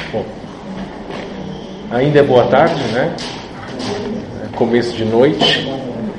Bom, ainda é boa tarde, né? É começo de noite.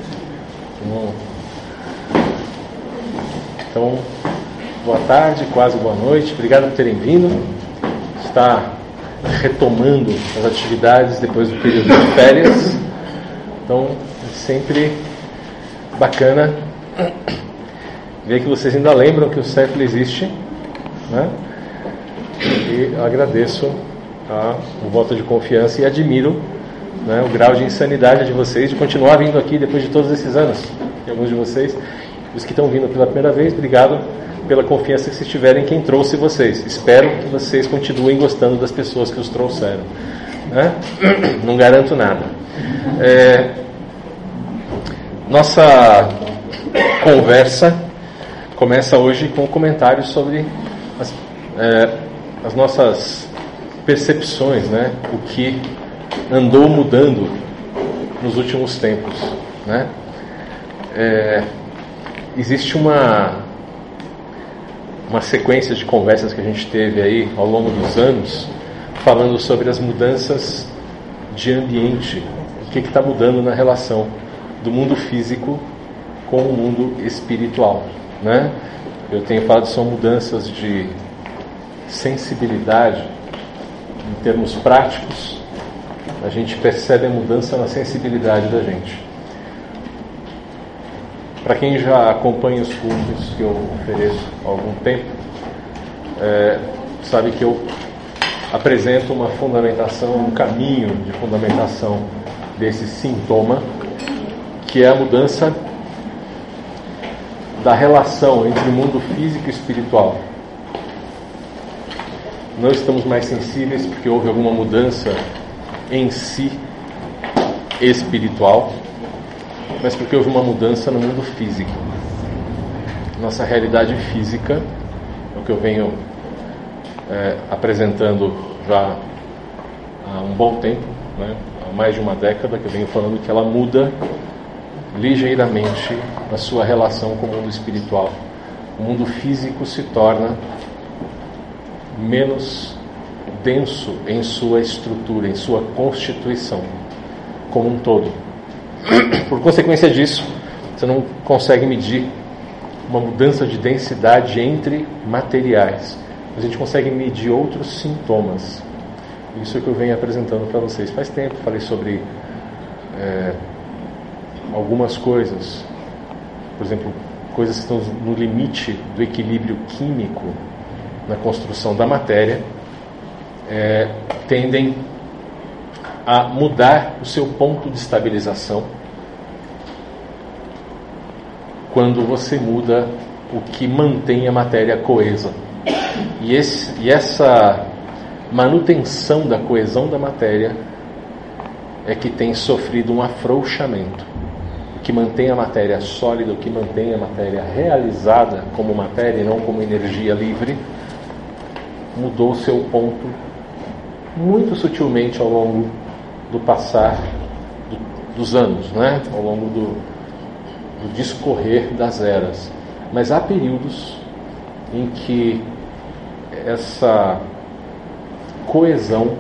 Então, boa tarde, quase boa noite. Obrigado por terem vindo. Está retomando as atividades depois do período de férias. Então, é sempre bacana ver que vocês ainda lembram que o CEFL existe, né? E eu agradeço o voto de confiança e admiro, né, o grau de insanidade de vocês de continuar vindo aqui depois de todos esses anos. E alguns de vocês, os que estão vindo pela primeira vez, obrigado pela confiança que vocês tiverem em quem trouxe vocês. Espero que vocês continuem gostando das pessoas que os trouxeram, né? Não garanto nada. Nossa conversa começa hoje com comentários sobre as nossas percepções, né? O que andou mudando nos últimos tempos, né? Existe uma sequência de conversas que a gente teve aí ao longo dos anos falando sobre as mudanças de ambiente, o que está mudando na relação do mundo físico com o mundo espiritual, né? Eu tenho falado que são mudanças de sensibilidade em termos práticos. A gente percebe a mudança na sensibilidade da gente. Para quem já acompanha os cursos que eu ofereço há algum tempo, sabe que eu apresento uma fundamentação, um caminho de fundamentação desse sintoma, que é a mudança da relação entre o mundo físico e espiritual. Não estamos mais sensíveis porque houve alguma mudança em si espiritual, mas porque houve uma mudança no mundo físico. Nossa realidade física, é o que eu venho apresentando já há um bom tempo, né? Há mais de uma década que eu venho falando que ela muda ligeiramente a sua relação com o mundo espiritual. O mundo físico se torna menos denso em sua estrutura, em sua constituição como um todo. Por consequência disso, você não consegue medir uma mudança de densidade entre materiais. A gente consegue medir outros sintomas. Isso é que eu venho apresentando para vocês faz tempo. Falei sobre algumas coisas, por exemplo, coisas que estão no limite do equilíbrio químico na construção da matéria, tendem a mudar o seu ponto de estabilização quando você muda o que mantém a matéria coesa. E essa manutenção da coesão da matéria é que tem sofrido um afrouxamento. O que mantém a matéria sólida, o que mantém a matéria realizada como matéria e não como energia livre, mudou seu ponto muito sutilmente ao longo do passar dos anos, né? Ao longo do discorrer das eras. Mas há períodos em que essa coesão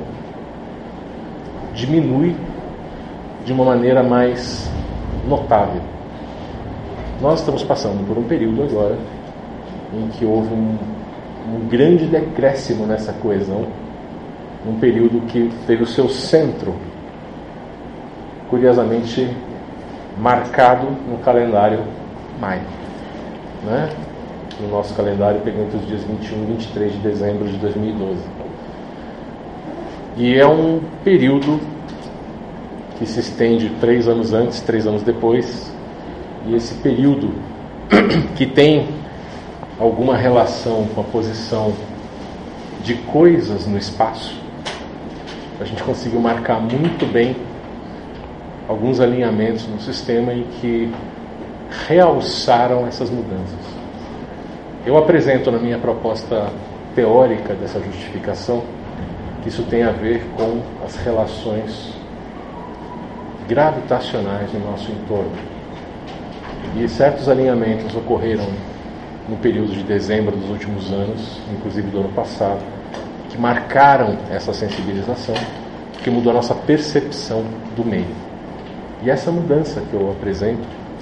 diminui de uma maneira mais notável. Nós estamos passando por um período agora em que houve um grande decréscimo nessa coesão, um período que teve o seu centro, curiosamente, marcado no calendário maia, né? No nosso calendário pegou entre os dias 21 e 23 de dezembro de 2012. E é um período que se estende 3 anos antes, 3 anos depois, e esse período que tem alguma relação com a posição de coisas no espaço, a gente conseguiu marcar muito bem alguns alinhamentos no sistema em que realçaram essas mudanças. Eu apresento na minha proposta teórica dessa justificação que isso tem a ver com as relações gravitacionais no nosso entorno. E certos alinhamentos ocorreram no período de dezembro dos últimos anos, inclusive do ano passado, que que marcaram essa sensibilização, que mudou a nossa percepção do meio. E essa mudança que eu apresento,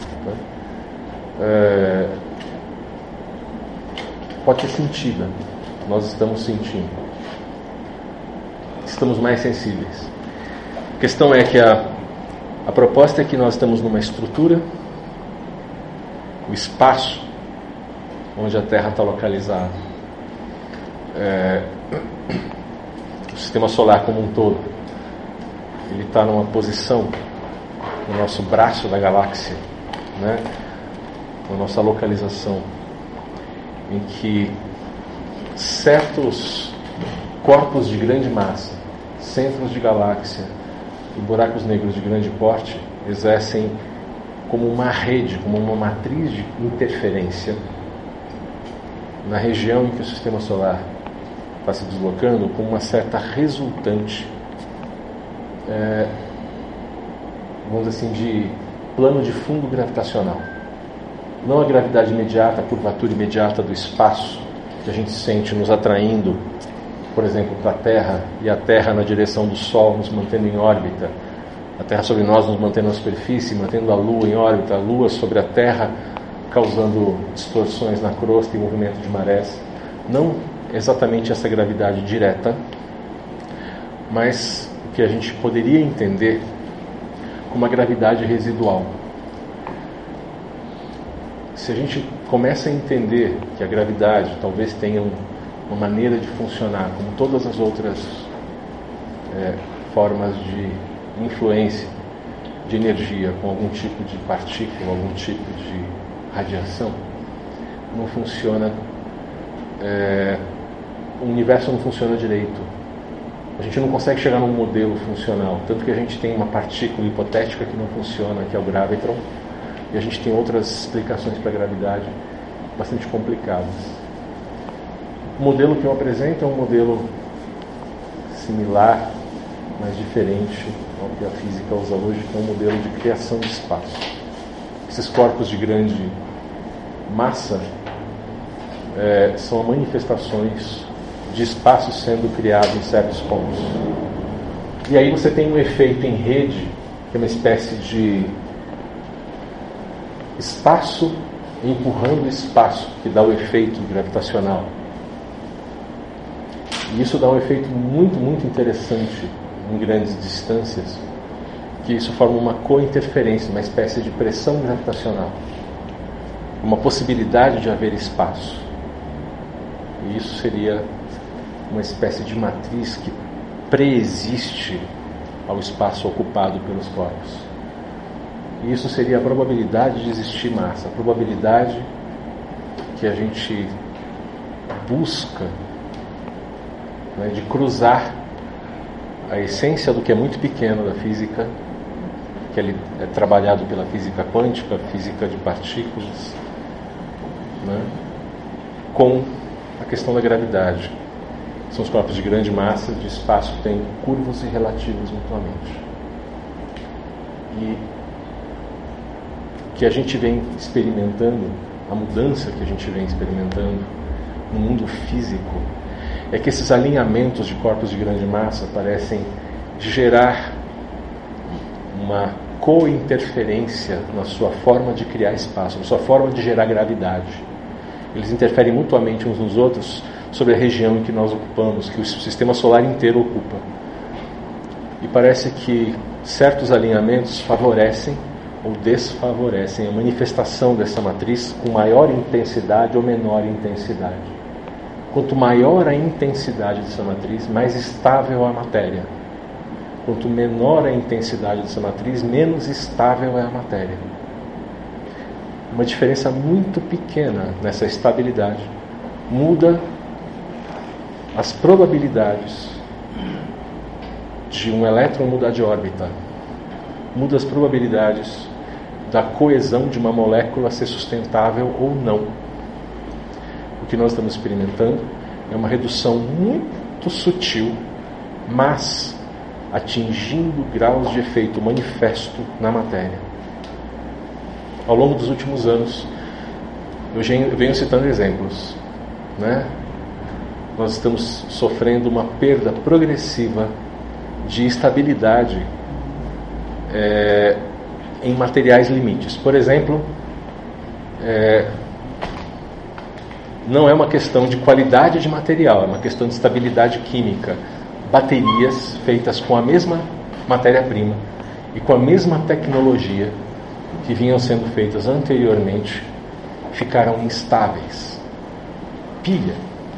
né, pode ser sentida. Nós estamos sentindo. Estamos mais sensíveis. A questão é que a proposta é que nós estamos numa estrutura, o espaço onde a Terra está localizada, o sistema solar como um todo, ele está numa posição no nosso braço da galáxia, né, na nossa localização, em que certos corpos de grande massa, centros de galáxia e buracos negros de grande porte exercem como uma rede, como uma matriz de interferência na região em que o sistema solar está se deslocando, com uma certa resultante, vamos dizer assim, de plano de fundo gravitacional. Não a gravidade imediata, a curvatura imediata do espaço que a gente sente nos atraindo, por exemplo, para a Terra, e a Terra na direção do Sol nos mantendo em órbita, a Terra sobre nós nos mantendo na superfície, mantendo a Lua em órbita, a Lua sobre a Terra causando distorções na crosta e movimento de marés. Não exatamente essa gravidade direta, mas o que a gente poderia entender como uma gravidade residual. Se a gente começa a entender que a gravidade talvez tenha uma maneira de funcionar como todas as outras formas de influência de energia, com algum tipo de partícula, algum tipo de radiação, não funciona, o universo não funciona direito. A gente não consegue chegar num modelo funcional, tanto que a gente tem uma partícula hipotética que não funciona, que é o gravitron, e a gente tem outras explicações para a gravidade bastante complicadas. O modelo que eu apresento é um modelo similar, mas diferente ao que a física usa hoje, que é um modelo de criação de espaço. Esses corpos de grande massa são manifestações de espaço sendo criado em certos pontos. E aí você tem um efeito em rede, que é uma espécie de espaço empurrando espaço, que dá o efeito gravitacional. E isso dá um efeito muito, muito interessante em grandes distâncias, que isso forma uma co-interferência, uma espécie de pressão gravitacional, uma possibilidade de haver espaço. E isso seria uma espécie de matriz que preexiste ao espaço ocupado pelos corpos. E isso seria a probabilidade de existir massa, a probabilidade que a gente busca, né, de cruzar a essência do que é muito pequeno da física, que é trabalhado pela física quântica, física de partículas, né, com a questão da gravidade. São os corpos de grande massa, de espaço, que têm curvos e relativos mutuamente. E que a gente vem experimentando, a mudança que a gente vem experimentando no mundo físico, é que esses alinhamentos de corpos de grande massa parecem gerar uma co-interferência na sua forma de criar espaço, na sua forma de gerar gravidade. Eles interferem mutuamente uns nos outros sobre a região em que nós ocupamos, que o sistema solar inteiro ocupa. E parece que certos alinhamentos favorecem ou desfavorecem a manifestação dessa matriz com maior intensidade ou menor intensidade. Quanto maior a intensidade dessa matriz, mais estável a matéria. Quanto menor a intensidade dessa matriz, menos estável é a matéria. Uma diferença muito pequena nessa estabilidade muda as probabilidades de um elétron mudar de órbita, muda as probabilidades da coesão de uma molécula ser sustentável ou não. O que nós estamos experimentando é uma redução muito sutil, mas atingindo graus de efeito manifesto na matéria. Ao longo dos últimos anos, eu venho citando exemplos, né? nós estamos sofrendo uma perda progressiva de estabilidade em materiais limites. Por exemplo, não é uma questão de qualidade de material, é uma questão de estabilidade química. Baterias feitas com a mesma matéria-prima e com a mesma tecnologia que vinham sendo feitas anteriormente ficaram instáveis. Pilha,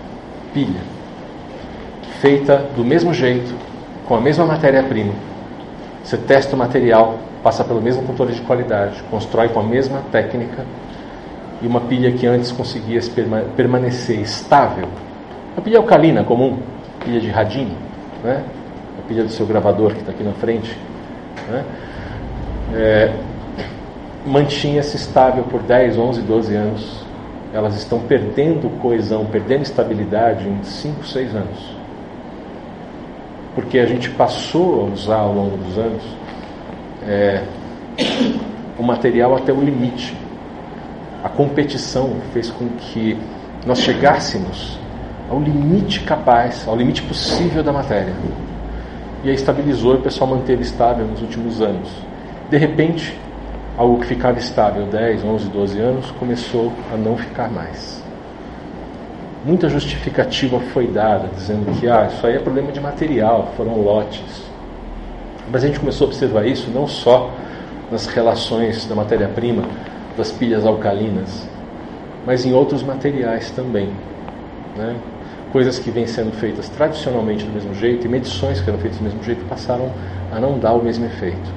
feita do mesmo jeito, com a mesma matéria-prima. Você testa o material, passa pelo mesmo controle de qualidade, constrói com a mesma técnica, e uma pilha que antes conseguia permanecer estável, uma pilha alcalina comum, pilha de radinho, né? A pilha do seu gravador que está aqui na frente, né? Mantinha-se estável por 10, 11, 12 anos. Elas estão perdendo coesão, perdendo estabilidade em 5, 6 anos. Porque a gente passou a usar ao longo dos anos o material até o limite. A competição fez com que nós chegássemos ao limite capaz, ao limite possível da matéria. E aí estabilizou e o pessoal manteve estável nos últimos anos. De repente, algo que ficava estável 10, 11, 12 anos começou a não ficar mais. Muita justificativa foi dada, dizendo que isso aí é problema de material, foram lotes. Mas a gente começou a observar isso não só nas relações da matéria-prima, das pilhas alcalinas, mas em outros materiais também, né? Coisas que vêm sendo feitas tradicionalmente do mesmo jeito e medições que eram feitas do mesmo jeito passaram a não dar o mesmo efeito.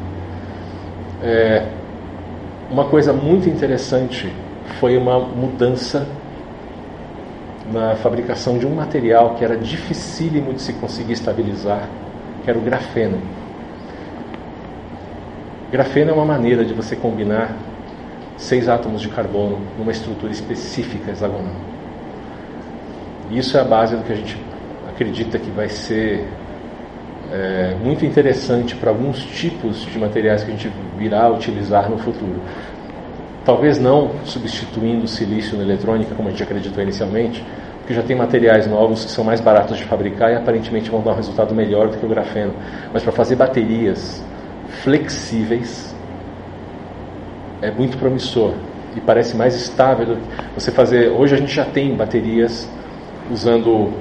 Uma coisa muito interessante foi uma mudança na fabricação de um material que era dificílimo de se conseguir estabilizar, que era o grafeno. Grafeno é uma maneira de você combinar 6 átomos de carbono numa estrutura específica hexagonal. E isso é a base do que a gente acredita que vai ser muito interessante para alguns tipos de materiais que a gente virá a utilizar no futuro. Talvez não substituindo o silício na eletrônica, como a gente acreditou inicialmente, porque já tem materiais novos que são mais baratos de fabricar e aparentemente vão dar um resultado melhor do que o grafeno. Mas para fazer baterias flexíveis é muito promissor e parece mais estável do que você fazer. Hoje a gente já tem baterias usando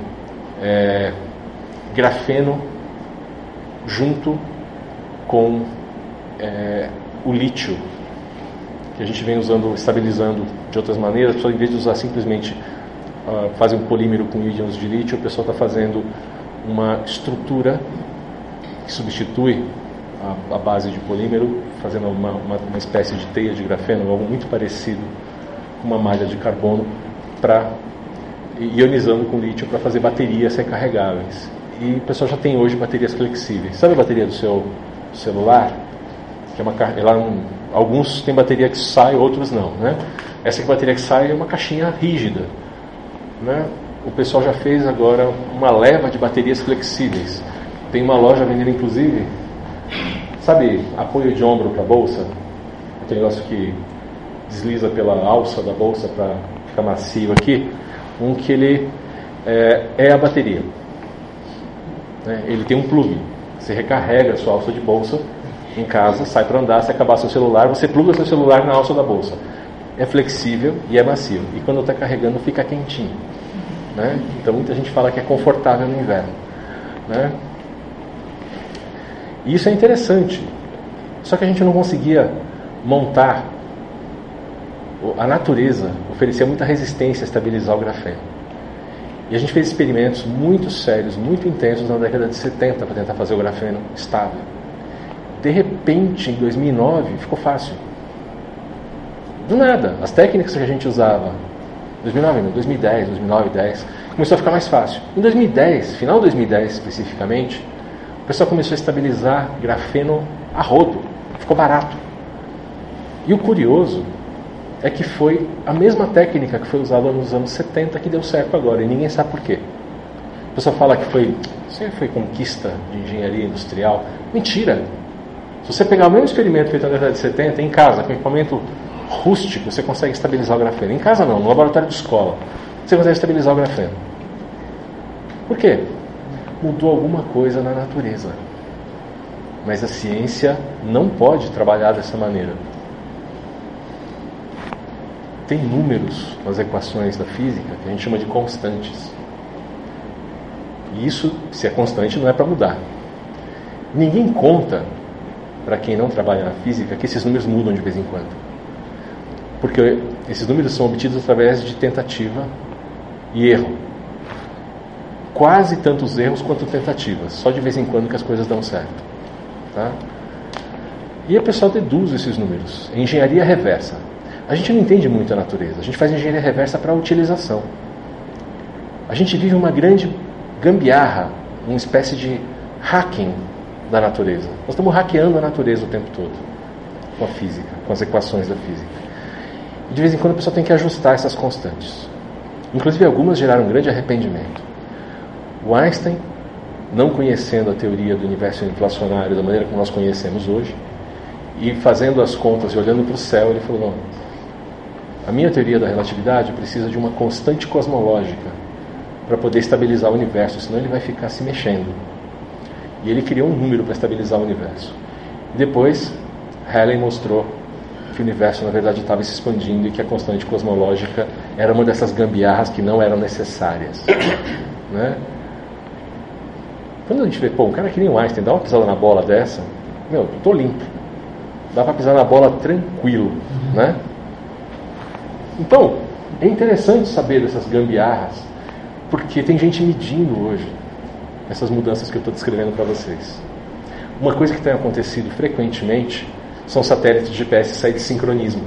grafeno junto com o lítio, que a gente vem usando, estabilizando de outras maneiras. A pessoa, em vez de usar simplesmente fazer um polímero com íons de lítio, o pessoal está fazendo uma estrutura que substitui a base de polímero, fazendo uma espécie de teia de grafeno, algo muito parecido com uma malha de carbono, ionizando com lítio para fazer baterias recarregáveis. E o pessoal já tem hoje baterias flexíveis. Sabe a bateria do seu celular? Que alguns têm bateria que sai, outros não, né? Essa bateria que sai é uma caixinha rígida, né? O pessoal já fez agora uma leva de baterias flexíveis. Tem uma loja vendendo, inclusive, sabe, apoio de ombro para a bolsa? Aquele negócio que desliza pela alça da bolsa para ficar macio aqui. Que ele é a bateria. Ele tem um plug. Você recarrega a sua alça de bolsa em casa, sai para andar, se acabar seu celular, você pluga seu celular na alça da bolsa. É flexível e é macio. E quando está carregando, fica quentinho, né? Então muita gente fala que é confortável no inverno, né? E isso é interessante. Só que a gente não conseguia montar. A natureza oferecia muita resistência a estabilizar o grafeno. E a gente fez experimentos muito sérios, muito intensos na década de 70 para tentar fazer o grafeno estável. De repente, em 2009, ficou fácil. Do nada. As técnicas que a gente usava, 2009, 2010, 2009, 2010, começou a ficar mais fácil. Em 2010, final de 2010 especificamente, o pessoal começou a estabilizar grafeno a rodo. Ficou barato. E o curioso é que foi a mesma técnica que foi usada nos anos 70 que deu certo agora, e ninguém sabe por quê. O pessoal fala que foi conquista de engenharia industrial. Mentira! Se você pegar o mesmo experimento feito na década de 70, em casa, com equipamento rústico, você consegue estabilizar o grafeno. Em casa não, no laboratório de escola, você consegue estabilizar o grafeno. Por quê? Mudou alguma coisa na natureza. Mas a ciência não pode trabalhar dessa maneira. Tem números nas equações da física que a gente chama de constantes. E isso, se é constante, não é para mudar. Ninguém conta, para quem não trabalha na física, que esses números mudam de vez em quando. Porque esses números são obtidos através de tentativa e erro. Quase tantos erros quanto tentativas. Só de vez em quando que as coisas dão certo. Tá? E a pessoa deduz esses números. Engenharia reversa. A gente não entende muito a natureza. A gente faz engenharia reversa para utilização. A gente vive uma grande gambiarra, uma espécie de hacking da natureza. Nós estamos hackeando a natureza o tempo todo, com a física, com as equações da física. E de vez em quando a pessoa tem que ajustar essas constantes. Inclusive algumas geraram um grande arrependimento. O Einstein, não conhecendo a teoria do universo inflacionário da maneira como nós conhecemos hoje, e fazendo as contas e olhando para o céu, ele falou: não, a minha teoria da relatividade precisa de uma constante cosmológica para poder estabilizar o universo, senão ele vai ficar se mexendo. E ele criou um número para estabilizar o universo. E depois, Halley mostrou que o universo, na verdade, estava se expandindo e que a constante cosmológica era uma dessas gambiarras que não eram necessárias. Né? Quando a gente vê, um cara que nem o Einstein dá uma pisada na bola dessa, eu estou limpo. Dá para pisar na bola tranquilo. Né? Então, é interessante saber dessas gambiarras, porque tem gente medindo hoje essas mudanças que eu estou descrevendo para vocês. Uma coisa que tem acontecido frequentemente são satélites de GPS sair de sincronismo.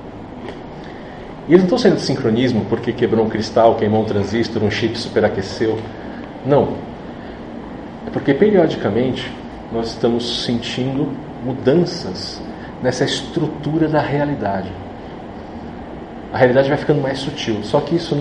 E eles não estão saindo de sincronismo porque quebrou um cristal, queimou um transistor, um chip superaqueceu. Não. É porque periodicamente nós estamos sentindo mudanças nessa estrutura da realidade. A realidade vai ficando mais sutil. Só que isso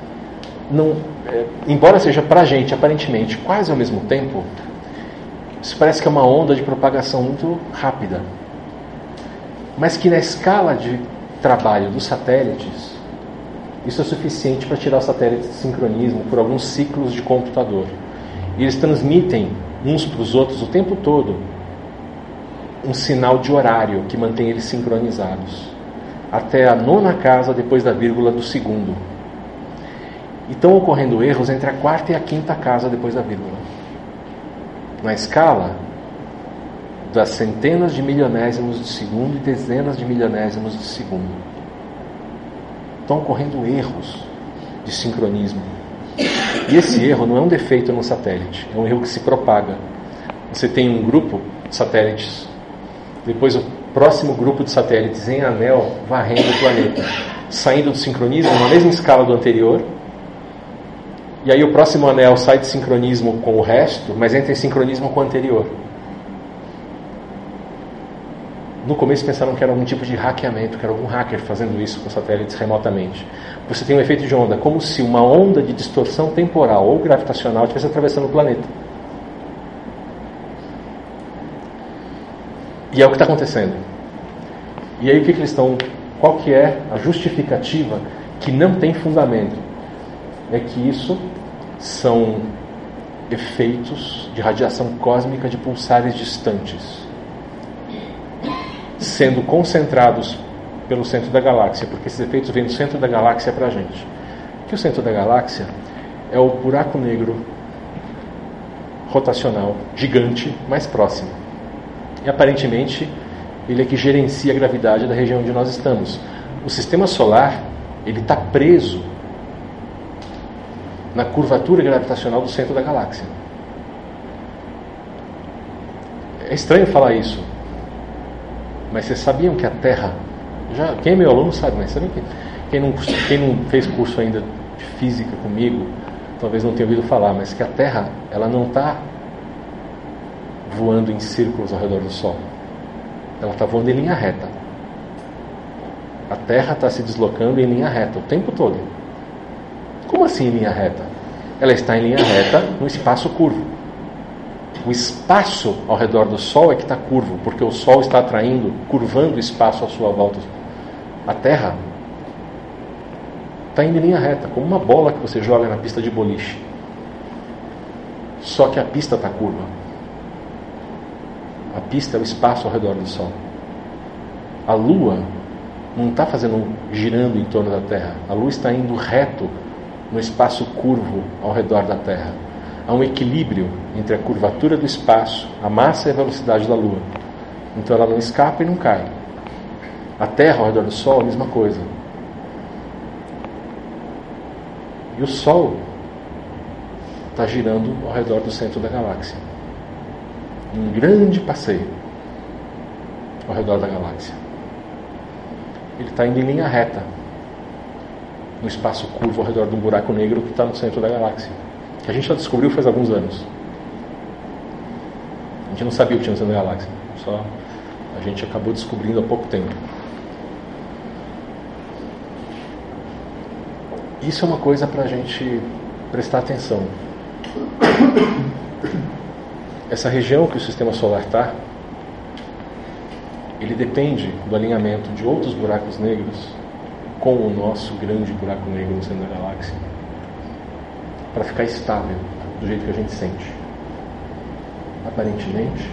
embora seja para a gente aparentemente quase ao mesmo tempo, isso parece que é uma onda de propagação muito rápida, mas que na escala de trabalho dos satélites isso é suficiente para tirar os satélites de sincronismo por alguns ciclos de computador, e eles transmitem uns para os outros o tempo todo um sinal de horário que mantém eles sincronizados até a 9ª casa depois da vírgula do segundo. E estão ocorrendo erros entre a 4ª e a 5ª casa depois da vírgula. Na escala das centenas de milionésimos de segundo e dezenas de milionésimos de segundo. Estão ocorrendo erros de sincronismo. E esse erro não é um defeito no satélite, é um erro que se propaga. Você tem um grupo de satélites, depois o próximo grupo de satélites em anel varrendo o planeta, saindo do sincronismo na mesma escala do anterior. E aí o próximo anel sai de sincronismo com o resto, mas entra em sincronismo com o anterior. No começo pensaram que era algum tipo de hackeamento, que era algum hacker fazendo isso com satélites remotamente. Você tem um efeito de onda, como se uma onda de distorção temporal ou gravitacional estivesse atravessando o planeta. E é o que está acontecendo. E aí o que eles estão... Qual que é a justificativa que não tem fundamento? É que isso são efeitos de radiação cósmica de pulsares distantes sendo concentrados pelo centro da galáxia, porque esses efeitos vêm do centro da galáxia para a gente. Que o centro da galáxia é o buraco negro rotacional gigante mais próximo, e aparentemente ele é que gerencia a gravidade da região onde nós estamos. O sistema solar, ele está preso na curvatura gravitacional do centro da galáxia. É estranho falar isso, mas vocês sabiam que a Terra, quem é meu aluno sabe, mas sabe que quem não fez curso ainda de física comigo, talvez não tenha ouvido falar, mas que a Terra, ela não está voando em círculos ao redor do Sol, ela está voando em linha reta. A Terra está se deslocando em linha reta o tempo todo. Como assim em linha reta? Ela está em linha reta no espaço curvo. O espaço ao redor do Sol é que está curvo, porque o Sol está atraindo, curvando o espaço à sua volta. A Terra está indo em linha reta, como uma bola que você joga na pista de boliche. Só que a pista está curva. A pista é o espaço ao redor do Sol. A Lua não está girando em torno da Terra. A Lua está indo reto no espaço curvo ao redor da Terra. Há um equilíbrio entre a curvatura do espaço, a massa e a velocidade da Lua. Então ela não escapa e não cai. A Terra ao redor do Sol é a mesma coisa. E o Sol está girando ao redor do centro da galáxia. Um grande passeio ao redor da galáxia. Ele está indo em linha reta no espaço curvo ao redor de um buraco negro que está no centro da galáxia, que a gente já descobriu faz alguns anos. A gente não sabia o que tinha no centro da galáxia, só a gente acabou descobrindo há pouco tempo. Isso é uma coisa para a gente prestar atenção. Essa região que o sistema solar está, ele depende do alinhamento de outros buracos negros com o nosso grande buraco negro no centro da galáxia, para ficar estável do jeito que a gente sente. Aparentemente,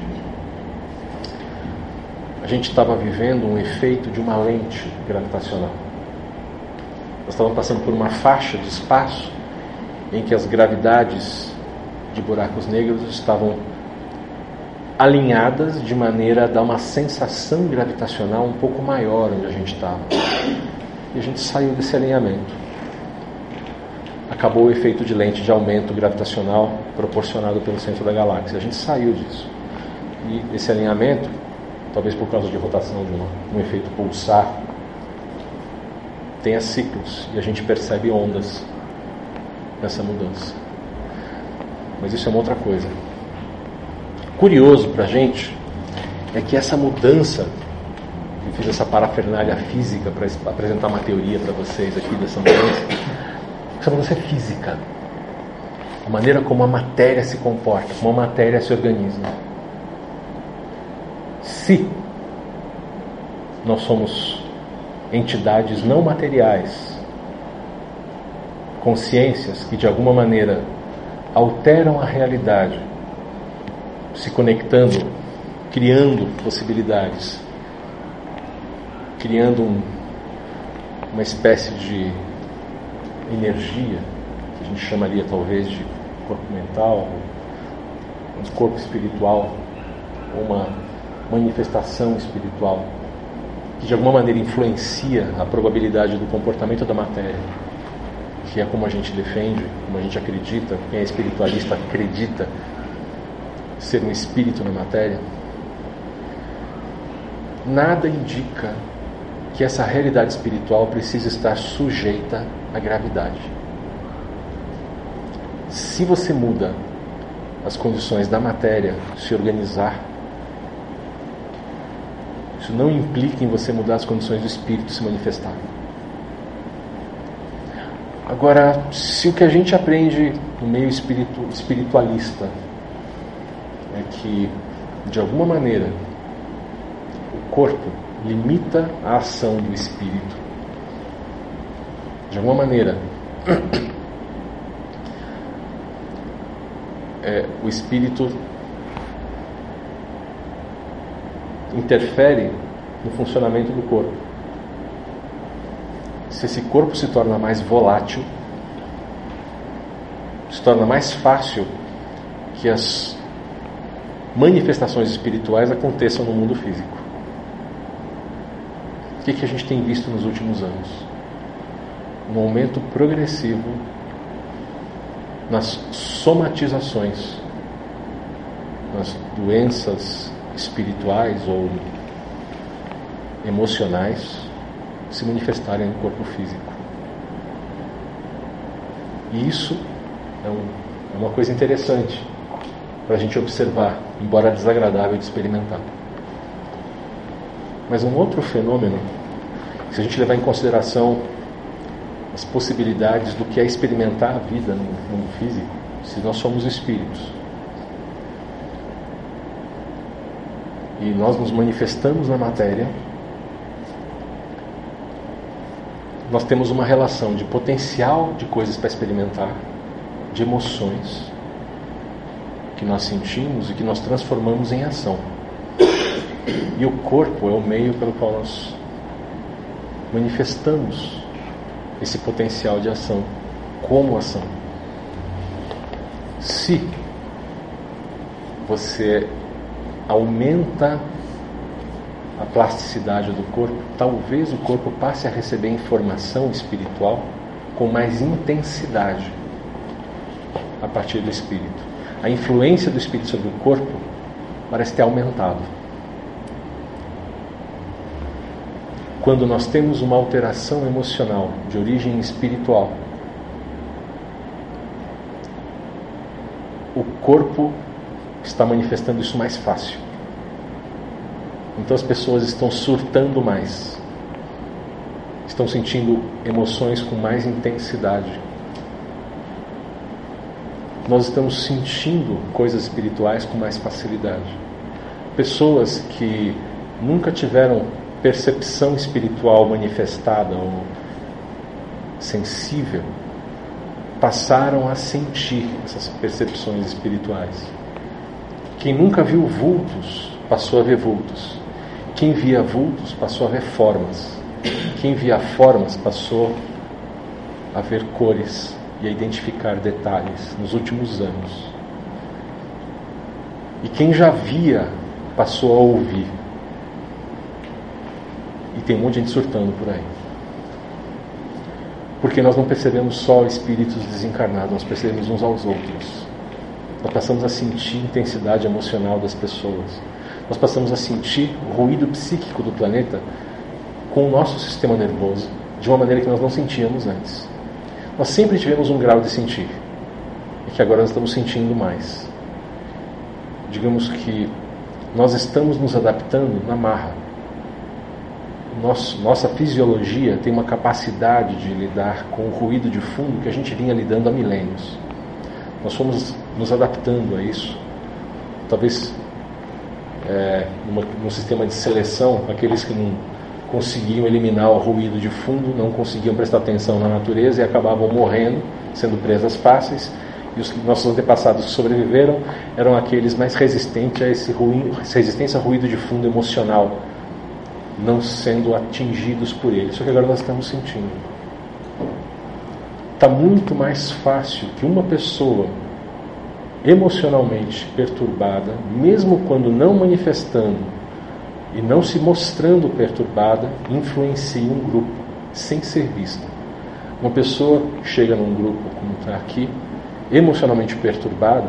a gente estava vivendo um efeito de uma lente gravitacional. Nós estávamos passando por uma faixa de espaço em que as gravidades de buracos negros estavam alinhadas de maneira a dar uma sensação gravitacional um pouco maior onde a gente estava. E a gente saiu desse alinhamento. Acabou o efeito de lente de aumento gravitacional proporcionado pelo centro da galáxia. A gente saiu disso. E esse alinhamento, talvez por causa de rotação de um efeito pulsar, tenha ciclos e a gente percebe ondas nessa mudança. Mas isso é uma outra coisa. Curioso para a gente é que essa mudança, eu fiz essa parafernália física para apresentar uma teoria para vocês aqui dessa mudança. Essa mudança é física. A maneira como a matéria se comporta, como a matéria se organiza. Se nós somos entidades não materiais, consciências que de alguma maneira alteram a realidade, se conectando, criando possibilidades, criando uma espécie de energia, que a gente chamaria talvez de corpo mental, um corpo espiritual, ou uma manifestação espiritual, que de alguma maneira influencia a probabilidade do comportamento da matéria, que é como a gente defende, como a gente acredita, quem é espiritualista acredita ser um espírito na matéria. Nada indica que essa realidade espiritual precisa estar sujeita à gravidade. Se você muda as condições da matéria se organizar, isso não implica em você mudar as condições do espírito se manifestar. Agora, se o que a gente aprende no meio espiritualista é que, de alguma maneira, o corpo limita a ação do espírito, de alguma maneira, o espírito interfere no funcionamento do corpo. Se esse corpo se torna mais volátil, se torna mais fácil que as manifestações espirituais aconteçam no mundo físico. O que a gente tem visto nos últimos anos? Um aumento progressivo nas somatizações, nas doenças espirituais ou emocionais se manifestarem no corpo físico. E isso é uma coisa interessante para a gente observar, embora desagradável de experimentar. Mas um outro fenômeno, se a gente levar em consideração as possibilidades do que é experimentar a vida no mundo físico, se nós somos espíritos e nós nos manifestamos na matéria, nós temos uma relação de potencial de coisas para experimentar, de emoções, que nós sentimos e que nós transformamos em ação. E o corpo é o meio pelo qual nós manifestamos esse potencial de ação como ação. Se você aumenta a plasticidade do corpo, talvez o corpo passe a receber informação espiritual com mais intensidade a partir do espírito. A influência do espírito sobre o corpo parece ter aumentado. Quando nós temos uma alteração emocional de origem espiritual, o corpo está manifestando isso mais fácil. Então as pessoas estão surtando mais, estão sentindo emoções com mais intensidade. Nós estamos sentindo coisas espirituais com mais facilidade. Pessoas que nunca tiveram percepção espiritual manifestada ou sensível passaram a sentir essas percepções espirituais. Quem nunca viu vultos passou a ver vultos. Quem via vultos passou a ver formas. Quem via formas passou a ver cores e a identificar detalhes nos últimos anos. E quem já via passou a ouvir. E tem um monte de gente surtando por aí. Porque nós não percebemos só espíritos desencarnados, nós percebemos uns aos outros. Nós passamos a sentir a intensidade emocional das pessoas. Nós passamos a sentir o ruído psíquico do planeta com o nosso sistema nervoso, de uma maneira que nós não sentíamos antes. Nós sempre tivemos um grau de sentir, e que agora nós estamos sentindo mais. Digamos que nós estamos nos adaptando na marra. Nossa fisiologia tem uma capacidade de lidar com o ruído de fundo que a gente vinha lidando há milênios. Nós fomos nos adaptando a isso. Talvez num sistema de seleção, aqueles que não conseguiam eliminar o ruído de fundo, não conseguiam prestar atenção na natureza e acabavam morrendo, sendo presas fáceis. E os nossos antepassados que sobreviveram eram aqueles mais resistentes a essa resistência ao ruído de fundo emocional, não sendo atingidos por ele. Só que agora nós estamos sentindo. Está muito mais fácil que uma pessoa emocionalmente perturbada, mesmo quando não manifestando e não se mostrando perturbada, influencie um grupo sem ser vista. Uma pessoa chega num grupo como está aqui, emocionalmente perturbada,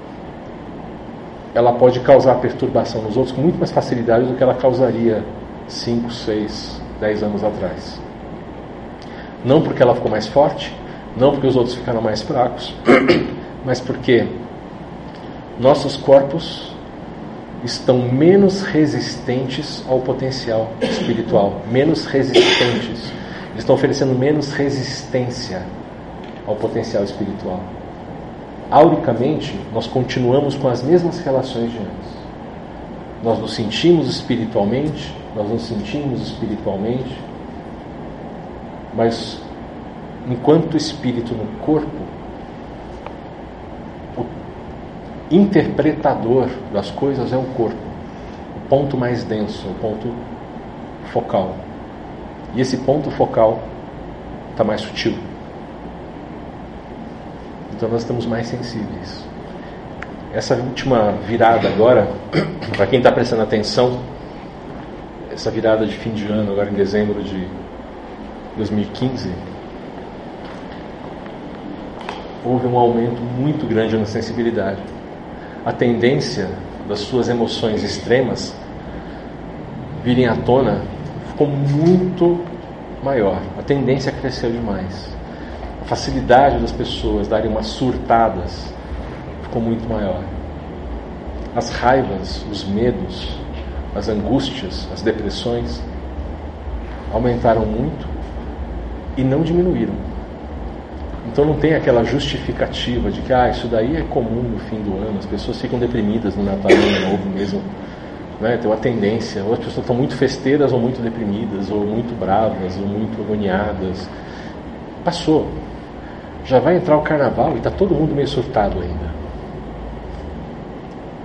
ela pode causar perturbação nos outros com muito mais facilidade do que ela causaria 5, 6, 10 anos atrás. Não porque ela ficou mais forte, não porque os outros ficaram mais fracos, mas porque nossos corpos estão menos resistentes ao potencial espiritual, menos resistentes. Eles estão oferecendo menos resistência ao potencial espiritual. Auricamente, nós continuamos com as mesmas relações de antes. Nós nos sentimos espiritualmente, mas enquanto espírito no corpo, o interpretador das coisas é o corpo, o ponto mais denso, o ponto focal. E esse ponto focal está mais sutil. Então nós estamos mais sensíveis. Essa última virada agora, para quem está prestando atenção, essa virada de fim de ano, agora em dezembro de 2015, houve um aumento muito grande na sensibilidade. A tendência das suas emoções extremas virem à tona ficou muito maior. A tendência cresceu demais. A facilidade das pessoas darem umas surtadas ficou muito maior. As raivas, os medos, as angústias, as depressões aumentaram muito e não diminuíram. Então não tem aquela justificativa de que isso daí é comum no fim do ano, as pessoas ficam deprimidas no Natal e no Ano Novo mesmo, né? Tem uma tendência, ou as pessoas estão muito festeiras ou muito deprimidas, ou muito bravas, ou muito agoniadas. Passou. Já vai entrar o carnaval e está todo mundo meio surtado ainda.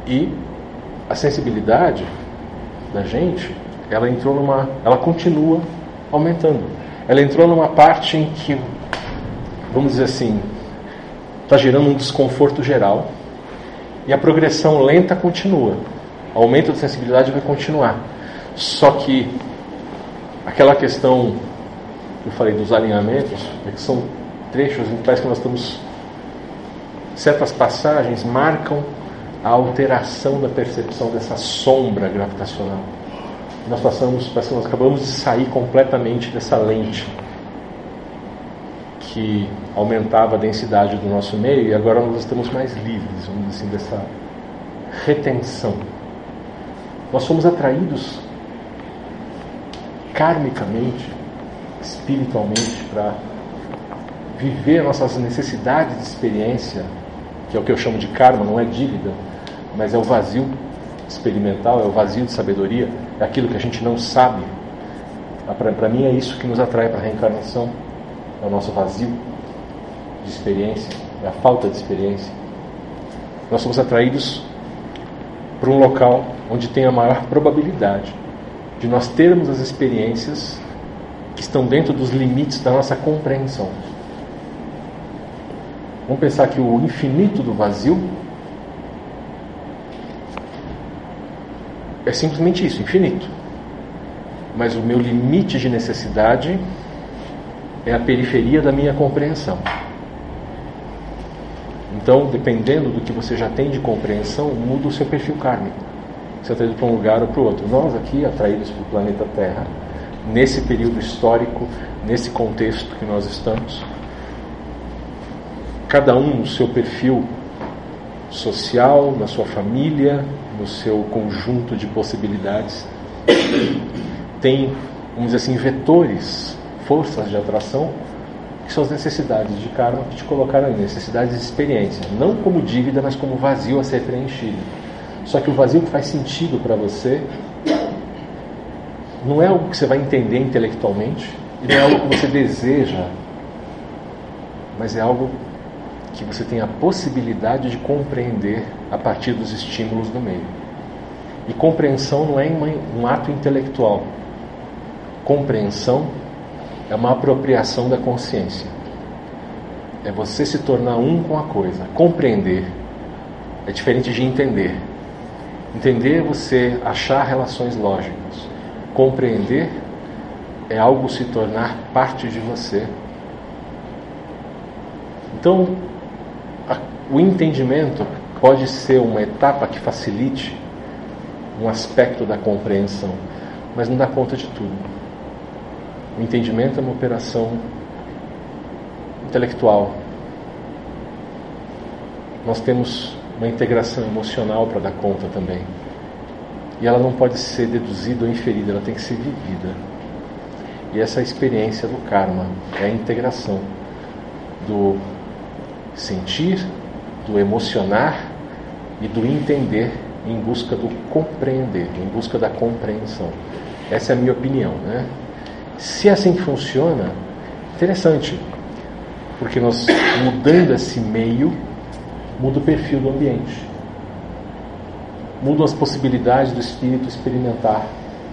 E a sensibilidade da gente, ela continua aumentando. Ela entrou numa parte em que, vamos dizer assim, está gerando um desconforto geral, e a progressão lenta continua. O aumento da sensibilidade vai continuar. Só que aquela questão que eu falei dos alinhamentos, é que são trechos em que parece que nós estamos... Certas passagens marcam a alteração da percepção dessa sombra gravitacional. Parece que nós acabamos de sair completamente dessa lente que aumentava a densidade do nosso meio, e agora nós estamos mais livres, vamos dizer assim, dessa retenção. Nós somos atraídos karmicamente, espiritualmente, para viver nossas necessidades de experiência, que é o que eu chamo de karma, não é dívida, mas é o vazio experimental, é o vazio de sabedoria, é aquilo que a gente não sabe. Para mim é isso que nos atrai para a reencarnação, é o nosso vazio de experiência, é a falta de experiência. Nós somos atraídos para um local onde tem a maior probabilidade de nós termos as experiências que estão dentro dos limites da nossa compreensão. Vamos pensar que o infinito do vazio é simplesmente isso, infinito. Mas o meu limite de necessidade é a periferia da minha compreensão. Então, dependendo do que você já tem de compreensão, muda o seu perfil kármico. Você é atraído para um lugar ou para o outro. Nós aqui, atraídos para o planeta Terra, nesse período histórico, nesse contexto que nós estamos, cada um no seu perfil social, na sua família, no seu conjunto de possibilidades, tem, vamos dizer assim, vetores, forças de atração, que são as necessidades de karma que te colocaram aí, necessidades de experiência, não como dívida, mas como vazio a ser preenchido. Só que o vazio que faz sentido para você não é algo que você vai entender intelectualmente, e não é algo que você deseja, mas é algo que você tem a possibilidade de compreender a partir dos estímulos do meio. E compreensão não é um ato intelectual. Compreensão é uma apropriação da consciência. É você se tornar um com a coisa. Compreender é diferente de entender. Entender é você achar relações lógicas. Compreender é algo se tornar parte de você. Então, o entendimento pode ser uma etapa que facilite um aspecto da compreensão, mas não dá conta de tudo. O entendimento é uma operação intelectual. Nós temos uma integração emocional para dar conta também. E ela não pode ser deduzida ou inferida, ela tem que ser vivida. E essa é a experiência do karma, é a integração do sentir, do emocionar e do entender em busca do compreender, em busca da compreensão. Essa é a minha opinião, né? Se assim funciona, interessante, porque nós, mudando esse meio, muda o perfil do ambiente, mudam as possibilidades do espírito experimentar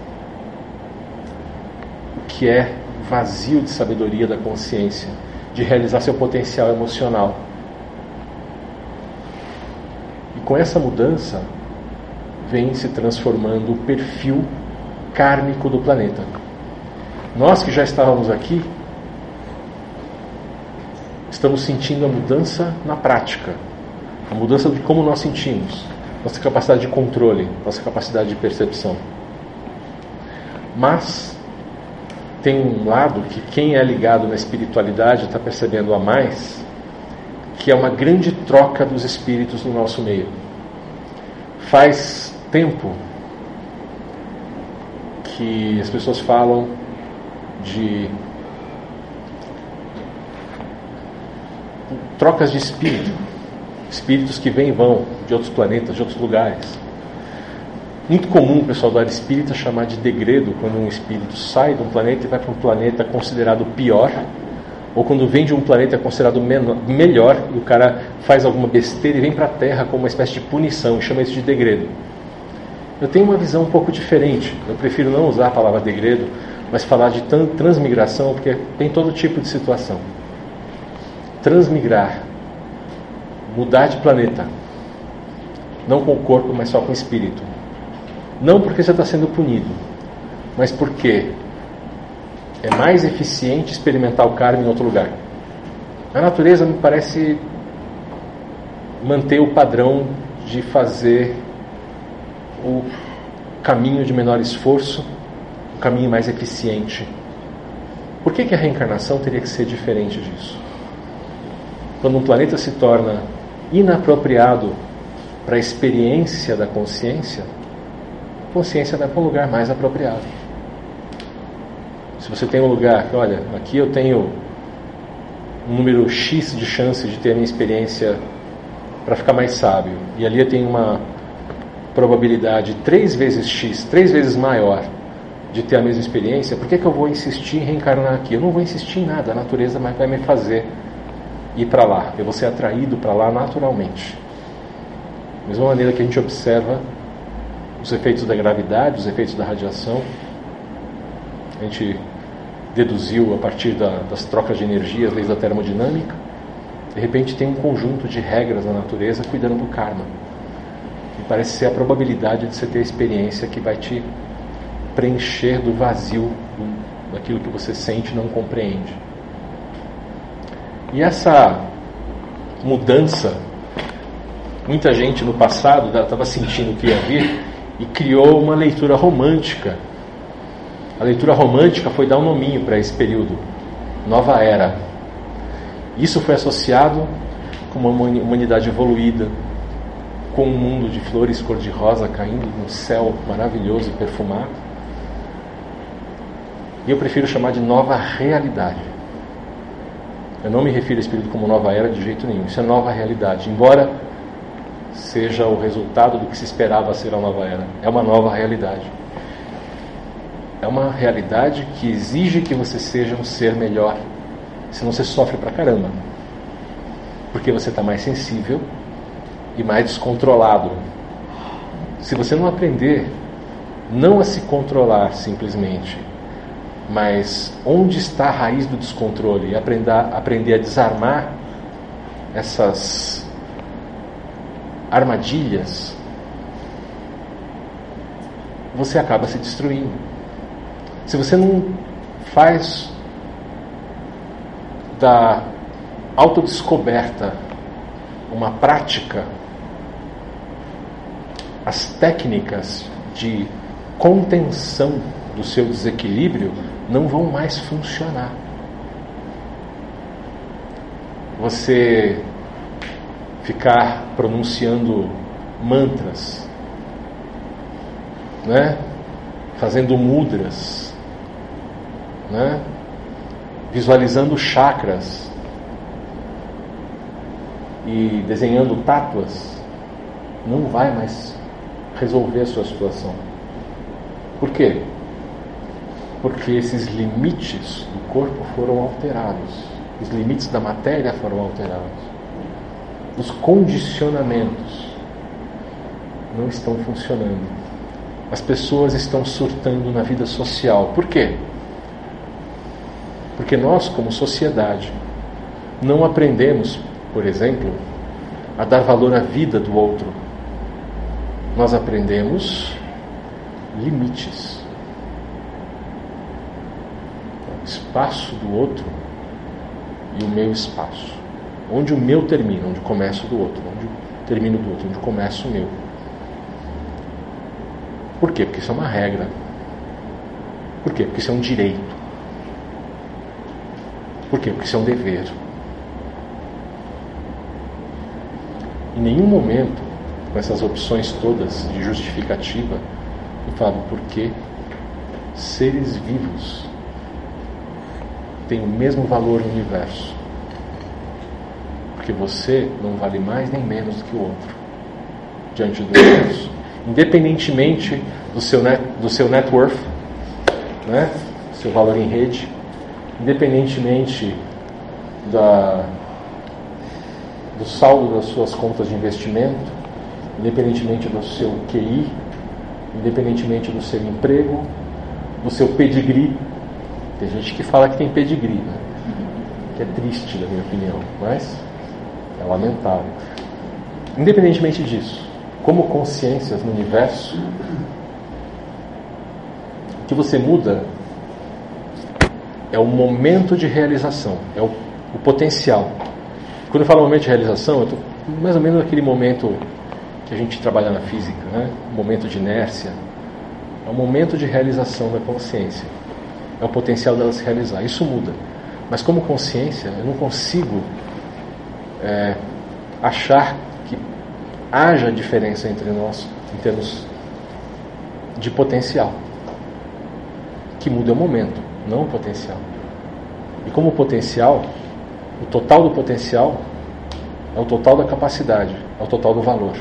o que é vazio de sabedoria da consciência, de realizar seu potencial emocional. E com essa mudança vem se transformando o perfil kármico do planeta. Nós que já estávamos aqui estamos sentindo a mudança na prática, a mudança de como nós sentimos, nossa capacidade de controle, nossa capacidade de percepção. Mas tem um lado que quem é ligado na espiritualidade está percebendo a mais, que é uma grande troca dos espíritos no nosso meio. Faz tempo que as pessoas falam de trocas de espírito, espíritos que vêm e vão de outros planetas, de outros lugares. Muito comum o pessoal da área espírita chamar de degredo quando um espírito sai de um planeta e vai para um planeta considerado pior, Ou quando vem de um planeta considerado melhor, e o cara faz alguma besteira e vem para a Terra como uma espécie de punição, e chama isso de degredo. Eu tenho uma visão um pouco diferente. Eu prefiro não usar a palavra degredo, mas falar de transmigração, porque tem todo tipo de situação. Transmigrar, mudar de planeta, não com o corpo, mas só com o espírito. Não porque você está sendo punido, mas porque é mais eficiente experimentar o karma em outro lugar. A natureza me parece manter o padrão de fazer o caminho de menor esforço, o caminho mais eficiente. Por que a reencarnação teria que ser diferente disso? Quando um planeta se torna inapropriado para a experiência da consciência, a consciência vai para um lugar mais apropriado. Se você tem um lugar que, olha, aqui eu tenho um número X de chance de ter a minha experiência para ficar mais sábio, e ali eu tenho uma probabilidade 3 vezes X, 3 vezes maior de ter a mesma experiência, por que eu vou insistir em reencarnar aqui? Eu não vou insistir em nada, a natureza vai me fazer ir para lá, eu vou ser atraído para lá naturalmente. Da mesma maneira que a gente observa os efeitos da gravidade, os efeitos da radiação, a gente deduziu a partir das trocas de energia, as leis da termodinâmica. De repente tem um conjunto de regras na natureza cuidando do karma, e parece ser a probabilidade de você ter a experiência que vai te preencher do vazio, daquilo que você sente e não compreende. E essa mudança, muita gente no passado estava sentindo que ia vir e criou uma leitura romântica. A leitura romântica foi dar um nominho para esse período, Nova Era. Isso foi associado com uma humanidade evoluída, com um mundo de flores cor-de-rosa caindo num céu maravilhoso e perfumado. E eu prefiro chamar de nova realidade. Eu não me refiro a esse período como nova era de jeito nenhum. Isso é nova realidade, embora seja o resultado do que se esperava ser a nova era. É uma nova realidade. É uma realidade que exige que você seja um ser melhor, senão você sofre pra caramba, porque você está mais sensível e mais descontrolado. Se você não aprender não a se controlar simplesmente, mas onde está a raiz do descontrole, e aprender a desarmar essas armadilhas, você acaba se destruindo. Se você não faz da autodescoberta uma prática, as técnicas de contenção do seu desequilíbrio não vão mais funcionar. Você ficar pronunciando mantras, né? Fazendo mudras, né? Visualizando chakras e desenhando tátuas, não vai mais resolver a sua situação. Por quê? Porque esses limites do corpo foram alterados, os limites da matéria foram alterados, os condicionamentos não estão funcionando. As pessoas estão surtando na vida social. Por quê? Porque nós, como sociedade, não aprendemos, por exemplo, a dar valor à vida do outro. Nós aprendemos limites. O espaço do outro e o meu espaço. Onde o meu termina, onde começa o do outro. Onde termina o do outro, onde começa o meu. Por quê? Porque isso é uma regra. Por quê? Porque isso é um direito. Por quê? Porque isso é um dever. Em nenhum momento, com essas opções todas de justificativa, eu falo por que seres vivos têm o mesmo valor no universo. Porque você não vale mais nem menos do que o outro diante do universo. Independentemente do seu net worth, né? Seu valor em rede, independentemente do saldo das suas contas de investimento, independentemente do seu QI, independentemente do seu emprego, do seu pedigree. Tem gente que fala que tem pedigree, né? Que é triste, na minha opinião, mas é lamentável. Independentemente disso, como consciências no universo, o que você muda é o momento de realização, é o potencial. Quando eu falo momento de realização, eu estou mais ou menos naquele momento que a gente trabalha na física, né? Um momento de inércia. É o momento de realização da consciência. É o potencial dela se realizar. Isso muda. Mas como consciência, eu não consigo achar que haja diferença entre nós em termos de potencial. O que muda é o momento, não o potencial. E como potencial, o total do potencial é o total da capacidade, é o total do valor.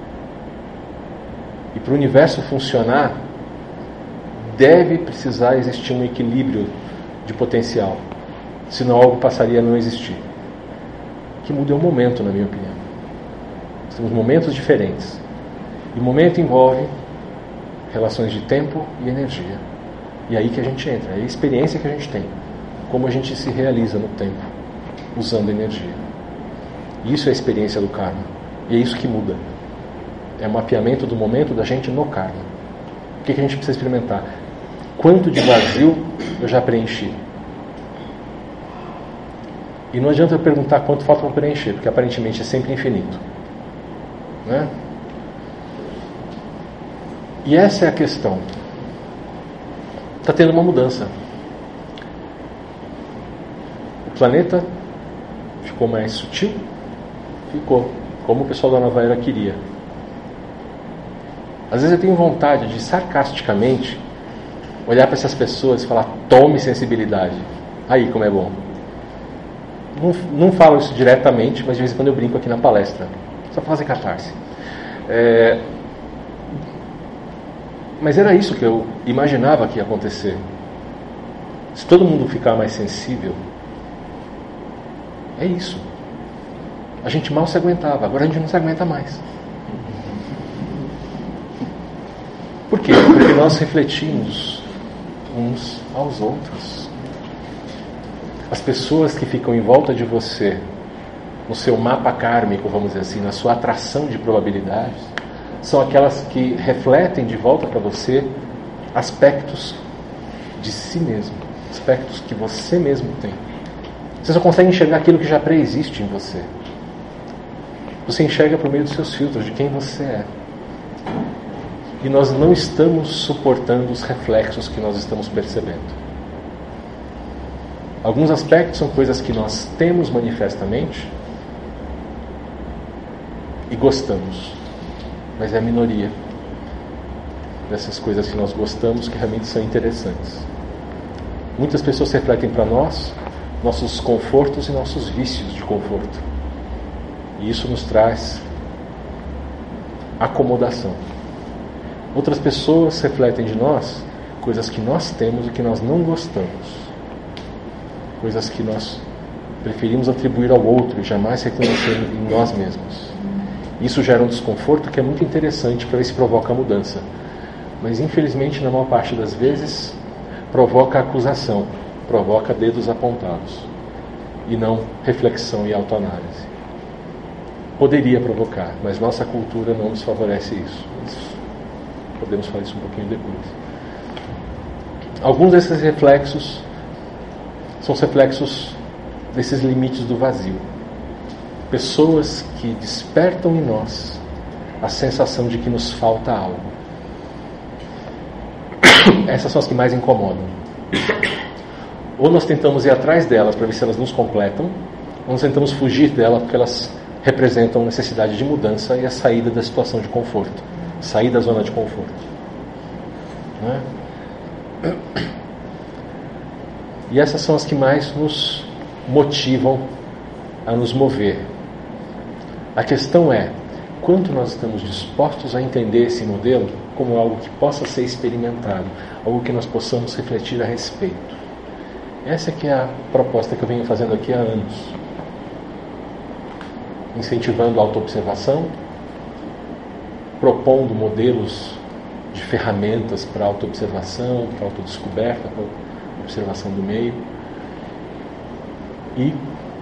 E para o universo funcionar, deve precisar existir um equilíbrio de potencial. Senão algo passaria a não existir. O que muda é o momento, na minha opinião. Temos momentos diferentes. E momento envolve relações de tempo e energia. E é aí que a gente entra, é a experiência que a gente tem. Como a gente se realiza no tempo, usando energia. Isso é a experiência do karma. E é isso que muda. É o mapeamento do momento da gente no karma. O que a gente precisa experimentar? Quanto de vazio eu já preenchi? E não adianta eu perguntar quanto falta para preencher, porque aparentemente é sempre infinito. Né? E essa é a questão. Está tendo uma mudança. O planeta ficou mais sutil? Ficou. Como o pessoal da Nova Era queria. Às vezes eu tenho vontade de, sarcasticamente, olhar para essas pessoas e falar: tome sensibilidade. Aí como é bom. Não falo isso diretamente, mas de vez em quando eu brinco aqui na palestra. Só para fazer catarse. Mas era isso que eu imaginava que ia acontecer. Se todo mundo ficar mais sensível, é isso. A gente mal se aguentava, agora a gente não se aguenta mais. Por quê? Porque nós refletimos uns aos outros. As pessoas que ficam em volta de você, no seu mapa kármico, vamos dizer assim, na sua atração de probabilidades, são aquelas que refletem de volta para você aspectos de si mesmo, aspectos que você mesmo tem. Você só consegue enxergar aquilo que já pré-existe em você. Você enxerga por meio dos seus filtros, de quem você é. E nós não estamos suportando os reflexos que nós estamos percebendo. Alguns aspectos são coisas que nós temos manifestamente e gostamos. Mas é a minoria dessas coisas que nós gostamos que realmente são interessantes. Muitas pessoas refletem para nós nossos confortos e nossos vícios de conforto. E isso nos traz acomodação. Outras pessoas refletem de nós coisas que nós temos e que nós não gostamos. Coisas que nós preferimos atribuir ao outro e jamais reconhecer em nós mesmos. Isso gera um desconforto que é muito interessante para ver se provoca a mudança. Mas infelizmente, na maior parte das vezes, provoca acusação, provoca dedos apontados e não reflexão e autoanálise. Poderia provocar, mas nossa cultura não nos favorece isso. Podemos falar isso um pouquinho depois. Alguns desses reflexos são os reflexos desses limites do vazio. Pessoas que despertam em nós a sensação de que nos falta algo. Essas são as que mais incomodam. Ou nós tentamos ir atrás delas para ver se elas nos completam, ou nós tentamos fugir delas porque elas representam necessidade de mudança e a saída da situação de conforto, sair da zona de conforto. Não é? E essas são as que mais nos motivam a nos mover. A questão é, quanto nós estamos dispostos a entender esse modelo como algo que possa ser experimentado, algo que nós possamos refletir a respeito. Essa que é a proposta que eu venho fazendo aqui há anos. incentivando a autoobservação, propondo modelos de ferramentas para autoobservação, para autodescoberta, para observação do meio. E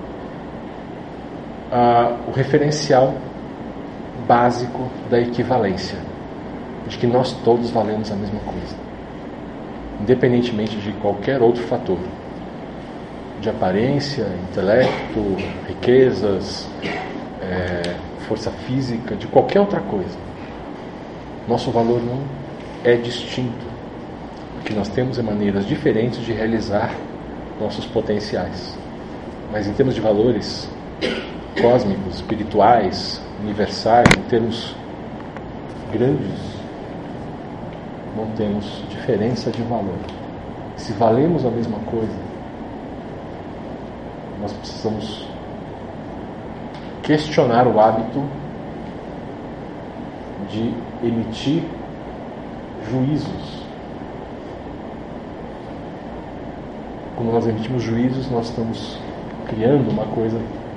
o referencial básico da equivalência, de que nós todos valemos a mesma coisa, independentemente de qualquer outro fator, de aparência, intelecto, riquezas, força física, de qualquer outra coisa. Nosso valor não é distinto, porque nós temos maneiras diferentes de realizar nossos potenciais. Mas em termos de valores cósmicos, espirituais, universais, em termos grandes, não temos diferença de valor. Se valemos a mesma coisa, nós precisamos questionar o hábito de emitir juízos. Quando nós emitimos juízos, nós estamos criando uma coisa,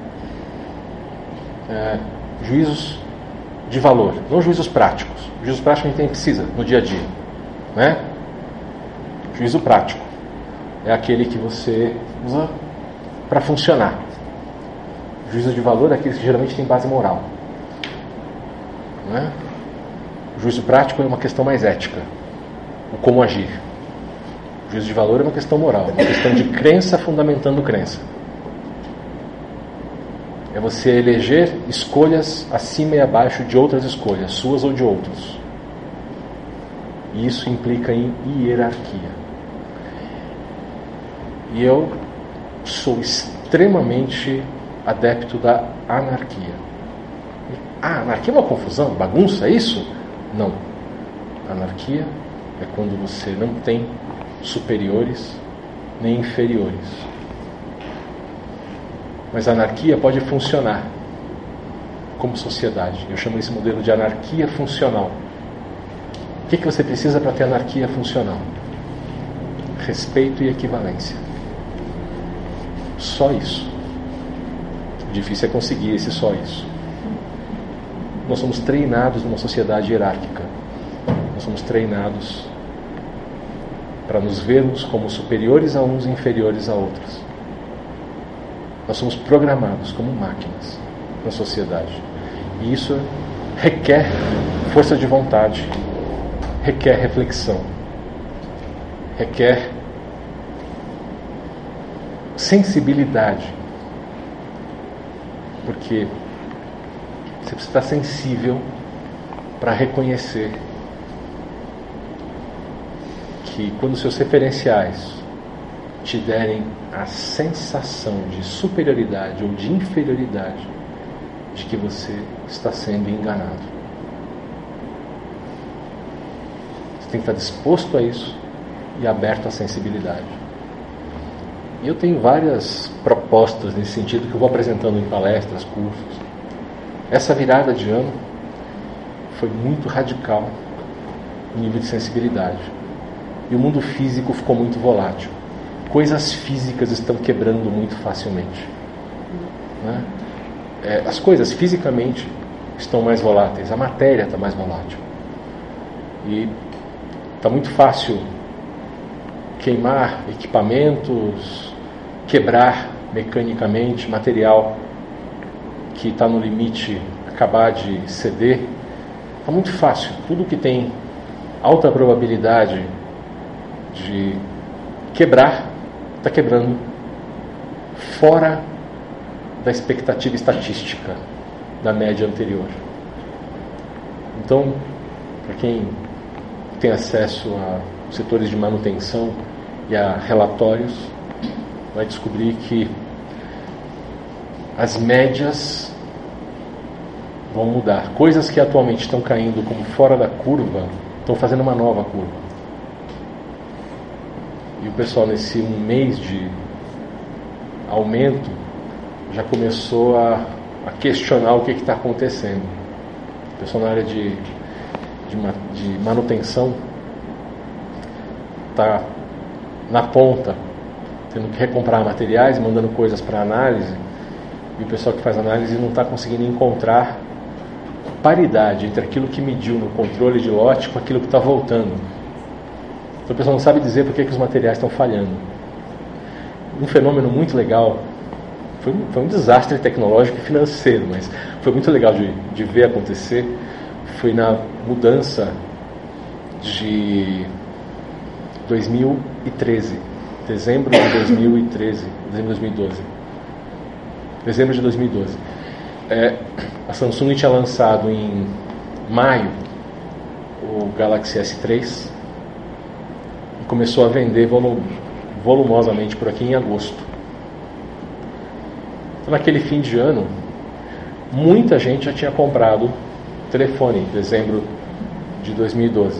juízos de valor, não juízos práticos. Juízos práticos a gente precisa no dia a dia, né? Juízo prático é aquele que você usa para funcionar. Juízo de valor é aquele que geralmente tem base moral, né? O juízo prático é uma questão mais ética, o como agir. O juízo de valor é uma questão moral, uma questão de crença fundamentando crença. É você eleger escolhas acima e abaixo de outras escolhas, suas ou de outros. E isso implica em hierarquia. E eu sou extremamente adepto da anarquia. Ah, anarquia é uma confusão, bagunça, é isso? Não. Anarquia é quando você não tem superiores nem inferiores. Mas a anarquia pode funcionar como sociedade. Eu chamo esse modelo de anarquia funcional. O que você precisa para ter anarquia funcional? Respeito e equivalência. Só isso. O difícil é conseguir esse só isso. Nós somos treinados numa sociedade hierárquica. Nós somos treinados para nos vermos como superiores a uns e inferiores a outros. Nós somos programados como máquinas na sociedade. E isso requer força de vontade, requer reflexão, requer sensibilidade. Porque você precisa estar sensível para reconhecer que quando seus referenciais te derem a sensação de superioridade ou de inferioridade, de que você está sendo enganado. Você tem que estar disposto a isso e aberto à sensibilidade. E eu tenho várias propostas nesse sentido que eu vou apresentando em palestras, cursos. Essa virada de ano foi muito radical no nível de sensibilidade. E o mundo físico ficou muito volátil. Coisas físicas estão quebrando muito facilmente, né? As coisas fisicamente estão mais voláteis, a matéria está mais volátil. E está muito fácil queimar equipamentos, quebrar mecanicamente material que está no limite, acabar de ceder. Está muito fácil. Tudo que tem alta probabilidade de quebrar, está quebrando fora da expectativa estatística da média anterior. Então, para quem tem acesso a setores de manutenção e a relatórios, vai descobrir que as médias vão mudar. Coisas que atualmente estão caindo como fora da curva, estão fazendo uma nova curva. E o pessoal, nesse um mês de aumento, já começou a questionar o que está acontecendo. O pessoal na área de manutenção está na ponta, tendo que recomprar materiais, mandando coisas para análise, E o pessoal que faz análise não está conseguindo encontrar paridade entre aquilo que mediu no controle de lote com aquilo que está voltando. Então o pessoal não sabe dizer por que os materiais estão falhando. Um fenômeno muito legal, foi um desastre tecnológico e financeiro, mas foi muito legal de ver acontecer, foi na mudança de 2013, dezembro de 2013, dezembro de 2012. A Samsung tinha lançado em maio o Galaxy S3 e começou a vender volumosamente por aqui em agosto. Então, naquele fim de ano, muita gente já tinha comprado telefone em dezembro de 2012.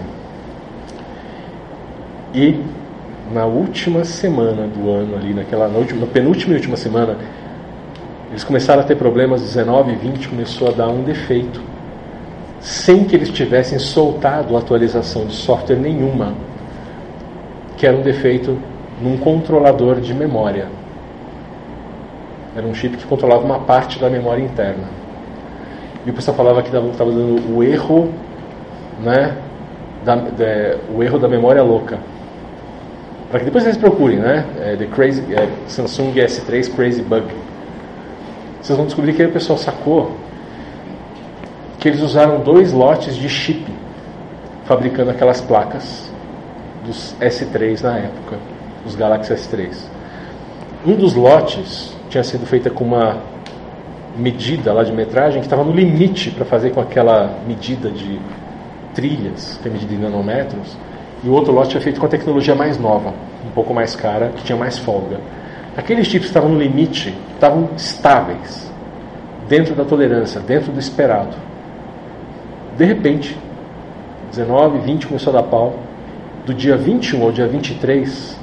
E na última semana do ano, ali na penúltima e última semana, eles começaram a ter problemas. 19 e 20 começou a dar um defeito, sem que eles tivessem soltado atualização de software nenhuma, que era um defeito num controlador de memória. Era um chip que controlava uma parte da memória interna. E o pessoal falava que estava dando o erro, né, o erro da memória louca. Para que depois vocês procurem, né, Samsung S3 Crazy Bug. Vocês vão descobrir que aí o pessoal sacou que eles usaram 2 lotes de chip fabricando aquelas placas dos S3 na época, dos Galaxy S3. Um dos lotes tinha sido feita com uma medida lá de metragem que estava no limite para fazer com aquela medida de trilhas, que é medida em nanômetros, e o outro lote é feito com a tecnologia mais nova, um pouco mais cara, que tinha mais folga. Aqueles chips que estavam no limite estavam estáveis, dentro da tolerância, dentro do esperado. De repente, 19, 20 começou a dar pau. Do dia 21 ao dia 23,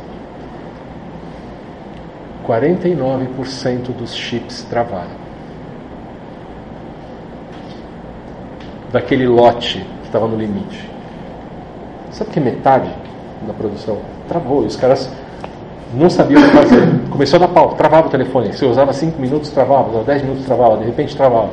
49% dos chips travaram. Daquele lote que estava no limite. Sabe que metade da produção travou? E os caras não sabiam o que fazer. Começou a dar pau, travava o telefone. Se eu usava 5 minutos, travava. Usava 10 minutos, travava. De repente, travava.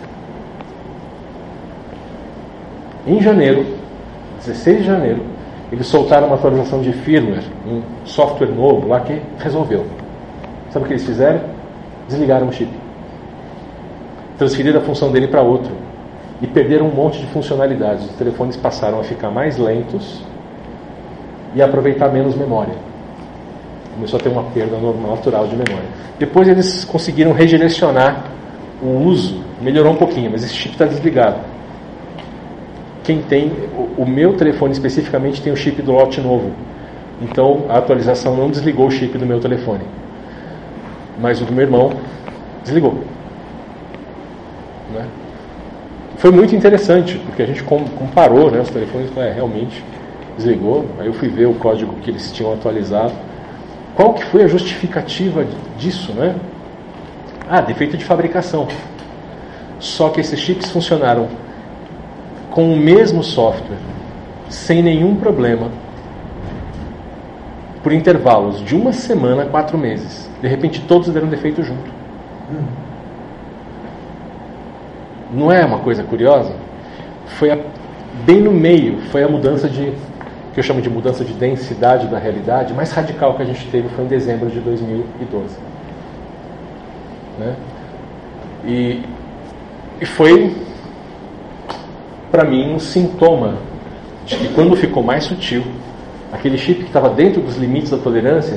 Em janeiro, 16 de janeiro, eles soltaram uma atualização de firmware, um software novo lá que resolveu. Sabe o que eles fizeram? Desligaram o chip. Transferiram a função dele para outro. E perderam um monte de funcionalidades. Os telefones passaram a ficar mais lentos e a aproveitar menos memória. Começou a ter uma perda natural de memória. Depois eles conseguiram redirecionar o uso, melhorou um pouquinho, mas esse chip está desligado. Quem tem, o meu telefone especificamente tem o chip do lote novo. Então a atualização não desligou o chip do meu telefone. Mas o do meu irmão desligou. Né? Foi muito interessante, porque a gente comparou, né, os telefones, realmente desligou. Aí eu fui ver o código que eles tinham atualizado. Qual que foi a justificativa disso, né? Defeito de fabricação. Só que esses chips funcionaram com o mesmo software, sem nenhum problema, por intervalos de 1 semana a 4 meses. De repente todos deram defeito junto. Não é uma coisa curiosa? Bem no meio, foi a mudança que eu chamo de mudança de densidade da realidade, mais radical que a gente teve foi em dezembro de 2012. Né? E foi, para mim, um sintoma de que quando ficou mais sutil, aquele chip que estava dentro dos limites da tolerância,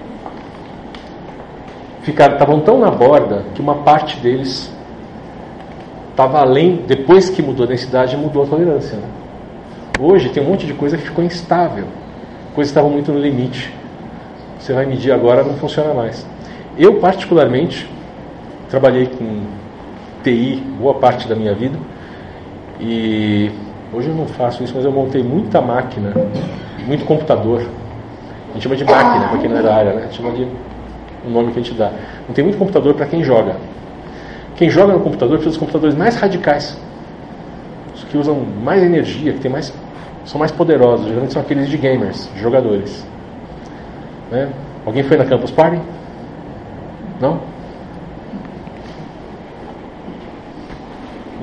estavam tão na borda que uma parte deles estava além, depois que mudou a densidade, mudou a tolerância. Né? Hoje tem um monte de coisa que ficou instável. Coisas estavam muito no limite. Você vai medir agora, não funciona mais. Eu, particularmente, trabalhei com TI boa parte da minha vida. E hoje eu não faço isso, mas eu montei muita máquina, muito computador. A gente chama de máquina, para quem não é da área, né? A gente chama de um nome que a gente dá. Não tem muito computador para quem joga. Quem joga no computador precisa dos computadores mais radicais. Os que usam mais energia, que são mais poderosos. Geralmente são aqueles de gamers, de jogadores. Né? Alguém foi na Campus Party? Não?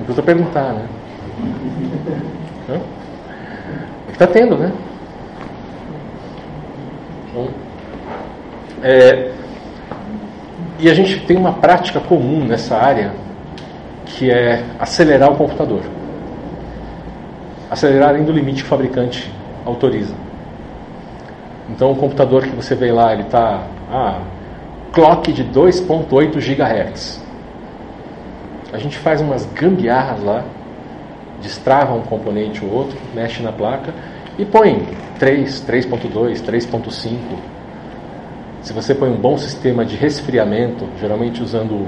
Não custa perguntar, né? É que está tendo, né? Então, e a gente tem uma prática comum nessa área, que é acelerar o computador. Acelerar além do limite que o fabricante autoriza. Então o computador que você vê lá, ele está clock de 2.8 GHz. A gente faz umas gambiarras lá, destrava um componente ou outro, mexe na placa e põe 3, 3.2, 3.5. Se você põe um bom sistema de resfriamento, geralmente usando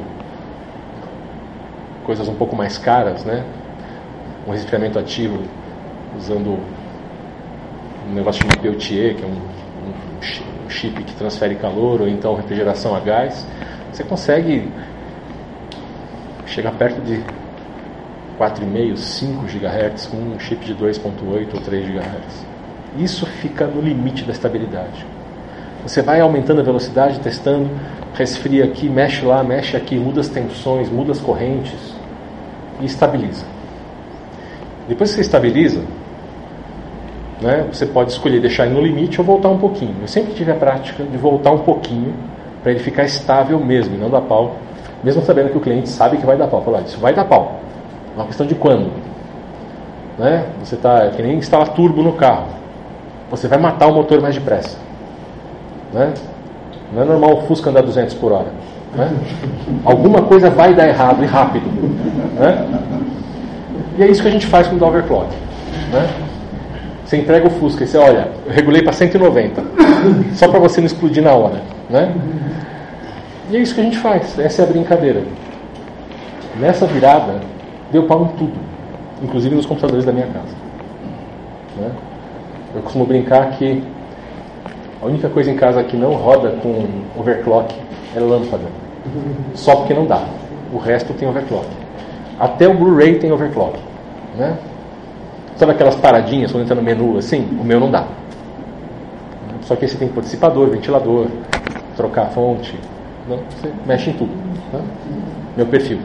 coisas um pouco mais caras, né? Um resfriamento ativo, usando um negócio chamado Peltier, que é um chip que transfere calor, ou então refrigeração a gás, você consegue chegar perto de 4,5, 5 GHz com um chip de 2,8 ou 3 GHz. Isso fica no limite da estabilidade. Você vai aumentando a velocidade, testando, resfria aqui, mexe lá, mexe aqui, muda as tensões, muda as correntes e estabiliza. Depois que você estabiliza, né, você pode escolher deixar ele no limite ou voltar um pouquinho. Eu sempre tive a prática de voltar um pouquinho para ele ficar estável mesmo e não dar pau, mesmo sabendo que o cliente sabe que vai dar pau. Falar, isso vai dar pau. É uma questão de quando. Né? Você está que nem instalar turbo no carro. Você vai matar o motor mais depressa. Né? Não é normal o Fusca andar 200 por hora. Né? Alguma coisa vai dar errado e rápido. Né? E é isso que a gente faz com o overclock. Né? Você entrega o Fusca e você olha, eu regulei para 190, só para você não explodir na hora. Né? E é isso que a gente faz. Essa é a brincadeira. Nessa virada, deu pau em tudo, inclusive nos computadores da minha casa. Né? Eu costumo brincar que a única coisa em casa que não roda com overclock é lâmpada. Só porque não dá. O resto tem overclock. Até o Blu-ray tem overclock. Né? Sabe aquelas paradinhas quando entra no menu assim? O meu não dá. Só que esse tem que pôr dissipador, ventilador, trocar a fonte. Não, você mexe em tudo. Né? Meu perfil.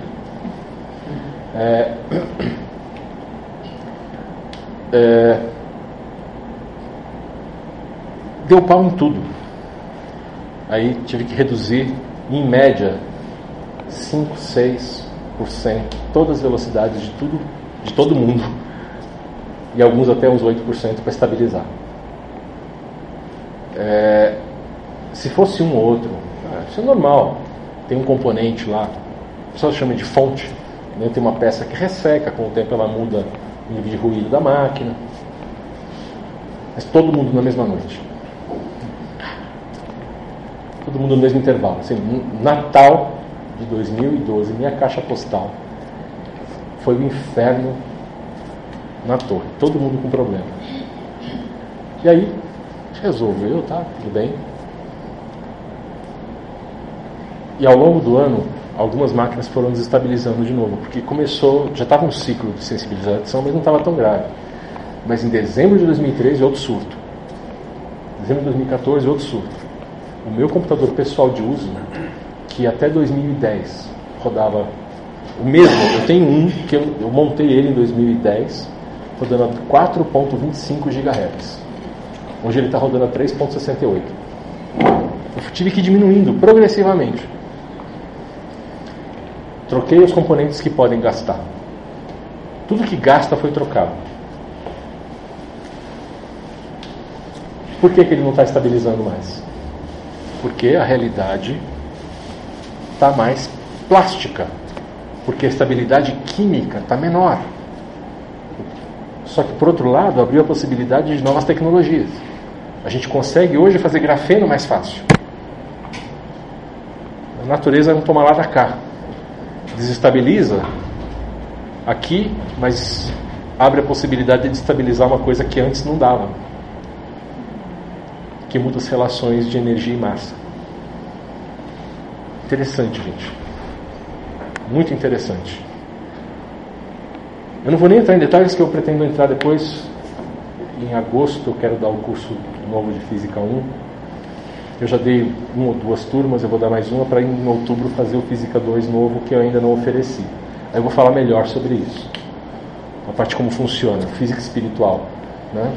Deu pau em tudo. Aí tive que reduzir, em média, 5, 6%, todas as velocidades de tudo, de todo mundo, e alguns até uns 8% para estabilizar. Se fosse um ou outro, isso é normal. Tem um componente lá, o pessoal chama de fonte, né? Tem uma peça que resseca, com o tempo ela muda o nível de ruído da máquina. Mas todo mundo na mesma noite. Todo mundo no mesmo intervalo. Assim, Natal de 2012, minha caixa postal foi o inferno na torre. Todo mundo com problema. E aí, resolveu, tá? Tudo bem. E ao longo do ano, algumas máquinas foram desestabilizando de novo, porque começou, já estava um ciclo de sensibilização, mas não estava tão grave. Mas em dezembro de 2013, outro surto. Dezembro de 2014, outro surto. O meu computador pessoal de uso, que até 2010 rodava o mesmo, eu tenho um que eu montei ele em 2010, rodando a 4.25 GHz. Hoje ele está rodando a 3.68. Eu tive que ir diminuindo progressivamente. Troquei os componentes que podem gastar. Tudo que gasta foi trocado. Por que ele não está estabilizando mais? Porque a realidade está mais plástica. Porque a estabilidade química está menor. Só que, por outro lado, abriu a possibilidade de novas tecnologias. A gente consegue hoje fazer grafeno mais fácil. A natureza não toma lá da cá. Desestabiliza aqui, mas abre a possibilidade de estabilizar uma coisa que antes não dava. Que muda as relações de energia e massa. Interessante, gente. Muito interessante. Eu não vou nem entrar em detalhes, que eu pretendo entrar depois. Em agosto eu quero dar o curso novo de Física 1. Eu já dei 1 ou 2 turmas, eu vou dar mais uma para em outubro fazer o Física 2 novo, que eu ainda não ofereci. Aí eu vou falar melhor sobre isso. A parte como funciona, física espiritual, né?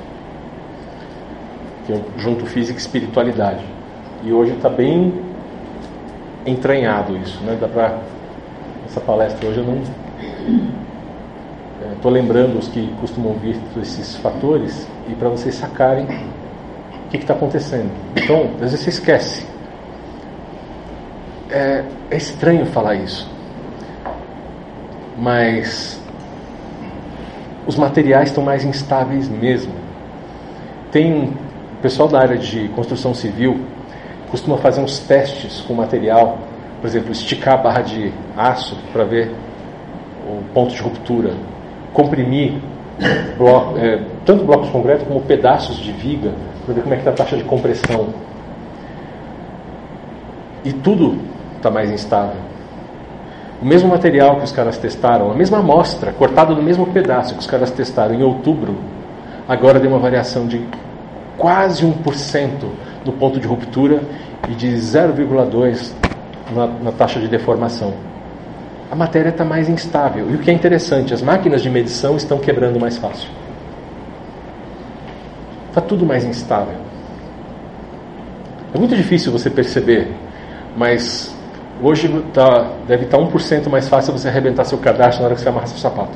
Que eu junto física e espiritualidade. E hoje está bem entranhado isso, né? Dá para essa palestra hoje eu não estou lembrando os que costumam ouvir esses fatores e para vocês sacarem o que está acontecendo. Então, às vezes você esquece. É estranho falar isso, mas os materiais estão mais instáveis mesmo. Tem pessoal da área de construção civil costuma fazer uns testes com material, por exemplo, esticar a barra de aço para ver o ponto de ruptura, comprimir tanto blocos de concreto como pedaços de viga para ver como é que está a taxa de compressão. E tudo está mais instável. O mesmo material que os caras testaram, a mesma amostra, cortada do mesmo pedaço que os caras testaram em outubro, agora deu uma variação de quase 1% no ponto de ruptura e de 0,2% na taxa de deformação. A matéria está mais instável. E o que é interessante, as máquinas de medição estão quebrando mais fácil. Está tudo mais instável. É muito difícil você perceber, mas hoje deve estar 1% mais fácil você arrebentar seu cadastro na hora que você amarra seu sapato.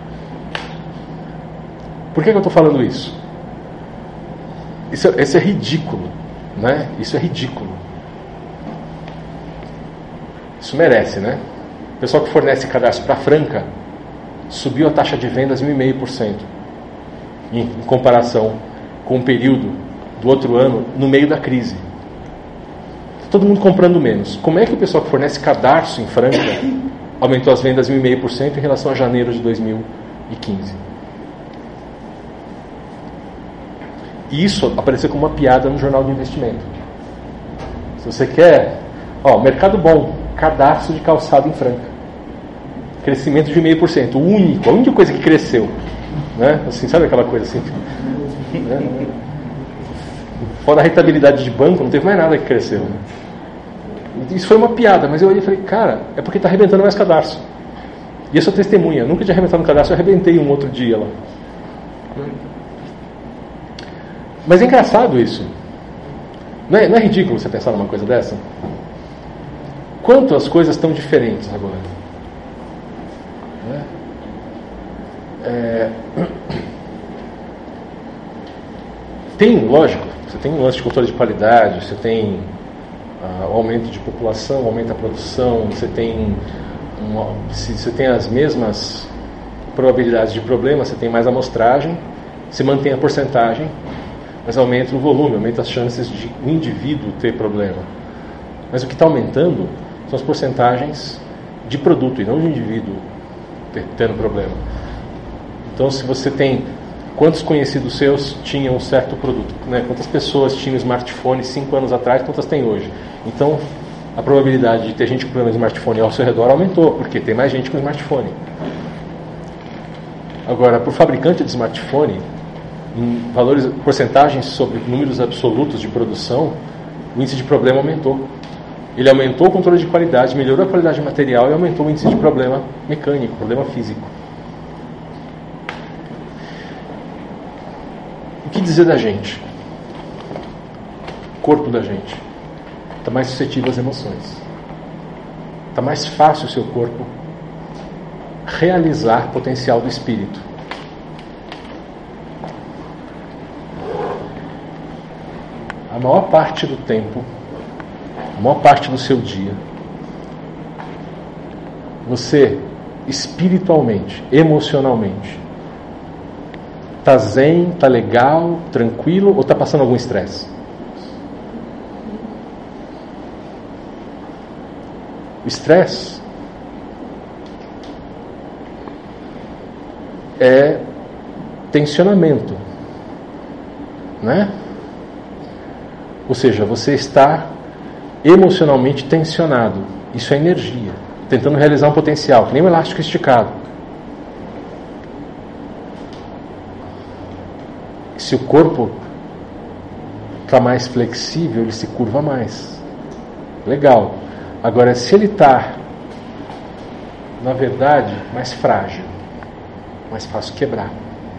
Por que eu estou falando isso? Isso é ridículo, né? Isso é ridículo. Isso merece, né? O pessoal que fornece cadastro para a Franca subiu a taxa de vendas 1,5% em comparação com o período do outro ano no meio da crise. Todo mundo comprando menos. Como é que o pessoal que fornece cadarço em Franca aumentou as vendas 1,5% em relação a janeiro de 2015? E isso apareceu como uma piada no jornal de investimento. Se você quer... mercado bom, cadarço de calçado em Franca. Crescimento de 1,5%. A única coisa que cresceu. Né? Assim, sabe aquela coisa assim? Né? Fora a rentabilidade de banco, não teve mais nada que cresceu. Né? Isso foi uma piada, mas eu olhei e falei, cara, é porque está arrebentando mais cadarço. E eu sou testemunha, eu nunca tinha arrebentado um cadarço, eu arrebentei um outro dia lá. Mas é engraçado isso. Não é ridículo você pensar numa coisa dessa? Quanto as coisas estão diferentes agora? Tem, lógico, você tem um lance de controle de qualidade, você tem o aumento de população, aumenta a produção, você tem se você tem as mesmas probabilidades de problema, você tem mais amostragem, você mantém a porcentagem, mas aumenta o volume, aumenta as chances de um indivíduo ter problema. Mas o que está aumentando são as porcentagens de produto e não de indivíduo tendo problema. Então, se você tem quantos conhecidos seus tinham um certo produto, né? Quantas pessoas tinham smartphone 5 anos atrás, quantas tem hoje? Então, a probabilidade de ter gente com problema de smartphone ao seu redor aumentou, porque tem mais gente com smartphone. Agora, por fabricante de smartphone, em porcentagens sobre números absolutos de produção, o índice de problema aumentou. Ele aumentou o controle de qualidade, melhorou a qualidade de material e aumentou o índice de problema mecânico, problema físico. O que dizer da gente? O corpo da gente está mais suscetível às emoções. Está mais fácil o seu corpo realizar o potencial do espírito. A maior parte do tempo, a maior parte do seu dia, você espiritualmente, emocionalmente, está zen, está legal, tranquilo ou está passando algum estresse? O estresse é tensionamento, né? Ou seja, você está emocionalmente tensionado. Isso é energia, tentando realizar um potencial, que nem um elástico esticado. Se o corpo está mais flexível, ele se curva mais. Legal. Agora, se ele está na verdade, mais frágil, mais fácil quebrar.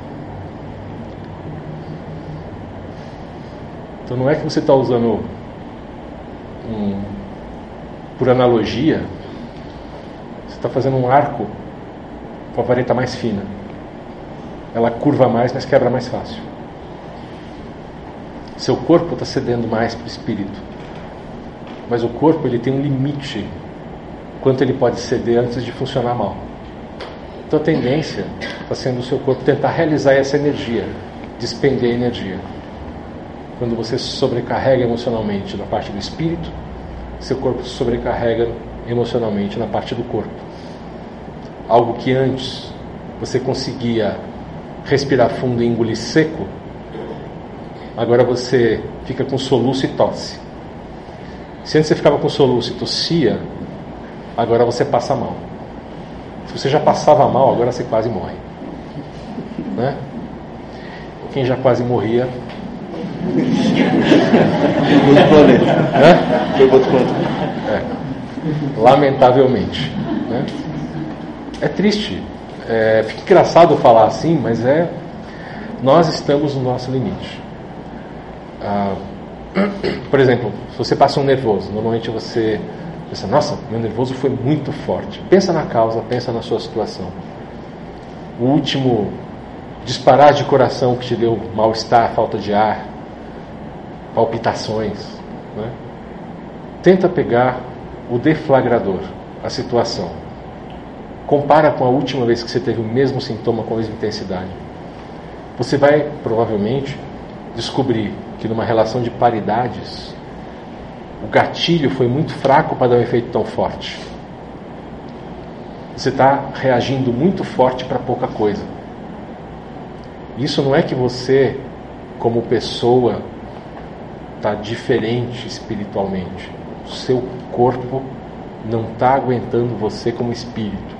Então não é que você está usando por analogia, você está fazendo um arco com a vareta mais fina. Ela curva mais, mas quebra mais fácil. Seu corpo está cedendo mais para o espírito. Mas o corpo ele tem um limite quanto ele pode ceder antes de funcionar mal. Então a tendência está sendo o seu corpo tentar realizar essa energia, despender energia. Quando você se sobrecarrega emocionalmente na parte do espírito, seu corpo se sobrecarrega emocionalmente na parte do corpo. Algo que antes você conseguia respirar fundo e engolir seco, agora você fica com soluço e tosse. Se antes você ficava com soluço e tossia, agora você passa mal. Se você já passava mal, agora você quase morre. Né? Quem já quase morria... Lamentavelmente, né? É triste, fica engraçado falar assim, mas nós estamos no nosso limite. Por exemplo, se você passa um nervoso, normalmente você pensa, nossa, meu nervoso foi muito forte. Pensa na causa, pensa na sua situação. O último disparar de coração que te deu mal-estar, falta de ar, palpitações, né? Tenta pegar o deflagrador, a situação. Compara com a última vez que você teve o mesmo sintoma com a mesma intensidade. Você vai, provavelmente, descobrir que numa relação de paridades, o gatilho foi muito fraco para dar um efeito tão forte. Você está reagindo muito forte para pouca coisa. Isso não é que você, como pessoa, está diferente espiritualmente. O seu corpo não está aguentando você como espírito.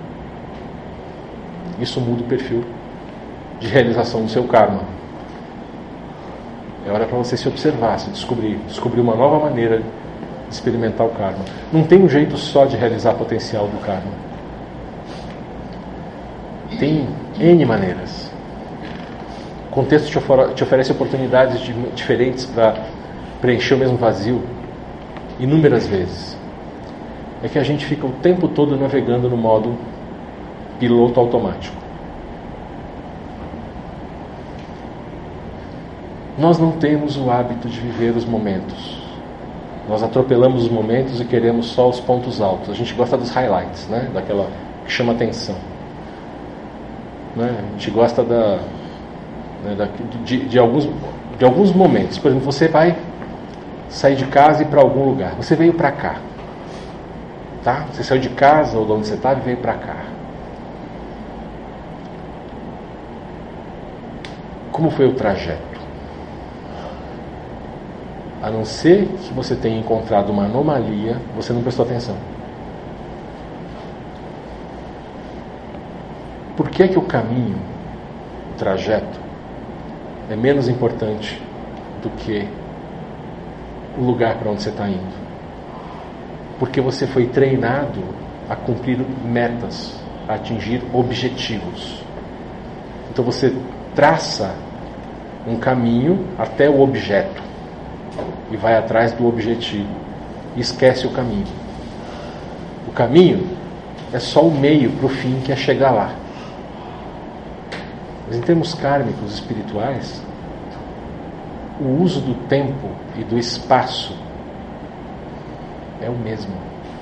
Isso muda o perfil de realização do seu karma. É hora para você se observar, se descobrir uma nova maneira de experimentar o karma. Não tem um jeito só de realizar o potencial do karma. Tem N maneiras. O contexto te oferece oportunidades diferentes para preencher o mesmo vazio inúmeras vezes. É que a gente fica o tempo todo navegando no modo piloto automático. Nós não temos o hábito de viver os momentos. Nós atropelamos os momentos e queremos só os pontos altos. A gente gosta dos highlights, né? Daquela que chama atenção. Né? A gente gosta de alguns momentos. Por exemplo, você vai sair de casa e ir para algum lugar. Você veio para cá. Tá? Você saiu de casa ou de onde você estava e veio para cá. Como foi o trajeto? A não ser que você tenha encontrado uma anomalia, você não prestou atenção. Por que que o caminho, o trajeto, é menos importante do que o lugar para onde você está indo? Porque você foi treinado a cumprir metas, a atingir objetivos. Então você traça um caminho até o objeto e vai atrás do objetivo e esquece o caminho. O caminho é só o meio para o fim, que é chegar lá. Mas em termos kármicos espirituais, o uso do tempo e do espaço é o mesmo.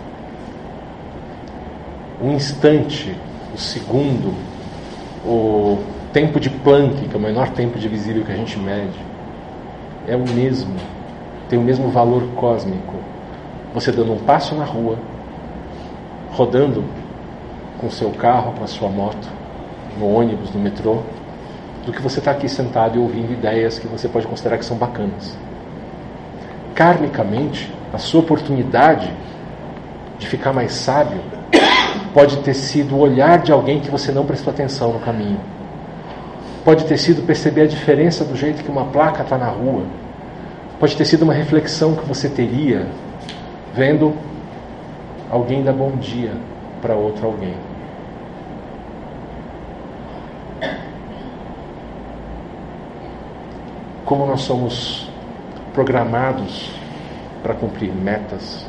O instante, o segundo, o tempo de Planck, que é o menor tempo divisível que a gente mede, é o mesmo. Tem o mesmo valor cósmico. Você dando um passo na rua, rodando com o seu carro, com a sua moto, no ônibus, no metrô, do que você está aqui sentado e ouvindo ideias que você pode considerar que são bacanas. Karmicamente, a sua oportunidade de ficar mais sábio pode ter sido o olhar de alguém que você não prestou atenção no caminho. Pode ter sido perceber a diferença do jeito que uma placa está na rua. Pode ter sido uma reflexão que você teria vendo alguém dar bom dia para outro alguém. Como nós somos programados para cumprir metas,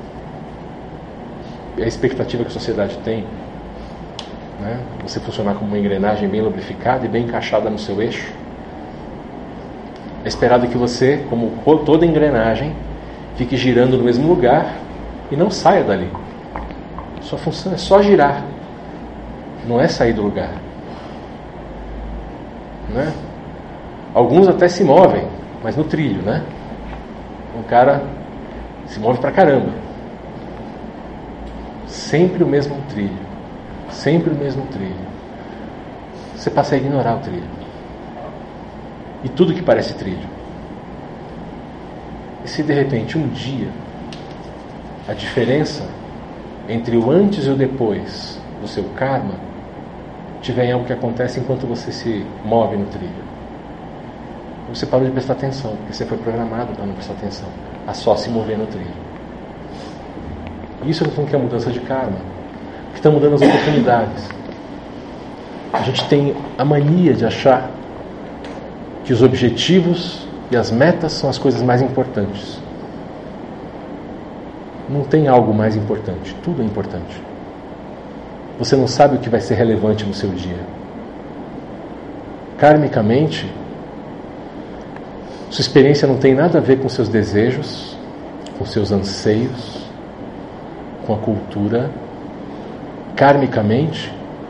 a expectativa que a sociedade tem, né? Você funcionar como uma engrenagem bem lubrificada e bem encaixada no seu eixo. É esperado que você, como toda engrenagem, fique girando no mesmo lugar e não saia dali. Sua função é só girar, não é sair do lugar, né? Alguns até se movem, mas no trilho, né? Um cara se move pra caramba. Sempre o mesmo trilho. Sempre o mesmo trilho. Você passa a ignorar o trilho. E tudo que parece trilho. E se de repente um dia a diferença entre o antes e o depois do seu karma tiver em algo que acontece enquanto você se move no trilho, você parou de prestar atenção, porque você foi programado para não prestar atenção, a só se mover no trilho. Isso é o que é a mudança de karma, que está mudando as oportunidades. A gente tem a mania de achar que os objetivos e as metas são as coisas mais importantes. Não tem algo mais importante, tudo é importante. Você não sabe o que vai ser relevante no seu dia. Karmicamente, sua experiência não tem nada a ver com seus desejos, com seus anseios, com a cultura. Karmicamente,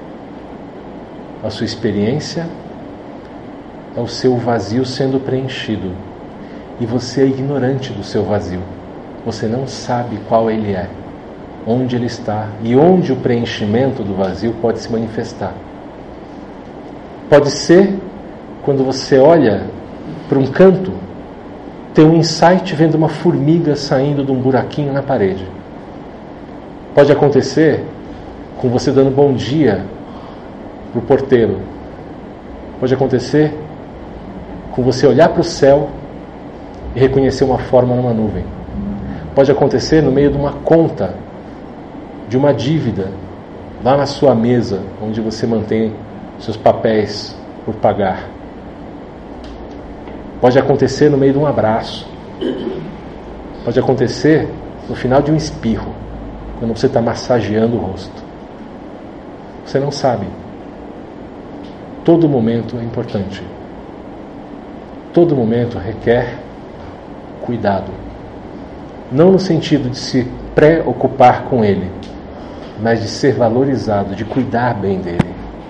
a sua experiência é o seu vazio sendo preenchido. E você é ignorante do seu vazio. Você não sabe qual ele é, onde ele está e onde o preenchimento do vazio pode se manifestar. Pode ser quando você olha para um canto, ter um insight vendo uma formiga saindo de um buraquinho na parede. Pode acontecer com você dando bom dia para o porteiro. Pode acontecer com você olhar para o céu e reconhecer uma forma numa nuvem. Pode acontecer no meio de uma conta, de uma dívida, lá na sua mesa, onde você mantém seus papéis por pagar. Pode acontecer no meio de um abraço. Pode acontecer no final de um espirro, quando você está massageando o rosto. Você não sabe. Todo momento é importante. Todo momento requer cuidado. Não no sentido de se preocupar com ele, mas de ser valorizado, de cuidar bem dele.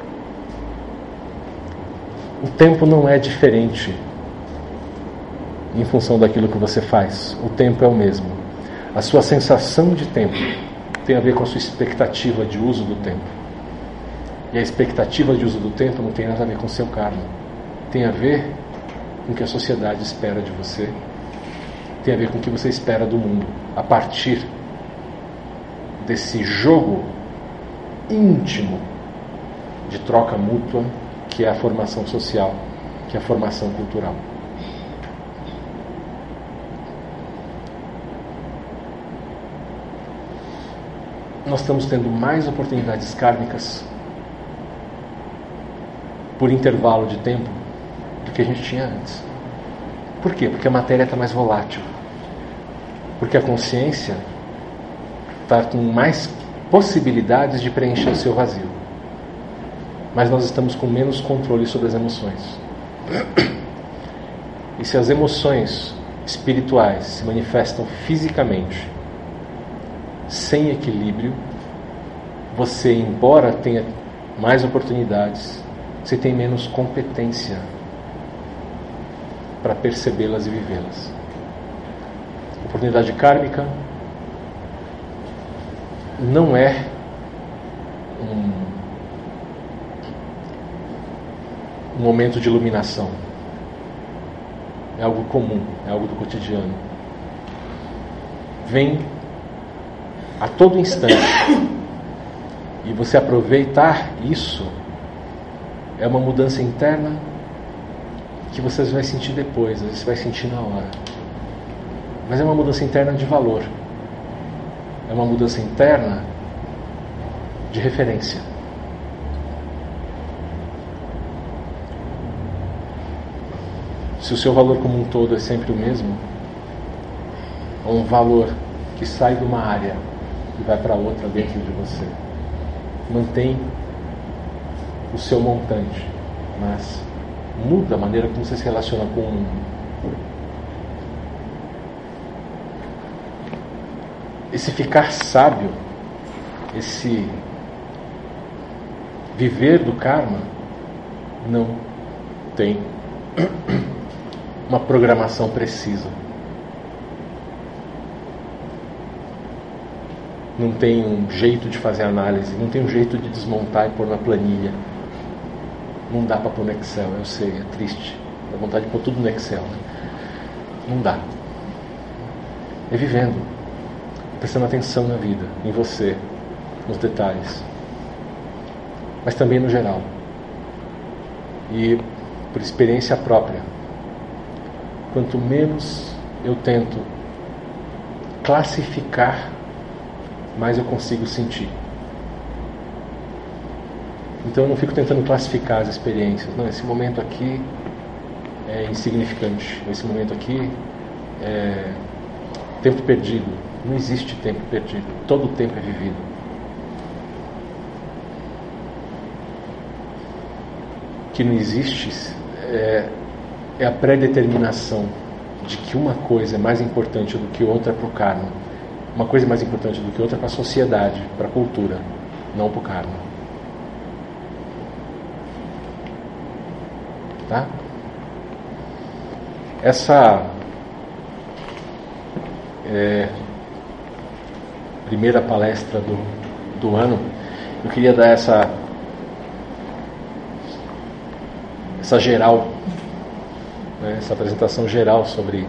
O tempo não é diferente em função daquilo que você faz. O tempo é o mesmo. A sua sensação de tempo tem a ver com a sua expectativa de uso do tempo. E a expectativa de uso do tempo não tem nada a ver com o seu karma. Tem a ver com o que a sociedade espera de você. Tem a ver com o que você espera do mundo. A partir desse jogo íntimo de troca mútua, que é a formação social, que é a formação cultural. Nós estamos tendo mais oportunidades kármicas por intervalo de tempo do que a gente tinha antes. Por quê? Porque a matéria está mais volátil. Porque a consciência está com mais possibilidades de preencher o seu vazio. Mas nós estamos com menos controle sobre as emoções. E se as emoções espirituais se manifestam fisicamente sem equilíbrio, você, embora tenha mais oportunidades, você tem menos competência para percebê-las e vivê-las. Oportunidade kármica não é um momento de iluminação. É algo comum, é algo do cotidiano. Vem a todo instante. E você aproveitar isso é uma mudança interna que você vai sentir depois, às vezes você vai sentir na hora. Mas é uma mudança interna de valor. É uma mudança interna de referência. Se o seu valor como um todo é sempre o mesmo, é um valor que sai de uma área e vai para outra dentro de você. Mantém o seu montante, mas muda a maneira como você se relaciona com o mundo. Esse ficar sábio, esse viver do karma, não tem uma programação precisa. Não tem um jeito de fazer análise, não tem um jeito de desmontar e pôr na planilha. Não dá para pôr no Excel, eu sei, é triste. Dá vontade de pôr tudo no Excel, né? Não dá. É vivendo, prestando atenção na vida, em você, nos detalhes, mas também no geral. E por experiência própria, quanto menos eu tento classificar, mais eu consigo sentir. Então eu não fico tentando classificar as experiências. Não, esse momento aqui é insignificante. Esse momento aqui é tempo perdido. Não existe tempo perdido. Todo o tempo é vivido. O que não existe é a predeterminação de que uma coisa é mais importante do que outra para o karma. Uma coisa é mais importante do que outra para a sociedade, para a cultura, não para o karma. Tá? Essa primeira palestra do ano, eu queria dar essa geral, né, essa apresentação geral sobre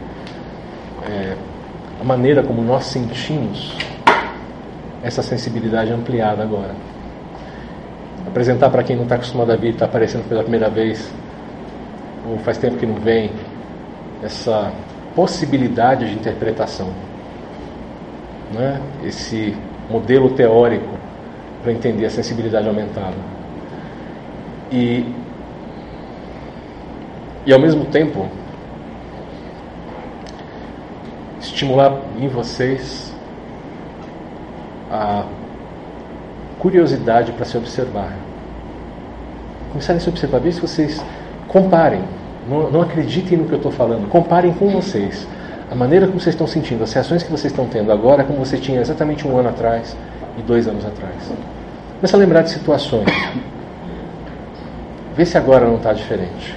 a maneira como nós sentimos essa sensibilidade ampliada agora. Apresentar para quem não está acostumado a vir, está aparecendo pela primeira vez, ou faz tempo que não vem, essa possibilidade de interpretação, né? Esse modelo teórico para entender a sensibilidade aumentada. E ao mesmo tempo estimular em vocês a curiosidade para se observar. Começarem a se observar, ver se vocês comparem. Não acreditem no que eu estou falando. Comparem com vocês. A maneira como vocês estão sentindo, as reações que vocês estão tendo agora, como você tinha exatamente 1 ano atrás e 2 anos atrás. Começa a lembrar de situações. Vê se agora não está diferente.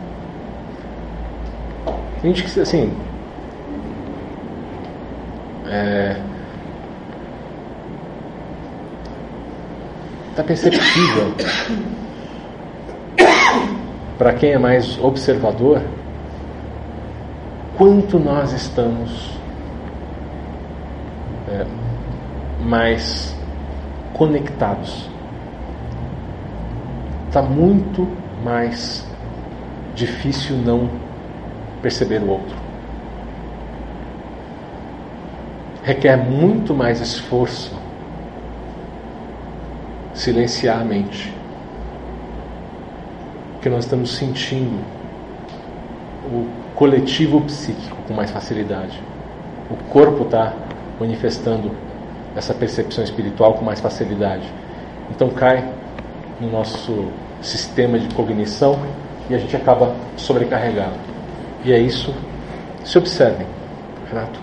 Tem gente que, assim, está perceptível para quem é mais observador quanto nós estamos mais conectados. Está muito mais difícil não perceber o outro. Requer muito mais esforço silenciar a mente, porque nós estamos sentindo o coletivo psíquico com mais facilidade. O corpo está manifestando essa percepção espiritual com mais facilidade. Então cai no nosso sistema de cognição e a gente acaba sobrecarregado. E é isso. Se observem, Renato.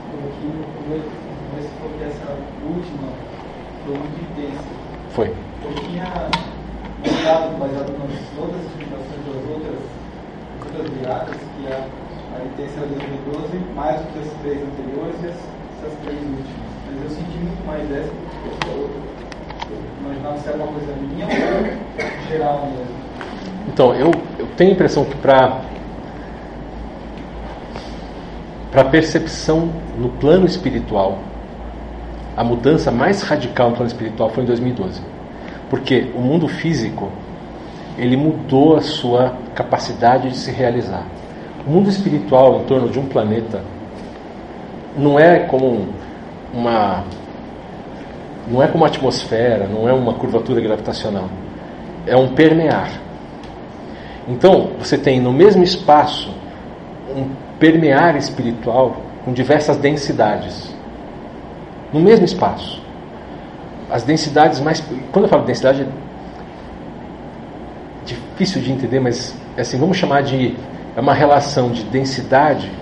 Mas porque essa última foi muito intensa. Foi. Eu tinha notado, baseado nas todas as explicações das outras viradas, que a intensa de 2012 mais do que as 3 anteriores e essas 3 últimas. Mas eu senti muito mais essa do que a outra. Eu imaginava se era uma coisa minha ou geral mesmo. Então, eu tenho a impressão que para percepção no plano espiritual, a mudança mais radical no plano espiritual foi em 2012. Porque o mundo físico, ele mudou a sua capacidade de se realizar. O mundo espiritual em torno de um planeta não é como Não é como a atmosfera, não é uma curvatura gravitacional. É um permear. Então, você tem no mesmo espaço um permear espiritual com diversas densidades. No mesmo espaço. As densidades mais... Quando eu falo densidade, é difícil de entender, mas assim, vamos chamar de... É uma relação de densidade,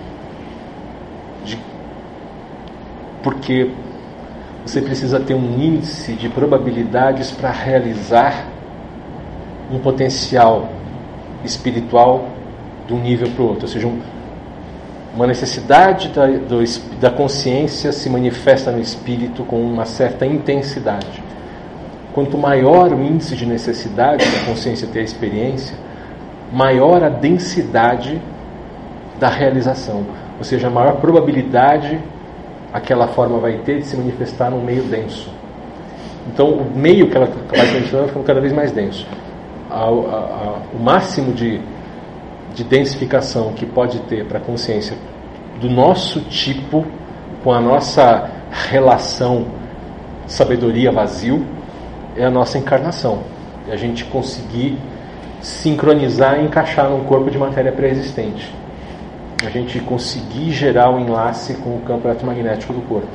porque você precisa ter um índice de probabilidades para realizar um potencial espiritual de um nível para o outro. Ou seja, uma necessidade da consciência se manifesta no espírito com uma certa intensidade. Quanto maior o índice de necessidade da consciência ter a experiência, maior a densidade da realização. Ou seja, a maior probabilidade aquela forma vai ter de se manifestar num meio denso. Então, o meio que ela vai se manifestar vai ficando cada vez mais denso. O máximo de densificação que pode ter para a consciência do nosso tipo, com a nossa relação sabedoria-vazio, é a nossa encarnação. É a gente conseguir sincronizar e encaixar num corpo de matéria pré-existente. A gente conseguir gerar um enlace com o campo eletromagnético do corpo.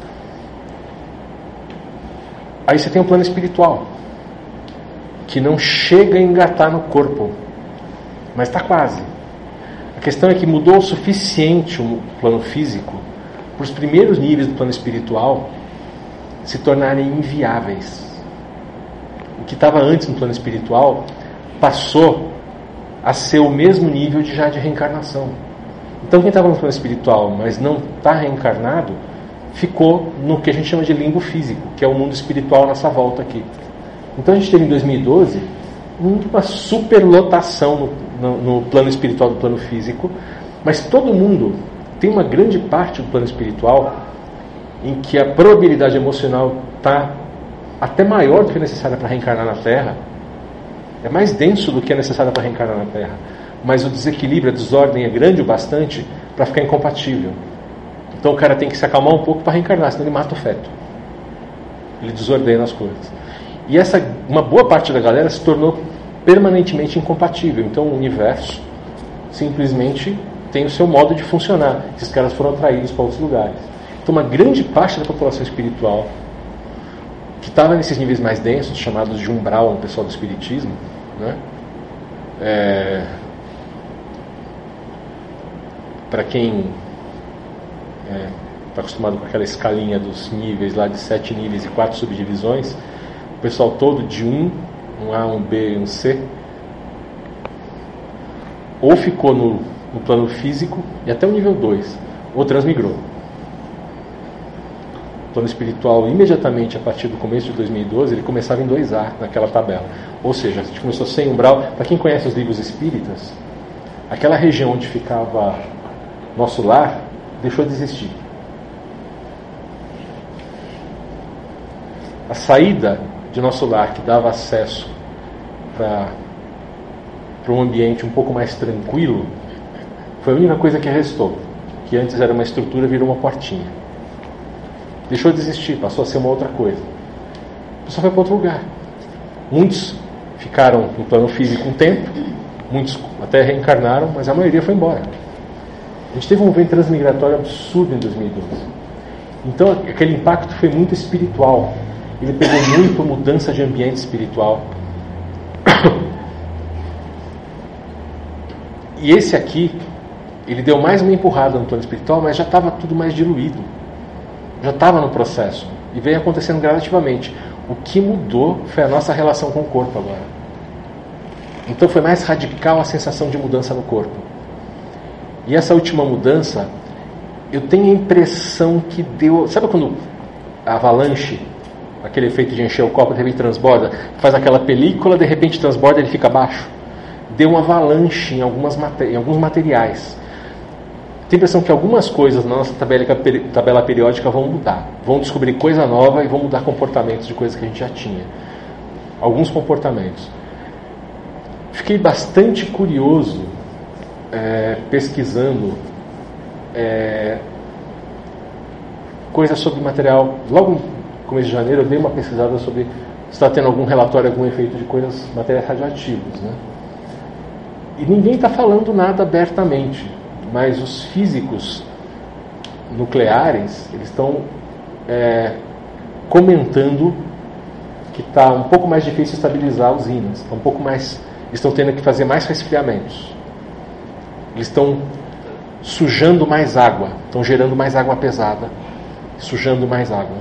Aí você tem o plano espiritual, que não chega a engatar no corpo, mas está quase. A questão é que mudou o suficiente o plano físico para os primeiros níveis do plano espiritual se tornarem inviáveis. O que estava antes no plano espiritual passou a ser o mesmo nível de reencarnação. Então quem estava no plano espiritual, mas não está reencarnado, ficou no que a gente chama de limbo físico, que é o mundo espiritual à nossa volta aqui. Então a gente teve em 2012 uma superlotação no plano espiritual do plano físico, mas todo mundo tem uma grande parte do plano espiritual em que a probabilidade emocional está até maior do que necessária para reencarnar na Terra. É mais denso do que é necessário para reencarnar na Terra. Mas o desequilíbrio, a desordem é grande o bastante para ficar incompatível. Então o cara tem que se acalmar um pouco para reencarnar, senão ele mata o feto. Ele desordena as coisas. E uma boa parte da galera se tornou permanentemente incompatível. Então o universo simplesmente tem o seu modo de funcionar. Esses caras foram atraídos para outros lugares. Então uma grande parte da população espiritual que estava nesses níveis mais densos, chamados de umbral no pessoal do espiritismo, né? Para quem está acostumado com aquela escalinha dos níveis lá de 7 níveis e 4 subdivisões, o pessoal todo de um A, um B e um C, ou ficou no plano físico e até o nível 2, ou transmigrou. O plano espiritual, imediatamente a partir do começo de 2012, ele começava em 2A naquela tabela. Ou seja, a gente começou sem umbral. Para quem conhece os livros espíritas, aquela região onde ficava nosso lar deixou de existir. A saída de nosso lar, que dava acesso para um ambiente um pouco mais tranquilo, foi a única coisa que restou. Que antes era uma estrutura, virou uma portinha. Deixou de existir, passou a ser uma outra coisa. A pessoa foi para outro lugar. Muitos ficaram no plano físico um tempo, muitos até reencarnaram, mas a maioria foi embora. A gente teve um movimento transmigratório absurdo em 2012. Então aquele impacto foi muito espiritual. Ele pegou muito mudança de ambiente espiritual. E esse aqui, ele deu mais uma empurrada no plano espiritual, mas já estava tudo mais diluído. Já estava no processo. E veio acontecendo gradativamente. O que mudou foi a nossa relação com o corpo agora. Então foi mais radical a sensação de mudança no corpo. E essa última mudança, eu tenho a impressão que deu... Sabe quando a avalanche, aquele efeito de encher o copo, de repente transborda, faz aquela película, de repente transborda e ele fica baixo? Deu uma avalanche em alguns materiais. Tenho a impressão que algumas coisas na nossa tabela periódica vão mudar. Vão descobrir coisa nova e vão mudar comportamentos de coisas que a gente já tinha. Alguns comportamentos. Fiquei bastante curioso pesquisando coisas sobre material. Logo começo de janeiro, eu dei uma pesquisada sobre se está tendo algum relatório, algum efeito de coisas, materiais radioativos, né? E ninguém está falando nada abertamente, mas os físicos nucleares, eles estão comentando que está um pouco mais difícil estabilizar usinas, tá um pouco mais, estão tendo que fazer mais resfriamentos, eles estão sujando mais água, estão gerando mais água pesada, sujando mais água.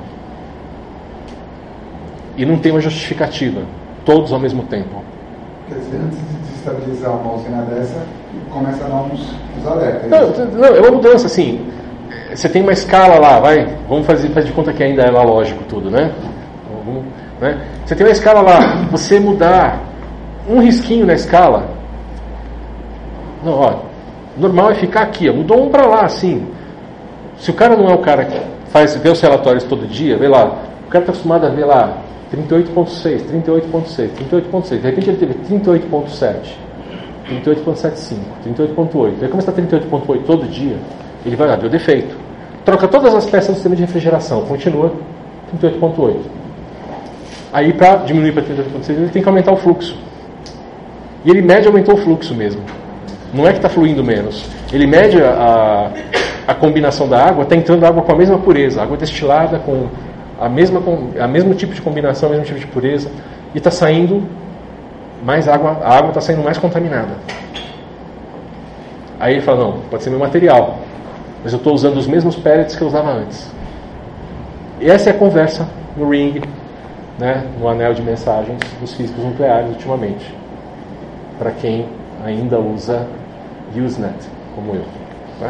E não tem uma justificativa, todos ao mesmo tempo. Quer dizer, antes de estabilizar uma usina dessa, começa a dar uns alertas. Não, é uma mudança, assim. Você tem uma escala lá, vamos fazer de conta que ainda é lá lógico tudo, né? Você tem uma escala lá, você mudar um risquinho na escala, não, ó, normal é ficar aqui, ó, mudou um para lá, assim. Se o cara não é o cara que vê os relatórios todo dia, vê lá, o cara está acostumado a ver lá 38.6, 38.6, 38.6, de repente ele teve 38.7, 38.75, 38.8, aí como está 38.8 todo dia, ele vai lá, deu defeito, troca todas as peças do sistema de refrigeração, continua 38.8. Aí para diminuir para 38.6 ele tem que aumentar o fluxo, e ele mede, aumentou o fluxo mesmo, não é que está fluindo menos, ele mede a combinação da água, está entrando água com a mesma pureza, água destilada com a mesmo tipo de combinação, o mesmo tipo de pureza, e está saindo mais água, a água está saindo mais contaminada. Aí ele fala, não, pode ser meu material, mas eu estou usando os mesmos pellets que eu usava antes. E essa é a conversa no ring, né, no anel de mensagens dos físicos nucleares ultimamente, para quem ainda usa Usenet, como eu. Tá?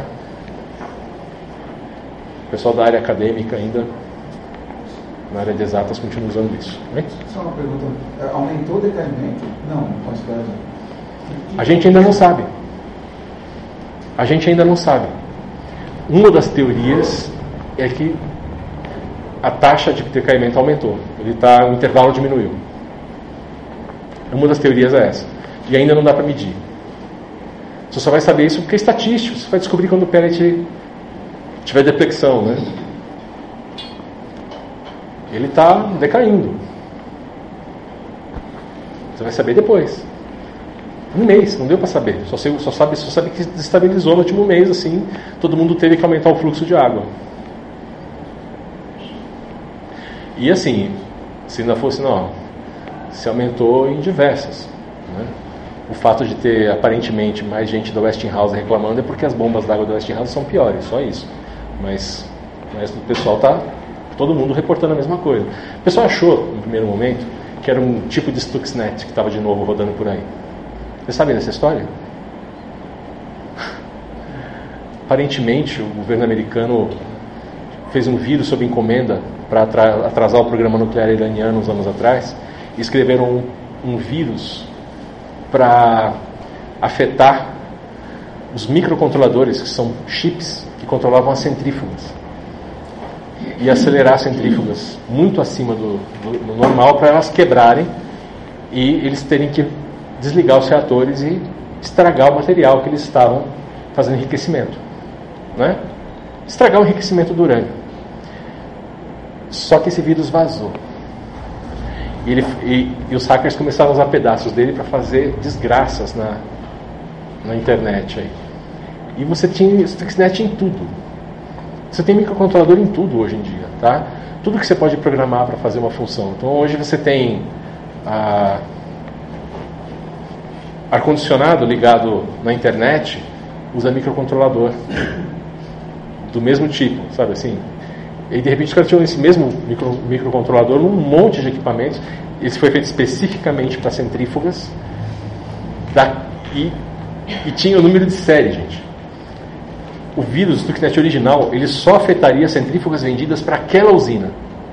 O pessoal da área acadêmica ainda, na área de exatas, continua usando isso. Né? Só uma pergunta, aumentou o decaimento? Não, quantidade. A gente ainda não sabe. A gente ainda não sabe. Uma das teorias é que a taxa de decaimento aumentou. O intervalo diminuiu. Uma das teorias é essa. E ainda não dá para medir. Você só vai saber isso porque é estatístico. Você vai descobrir quando o pellet tiver deflexão, né? Ele está decaindo. Você vai saber depois. Um mês, não deu para saber. Só sabe que estabilizou no último mês, assim. Todo mundo teve que aumentar o fluxo de água. E assim, se ainda fosse, não, se aumentou em diversas. Né? O fato de ter aparentemente mais gente da Westinghouse reclamando é porque as bombas d'água da Westinghouse são piores, só isso. Mas o pessoal está, todo mundo reportando a mesma coisa. O pessoal achou, no primeiro momento, que era um tipo de Stuxnet que estava de novo rodando por aí. Vocês sabem dessa história? Aparentemente, o governo americano fez um vírus sob encomenda para atrasar o programa nuclear iraniano uns anos atrás, e escreveram um vírus para afetar os microcontroladores, que são chips que controlavam as centrífugas, e acelerar as centrífugas muito acima do normal para elas quebrarem e eles terem que desligar os reatores e estragar o material que eles estavam fazendo enriquecimento, né? Estragar o enriquecimento do urânio. Só que esse vírus vazou. E os hackers começaram a usar pedaços dele para fazer desgraças na internet aí. E você tinha Stuxnet em tudo. Você tem microcontrolador em tudo hoje em dia, tá? Tudo que você pode programar para fazer uma função. Então hoje você tem ar-condicionado ligado na internet, usa microcontrolador do mesmo tipo, sabe assim? E de repente os caras tinham esse mesmo microcontrolador num monte de equipamentos. Esse foi feito especificamente para centrífugas e tinha o número de série, gente. O vírus do Stuxnet original, ele só afetaria centrífugas vendidas para aquela usina.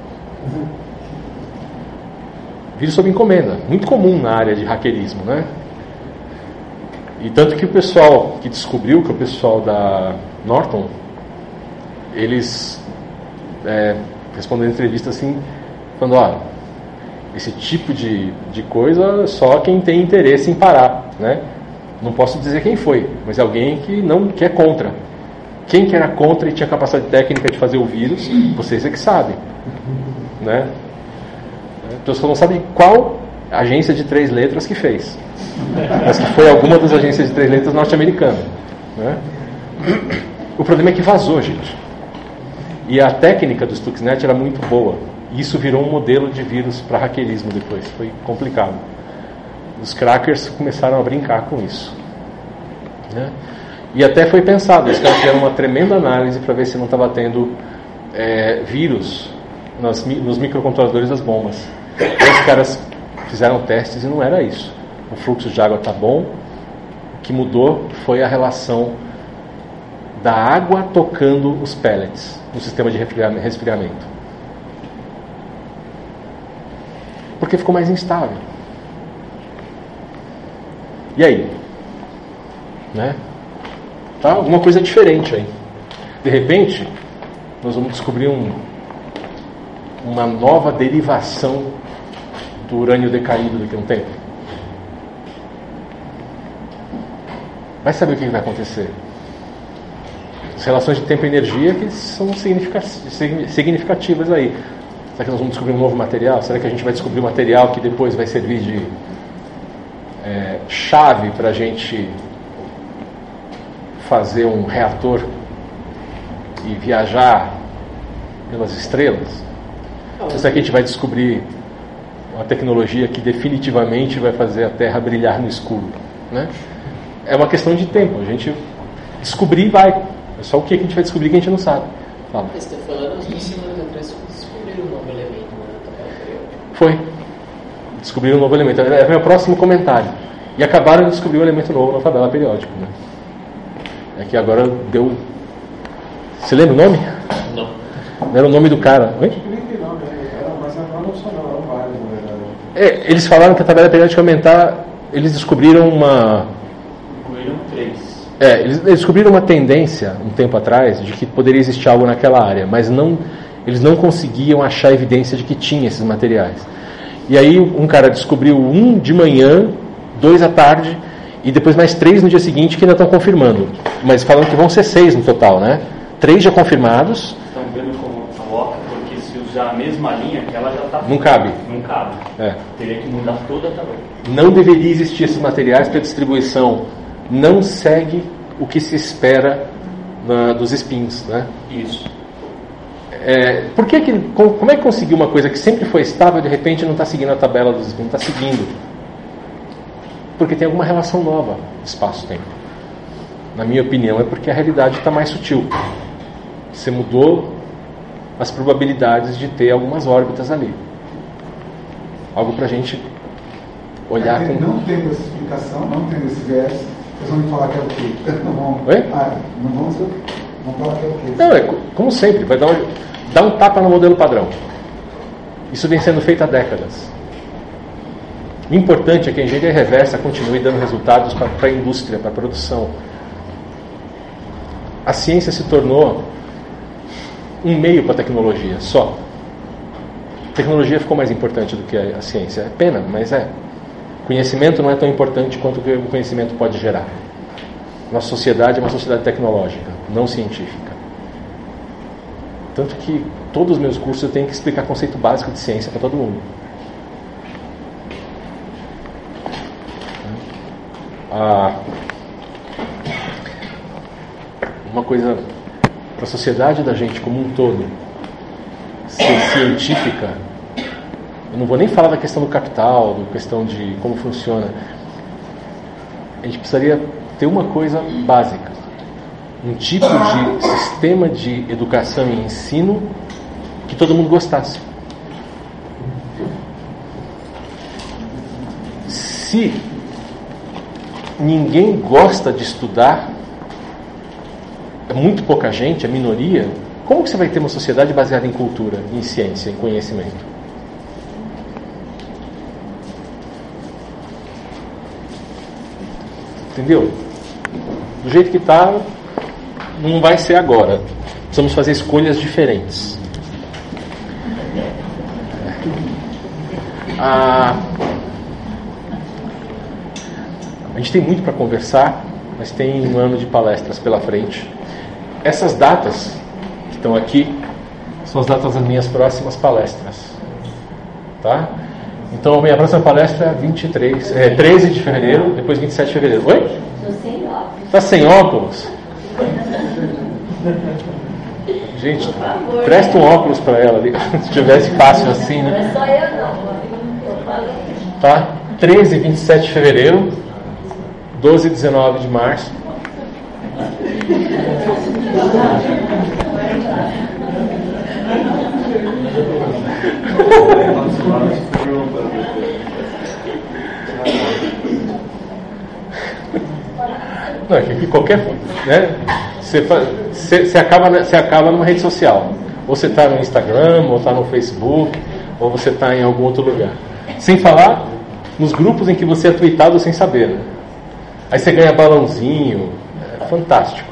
Vírus sob encomenda, muito comum na área de hackerismo, né? E tanto que o pessoal que descobriu, que o pessoal da Norton, eles respondendo entrevista assim, falando, esse tipo de coisa só quem tem interesse em parar, né? Não posso dizer quem foi, mas é alguém que é contra. Quem que era contra e tinha capacidade técnica de fazer o vírus, vocês é que sabem. né? A pessoa não sabe qual agência de 3 letras que fez, mas que foi alguma das agências de 3 letras norte-americanas, né? O problema é que vazou, gente. E a técnica do Stuxnet era muito boa. E isso virou um modelo de vírus para hackerismo depois. Foi complicado. Os crackers começaram a brincar com isso, né? E até foi pensado, os caras fizeram uma tremenda análise para ver se não estava tendo vírus nos microcontroladores das bombas. E os caras fizeram testes e não era isso. O fluxo de água está bom. O que mudou foi a relação da água tocando os pellets no sistema de resfriamento. Porque ficou mais instável. E aí? Né? Tá? Alguma coisa diferente aí. De repente, nós vamos descobrir uma nova derivação do urânio decaído daqui a um tempo. Vai saber o que vai acontecer. As relações de tempo e energia que são significativas aí. Será que nós vamos descobrir um novo material? Será que a gente vai descobrir um material que depois vai servir de chave para a gente fazer um reator e viajar pelas estrelas? Ou será que a gente vai descobrir uma tecnologia que definitivamente vai fazer a Terra brilhar no escuro, né? É uma questão de tempo. A gente descobrir vai. É só o que a gente vai descobrir que a gente não sabe. Fala. Você está falando, uns 20 anos atrás descobriram um novo elemento na tabela periódica. Foi. Descobriram um novo elemento. É o meu próximo comentário. E acabaram de descobrir um elemento novo na tabela periódica, né? É que agora deu... Você lembra o nome? Não. Não era o nome do cara. Oi? Mas agora não são não, eram vários, na verdade. Eles falaram que a tabela periódica ia aumentar. Eles descobriram uma... Incluíram 3. Eles descobriram uma tendência um tempo atrás de que poderia existir algo naquela área, mas eles não conseguiam achar evidência de que tinha esses materiais. E aí um cara descobriu 1 de manhã, 2 à tarde e depois mais 3 no dia seguinte que ainda estão confirmando. Mas falando que vão ser 6 no total, né? 3 já confirmados. Estão vendo como coloca, porque se usar a mesma linha, que ela já está... Não cabe. Não cabe. Teria que mudar toda a tabela. Não deveria existir esses materiais para distribuição. Não segue o que se espera dos spins, né? Isso. Como é que conseguiu uma coisa que sempre foi estável e de repente não está seguindo a tabela dos spins? Não está seguindo. Porque tem alguma relação nova de espaço-tempo. Na minha opinião, é porque a realidade está mais sutil. Você mudou as probabilidades de ter algumas órbitas ali. Algo para a gente olhar com... Não tendo essa explicação, não tendo esse viés, vocês vão me falar que é o quê? Não vão, Oi? Não vão falar que é o quê? Não, como sempre, vai dar um tapa no modelo padrão. Isso vem sendo feito há décadas. O importante é que a engenharia reversa continue dando resultados para a indústria, para a produção. A ciência se tornou um meio para a tecnologia, só. A tecnologia ficou mais importante do que a ciência. É pena, mas é. Conhecimento não é tão importante quanto o que o conhecimento pode gerar. Nossa sociedade é uma sociedade tecnológica, não científica. Tanto que todos os meus cursos eu tenho que explicar conceito básico de ciência para todo mundo. Uma coisa para a sociedade da gente como um todo ser científica. Eu não vou nem falar da questão do capital, da questão de como funciona. A gente precisaria ter uma coisa básica. Um tipo de sistema de educação e ensino que todo mundo gostasse. Se ninguém gosta de estudar, é muito pouca gente, é minoria, como que você vai ter uma sociedade baseada em cultura, em ciência, em conhecimento? Entendeu? Do jeito que está, não vai ser agora. Precisamos fazer escolhas diferentes. A gente tem muito para conversar, mas tem um ano de palestras pela frente. Essas datas que estão aqui são as datas das minhas próximas palestras. Tá? Então a minha próxima palestra é 13 de fevereiro, depois 27 de fevereiro. Oi? Estou sem óculos. Está sem óculos? Gente, presta um óculos para ela ali, se tivesse fácil assim, Não né? é só eu, não. Eu falo. Tá? 13 e 27 de fevereiro, 12 e 19 de março. Não, é que qualquer, né? Você acaba numa rede social. Ou você está no Instagram, ou está no Facebook, ou você está em algum outro lugar. Sem falar nos grupos em que você é tweetado sem saber, né? Aí você ganha balãozinho. É fantástico.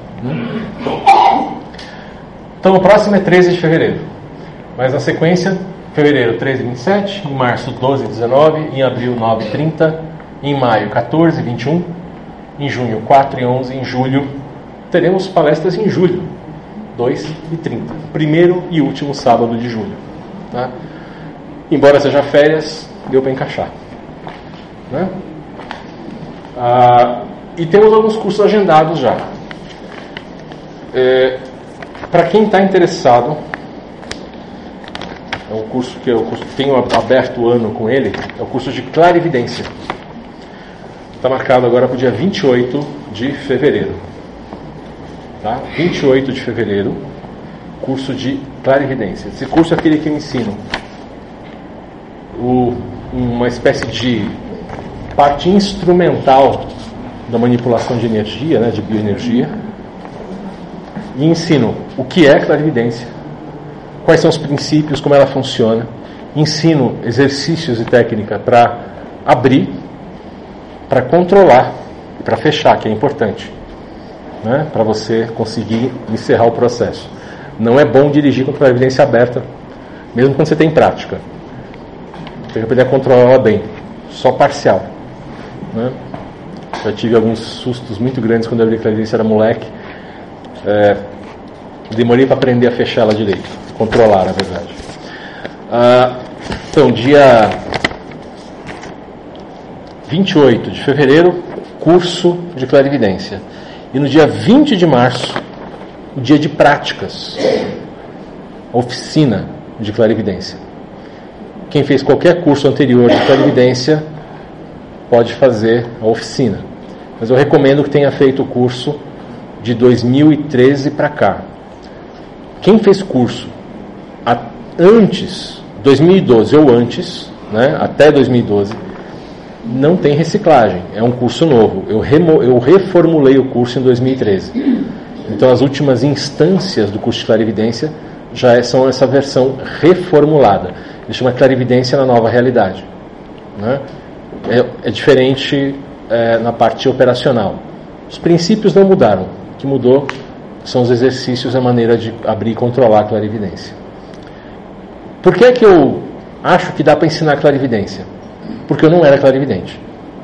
Então o próximo é 13 de fevereiro. Mas na sequência, fevereiro 13 e 27, em março 12 e 19, em abril 9 e 30, em maio 14 e 21, em junho 4 e 11, em julho teremos palestras em julho 2 e 30, primeiro e último sábado de julho, tá? Embora seja férias, deu para encaixar, né? E temos alguns cursos agendados já. Para quem está interessado, é um curso que eu tenho aberto o ano com ele, é o curso de Clarividência. Está marcado agora para o dia 28 de fevereiro. Tá? 28 de fevereiro, curso de Clarividência. Esse curso é aquele que eu ensino uma espécie de parte instrumental da manipulação de energia, né, de bioenergia, e ensino o que é clarividência, quais são os princípios, como ela funciona, ensino exercícios e técnica para abrir, para controlar e para fechar, que é importante, né, para você conseguir encerrar o processo. Não é bom dirigir com clarividência aberta, mesmo quando você tem prática. Tem que aprender a controlar ela bem, só parcial, né? Já tive alguns sustos muito grandes quando eu abri clarividência, era moleque. Demorei para aprender a fechar ela direito, controlar, na verdade. Então, dia 28 de fevereiro, curso de clarividência. E no dia 20 de março, o dia de práticas, oficina de clarividência. Quem fez qualquer curso anterior de clarividência pode fazer a oficina. Mas eu recomendo que tenha feito o curso de 2013 para cá. Quem fez curso antes, 2012 ou antes, né, até 2012, não tem reciclagem. É um curso novo. Eu reformulei o curso em 2013. Então as últimas instâncias do curso de clarividência já são essa versão reformulada. Ele chama Clarividência na Nova Realidade, né? É diferente na parte operacional. Os princípios não mudaram. O que mudou são os exercícios, a maneira de abrir e controlar a clarividência. Por que é que eu acho que dá para ensinar clarividência? Porque eu não era clarividente.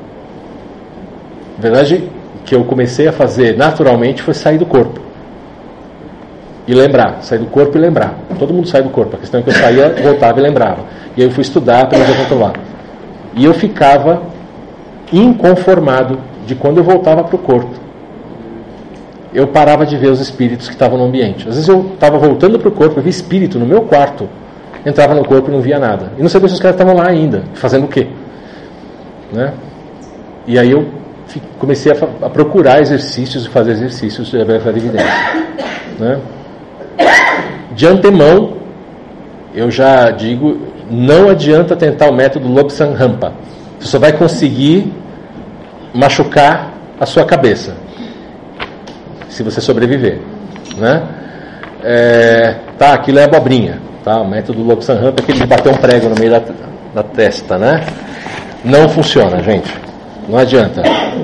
A verdade que eu comecei a fazer naturalmente foi sair do corpo e lembrar, sair do corpo e lembrar. Todo mundo sai do corpo, a questão é que eu saía, voltava e lembrava. E aí eu fui estudar para aprender a controlar. E eu ficava inconformado de quando eu voltava para o corpo. Eu parava de ver os espíritos que estavam no ambiente. Às vezes eu estava voltando para o corpo, eu vi espírito no meu quarto, entrava no corpo e não via nada. E não sabia se os caras estavam lá ainda, fazendo o quê? Né? E aí eu comecei a procurar exercícios e fazer exercícios de clarividência, né? De antemão, eu já digo, não adianta tentar o método Lobsang Rampa. Você só vai conseguir machucar a sua cabeça se você sobreviver, né? Aquilo é abobrinha, tá? O método Lobsang Rampa é aquele de bater um prego no meio da testa, né? Não funciona, gente. Não adianta.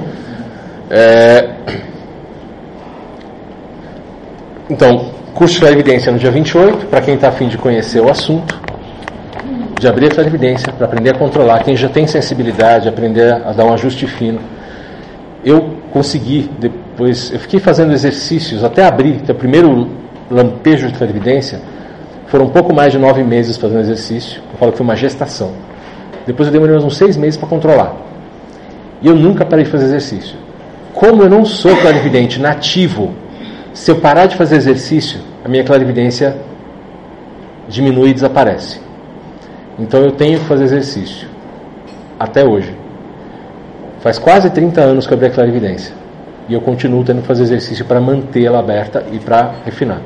Então, curso de clarividência no dia 28, para quem está a fim de conhecer o assunto, de abrir a clarividência, para aprender a controlar. Quem já tem sensibilidade, aprender a dar um ajuste fino. Eu consegui, depois, eu fiquei fazendo exercícios até abrir, até o primeiro lampejo de clarividência, Foram um pouco mais de 9 meses fazendo exercício. Eu falo que foi uma gestação. Depois eu demorei uns 6 meses para controlar. E eu nunca parei de fazer exercício. Como eu não sou clarividente nativo, se eu parar de fazer exercício, a minha clarividência diminui e desaparece. Então eu tenho que fazer exercício. Até hoje. Faz quase 30 anos que eu abri a clarividência. E eu continuo tendo que fazer exercício para manter ela aberta e para refinar.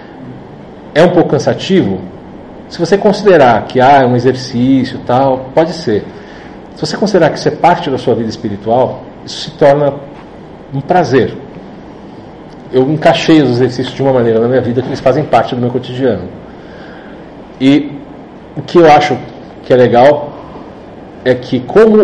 É um pouco cansativo? Se você considerar que é um exercício e tal, pode ser. Se você considerar que isso é parte da sua vida espiritual, isso se torna um prazer. Eu encaixei os exercícios de uma maneira na minha vida que eles fazem parte do meu cotidiano. E o que eu acho que é legal é que, como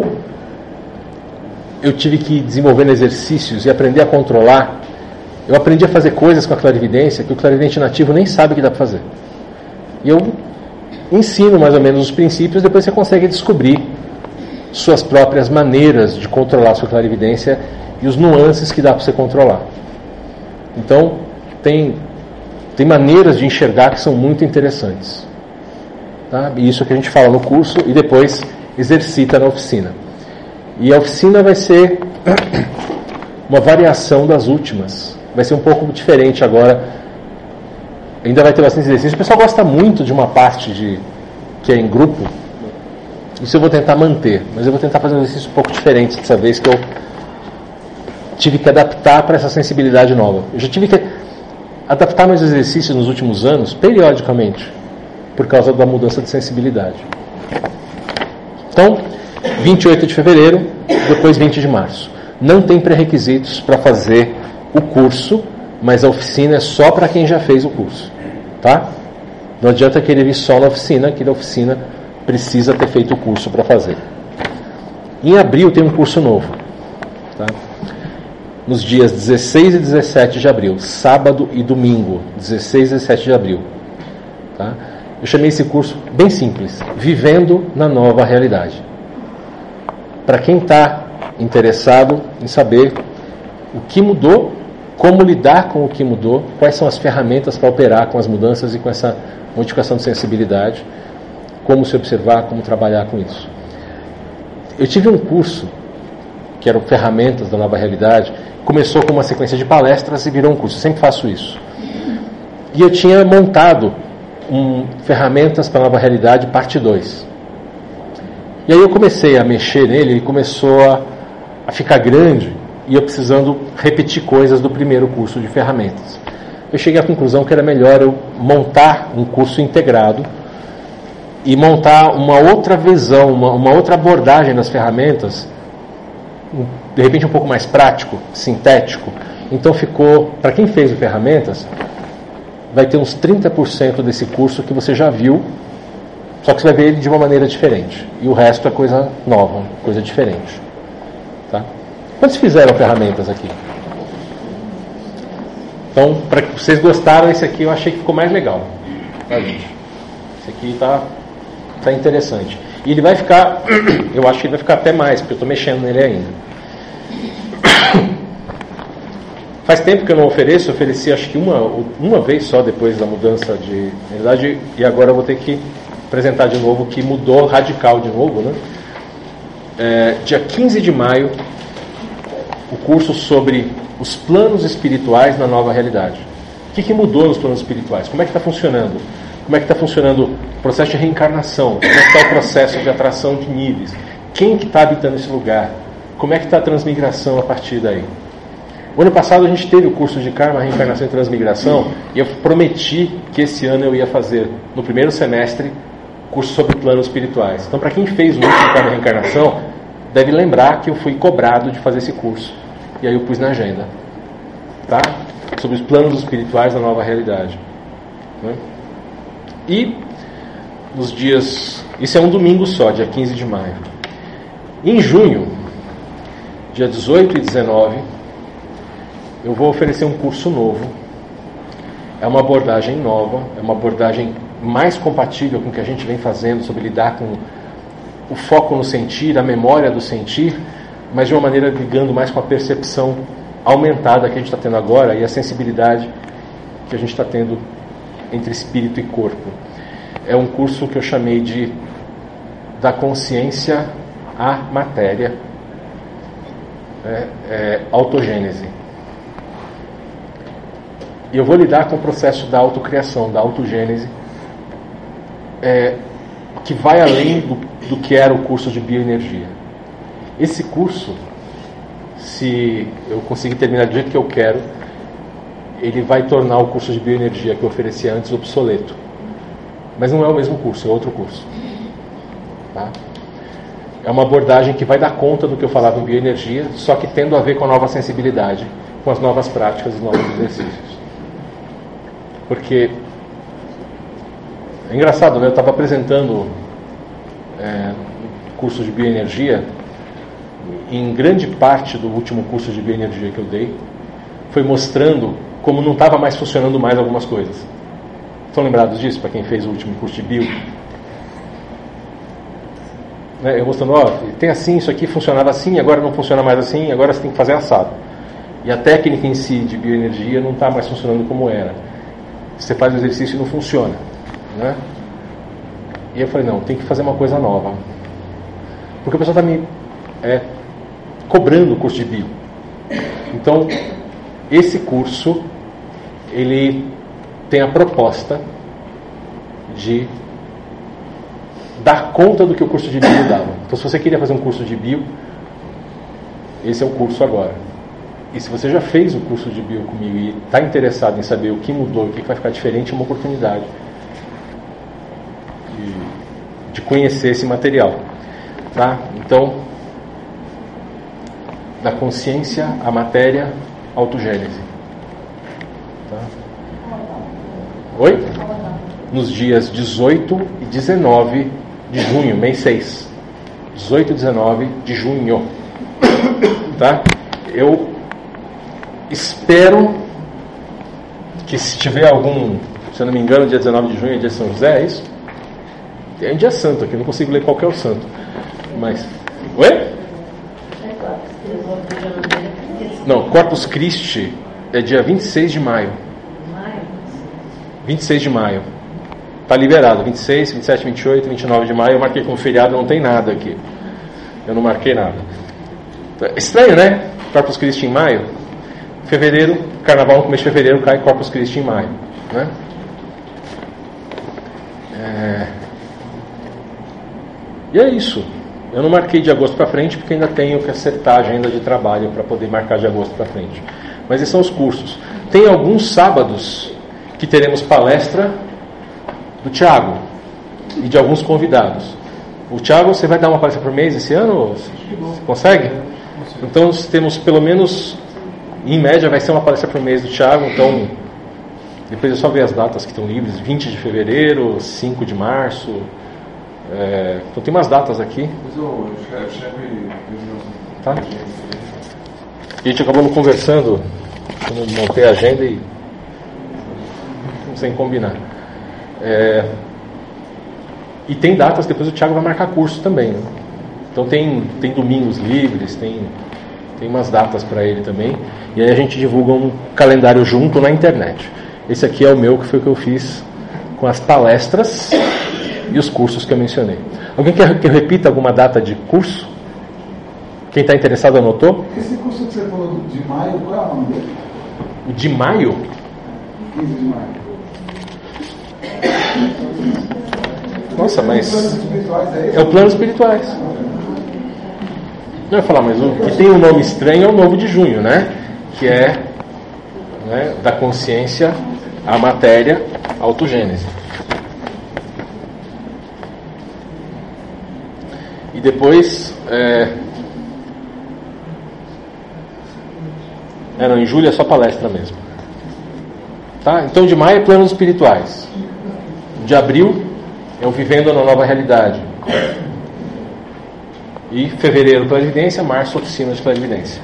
eu tive que ir desenvolvendo exercícios e aprender a controlar, eu aprendi a fazer coisas com a clarividência que o clarividente nativo nem sabe que dá para fazer. E eu ensino mais ou menos os princípios, depois você consegue descobrir suas próprias maneiras de controlar a sua clarividência e os nuances que dá para você controlar. Então, tem maneiras de enxergar que são muito interessantes. Tá? E isso que a gente fala no curso e depois exercita na oficina. E a oficina vai ser uma variação das últimas. Vai ser um pouco diferente agora. Ainda vai ter bastante exercício. O pessoal gosta muito de uma parte que é em grupo. Isso eu vou tentar manter. Mas eu vou tentar fazer um exercício um pouco diferente dessa vez, que eu tive que adaptar para essa sensibilidade nova. Eu já tive que adaptar meus exercícios nos últimos anos, periodicamente, por causa da mudança de sensibilidade. Então, 28 de fevereiro, depois 20 de março. Não tem pré-requisitos para fazer o curso, mas a oficina é só para quem já fez o curso. Tá? Não adianta querer vir só na oficina, que na oficina precisa ter feito o curso para fazer. Em abril tem um curso novo. Tá? Nos dias 16 e 17 de abril, sábado e domingo, 16 e 17 de abril. Tá? Eu chamei esse curso bem simples, Vivendo na Nova Realidade. Para quem está interessado em saber o que mudou, como lidar com o que mudou, quais são as ferramentas para operar com as mudanças e com essa modificação de sensibilidade, como se observar, como trabalhar com isso. Eu tive um curso, que era o Ferramentas da Nova Realidade, começou com uma sequência de palestras e virou um curso. Eu sempre faço isso. E eu tinha montado Ferramentas para a Nova Realidade, parte 2. E aí eu comecei a mexer nele, ele começou a ficar grande, e eu precisando repetir coisas do primeiro curso de ferramentas. Eu cheguei à conclusão que era melhor eu montar um curso integrado e montar uma outra visão, uma outra abordagem das ferramentas, de repente um pouco mais prático, sintético. Então ficou, para quem fez o ferramentas, vai ter uns 30% desse curso que você já viu, só que você vai ver ele de uma maneira diferente. E o resto é coisa nova, coisa diferente. Tá? Quantos fizeram ferramentas aqui? Então, para que vocês gostaram, esse aqui eu achei que ficou mais legal. Tá, gente? Esse aqui tá interessante. E ele vai ficar, eu acho que ele vai ficar até mais, porque eu estou mexendo nele ainda. Faz tempo que eu não ofereço, eu ofereci acho que uma vez só depois da mudança de realidade, e agora eu vou ter que apresentar de novo, que mudou radical de novo, né? Dia 15 de maio, o curso sobre os planos espirituais na nova realidade. O que mudou nos planos espirituais? Como é que está funcionando? Como é que está funcionando o processo de reencarnação? Como é que está o processo de atração de níveis? Quem que está habitando esse lugar? Como é que está a transmigração a partir daí? O ano passado a gente teve o curso de Karma, Reencarnação e Transmigração, e eu prometi que esse ano eu ia fazer, no primeiro semestre, curso sobre planos espirituais. Então, para quem fez o curso de Karma e Reencarnação, deve lembrar que eu fui cobrado de fazer esse curso. E aí eu pus na agenda. Tá? Sobre os planos espirituais da nova realidade. Né? E nos dias... Isso é um domingo só, dia 15 de maio. Em junho, dia 18 e 19, eu vou oferecer um curso novo. É uma abordagem nova, é uma abordagem mais compatível com o que a gente vem fazendo sobre lidar com o foco no sentir, a memória do sentir, mas de uma maneira ligando mais com a percepção aumentada que a gente está tendo agora e a sensibilidade que a gente está tendo entre espírito e corpo. É um curso que eu chamei de da consciência à matéria, autogênese. E eu vou lidar com o processo da autocriação, da autogênese, que vai além do que era o curso de bioenergia. Esse curso, se eu conseguir terminar do jeito que eu quero, ele vai tornar o curso de bioenergia que eu oferecia antes obsoleto. Mas não é o mesmo curso, é outro curso. Tá? É uma abordagem que vai dar conta do que eu falava em bioenergia, só que tendo a ver com a nova sensibilidade, com as novas práticas e novos exercícios. Porque é engraçado, né? Eu estava apresentando curso de bioenergia. Em grande parte do último curso de bioenergia que eu dei, foi mostrando como não estava mais funcionando mais algumas coisas. Estão lembrados disso, para quem fez o último curso de bio? Eu mostrando, tem assim, isso aqui funcionava assim, agora não funciona mais assim, agora você tem que fazer assado. E a técnica em si de bioenergia não está mais funcionando como era. Você faz o exercício e não funciona, né? E eu falei, não, tem que fazer uma coisa nova. Porque o pessoal está me cobrando o curso de bio. Então, esse curso, ele tem a proposta de dar conta do que o curso de bio dava. Então, se você queria fazer um curso de bio, esse é o curso agora. E se você já fez o curso de bio comigo e está interessado em saber o que mudou, o que vai ficar diferente, é uma oportunidade de conhecer esse material. Tá? Então, da consciência à matéria, autogênese. Tá? Oi? Nos dias 18 e 19 de junho, mês 6. 18 e 19 de junho. Tá? Eu espero que, se tiver algum, se eu não me engano, dia 19 de junho é dia de São José, é isso? É um dia santo aqui, eu não consigo ler qual que é o santo. Mas. Oi? Não, Corpus Christi é dia 26 de maio. 26 de maio. Está liberado. 26, 27, 28, 29 de maio. Eu marquei como feriado, não tem nada aqui. Eu não marquei nada. Estranho, né? Corpus Christi em maio. Fevereiro, carnaval no começo de fevereiro, cai Corpus Christi em maio. Né? E é isso. Eu não marquei de agosto para frente porque ainda tenho que acertar a agenda de trabalho para poder marcar de agosto para frente. Mas esses são os cursos. Tem alguns sábados que teremos palestra do Thiago e de alguns convidados. O Thiago, você vai dar uma palestra por mês esse ano? Você consegue? Então temos pelo menos, em média, vai ser uma palestra por mês do Thiago. Então, depois é só ver as datas que estão livres: 20 de fevereiro, 5 de março. Então tem umas datas aqui. Tá? E a gente acabou conversando quando montei a agenda e sem combinar. E tem datas, depois o Thiago vai marcar curso também, né? Então tem domingos livres, tem umas datas para ele também. E aí a gente divulga um calendário junto na internet. Esse aqui é o meu, que foi o que eu fiz com as palestras e os cursos que eu mencionei. Alguém quer que eu repita alguma data de curso? Quem está interessado anotou? Esse curso que você falou de maio, qual é o nome dele? O de maio? 15 de maio. Nossa, mas Planos espirituais é esse? é o Planos Espirituais. Não ia falar, mas o que tem um nome estranho é o Novo de Junho, né? Que é, né, da consciência à matéria, autogênese. E depois não, em julho é só palestra mesmo. Tá? Então de maio é planos espirituais. De abril é o Vivendo na Nova Realidade. E fevereiro clarividência, março oficina de clarividência.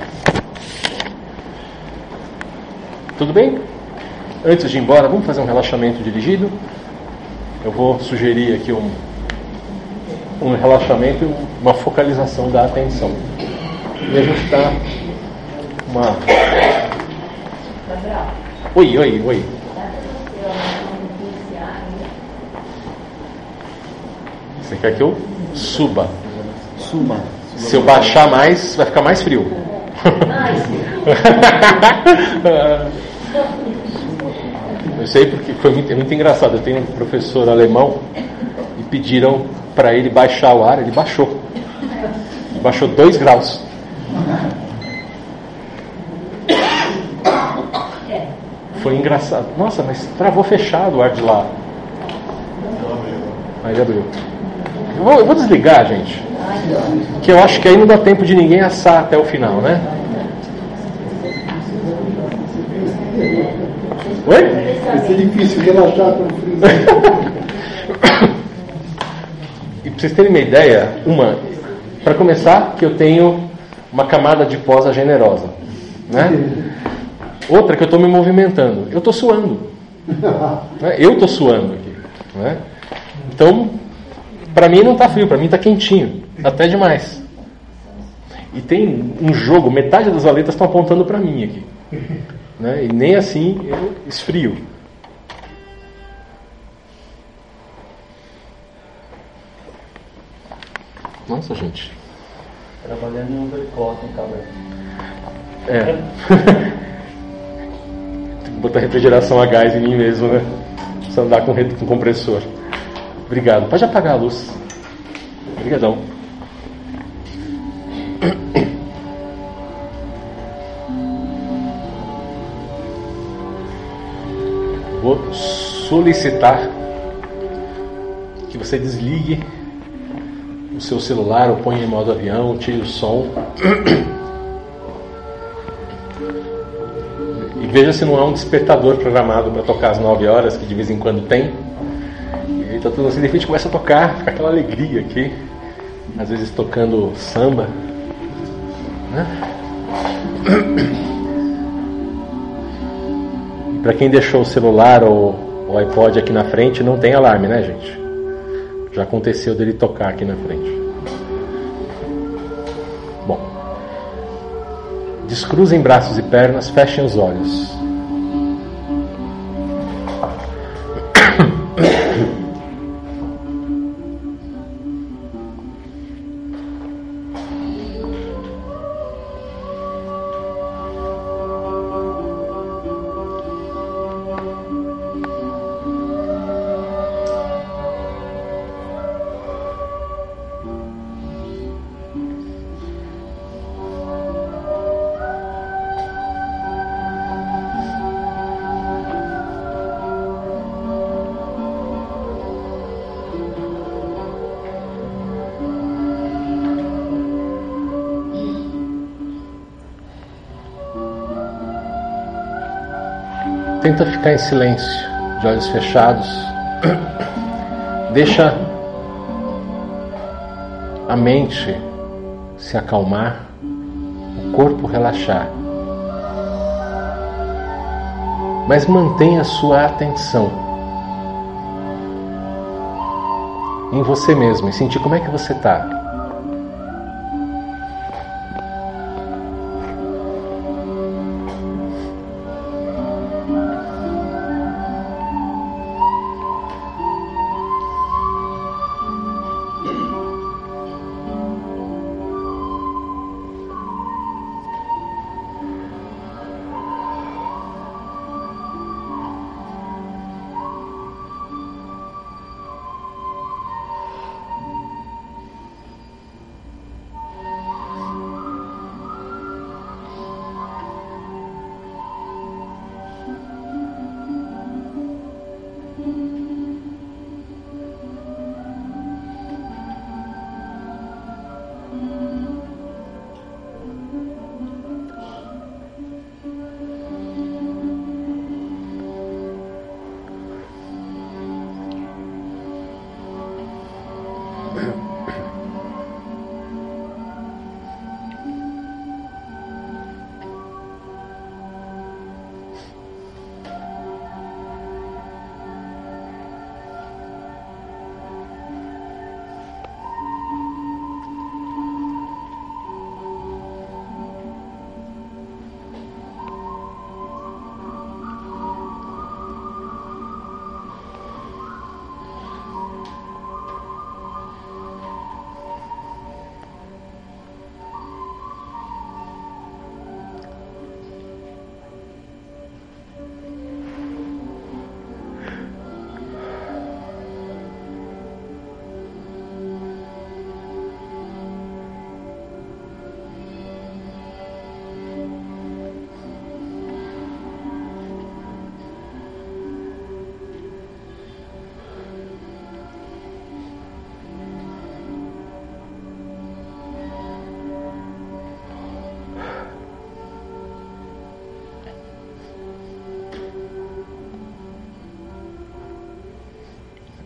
Tudo bem? Antes de ir embora, vamos fazer um relaxamento dirigido. Eu vou sugerir aqui um relaxamento e uma focalização da atenção. E a gente está Oi. Você quer que eu suba? Suba. Se eu baixar mais, vai ficar mais frio. Eu sei porque foi muito engraçado. Eu tenho um professor alemão e pediram para ele baixar o ar, ele baixou. Baixou 2 graus. Foi engraçado. Nossa, mas travou fechado o ar de lá. Aí ele abriu. Eu vou desligar, gente. Que eu acho que aí não dá tempo de ninguém assar até o final, né? Oi? Vai ser difícil relaxar com o frio. E pra vocês terem uma ideia, para começar, que eu tenho uma camada de posa generosa, né? Outra que eu estou me movimentando. Eu estou suando. Né? Eu estou suando aqui. Né? Então, para mim não está frio, para mim está quentinho. Até demais. E tem um jogo, metade das aletas estão apontando para mim aqui. Né? E nem assim eu esfrio. Nossa, gente. Trabalhando em overclock, cabra. Tem que botar refrigeração a gás em mim mesmo, né? Precisa andar com compressor. Obrigado. Pode apagar a luz. Obrigadão. Vou solicitar que você desligue o seu celular ou ponha em modo avião, tire o som. E veja se não há um despertador programado para tocar às 9 horas, que de vez em quando tem. E aí tá tudo assim, de repente começa a tocar, fica aquela alegria aqui. Às vezes tocando samba. Né? E para quem deixou o celular ou o iPod aqui na frente, não tem alarme, né, gente? Já aconteceu dele tocar aqui na frente. Bom. Descruzem braços e pernas, fechem os olhos. Tenta ficar em silêncio, de olhos fechados. Deixa a mente se acalmar, o corpo relaxar. Mas mantenha a sua atenção em você mesmo, e sentir como é que você está.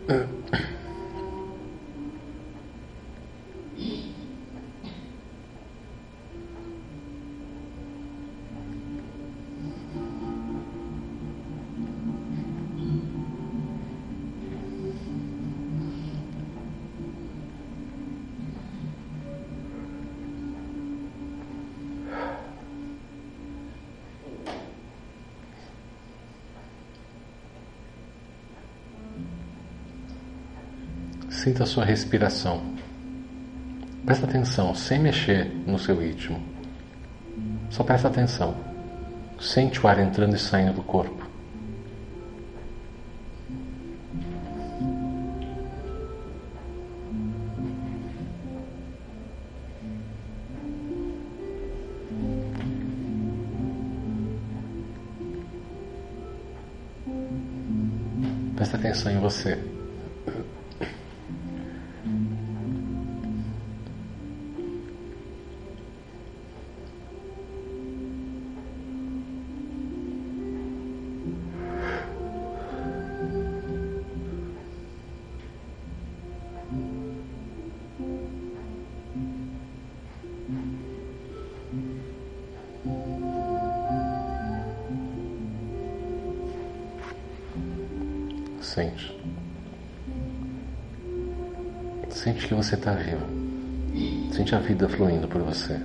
Sinta a sua respiração. Presta atenção, sem mexer no seu ritmo. Só presta atenção. Sente o ar entrando e saindo do corpo. Presta atenção em você. Sente. Sente que você está vivo. Sente a vida fluindo por você.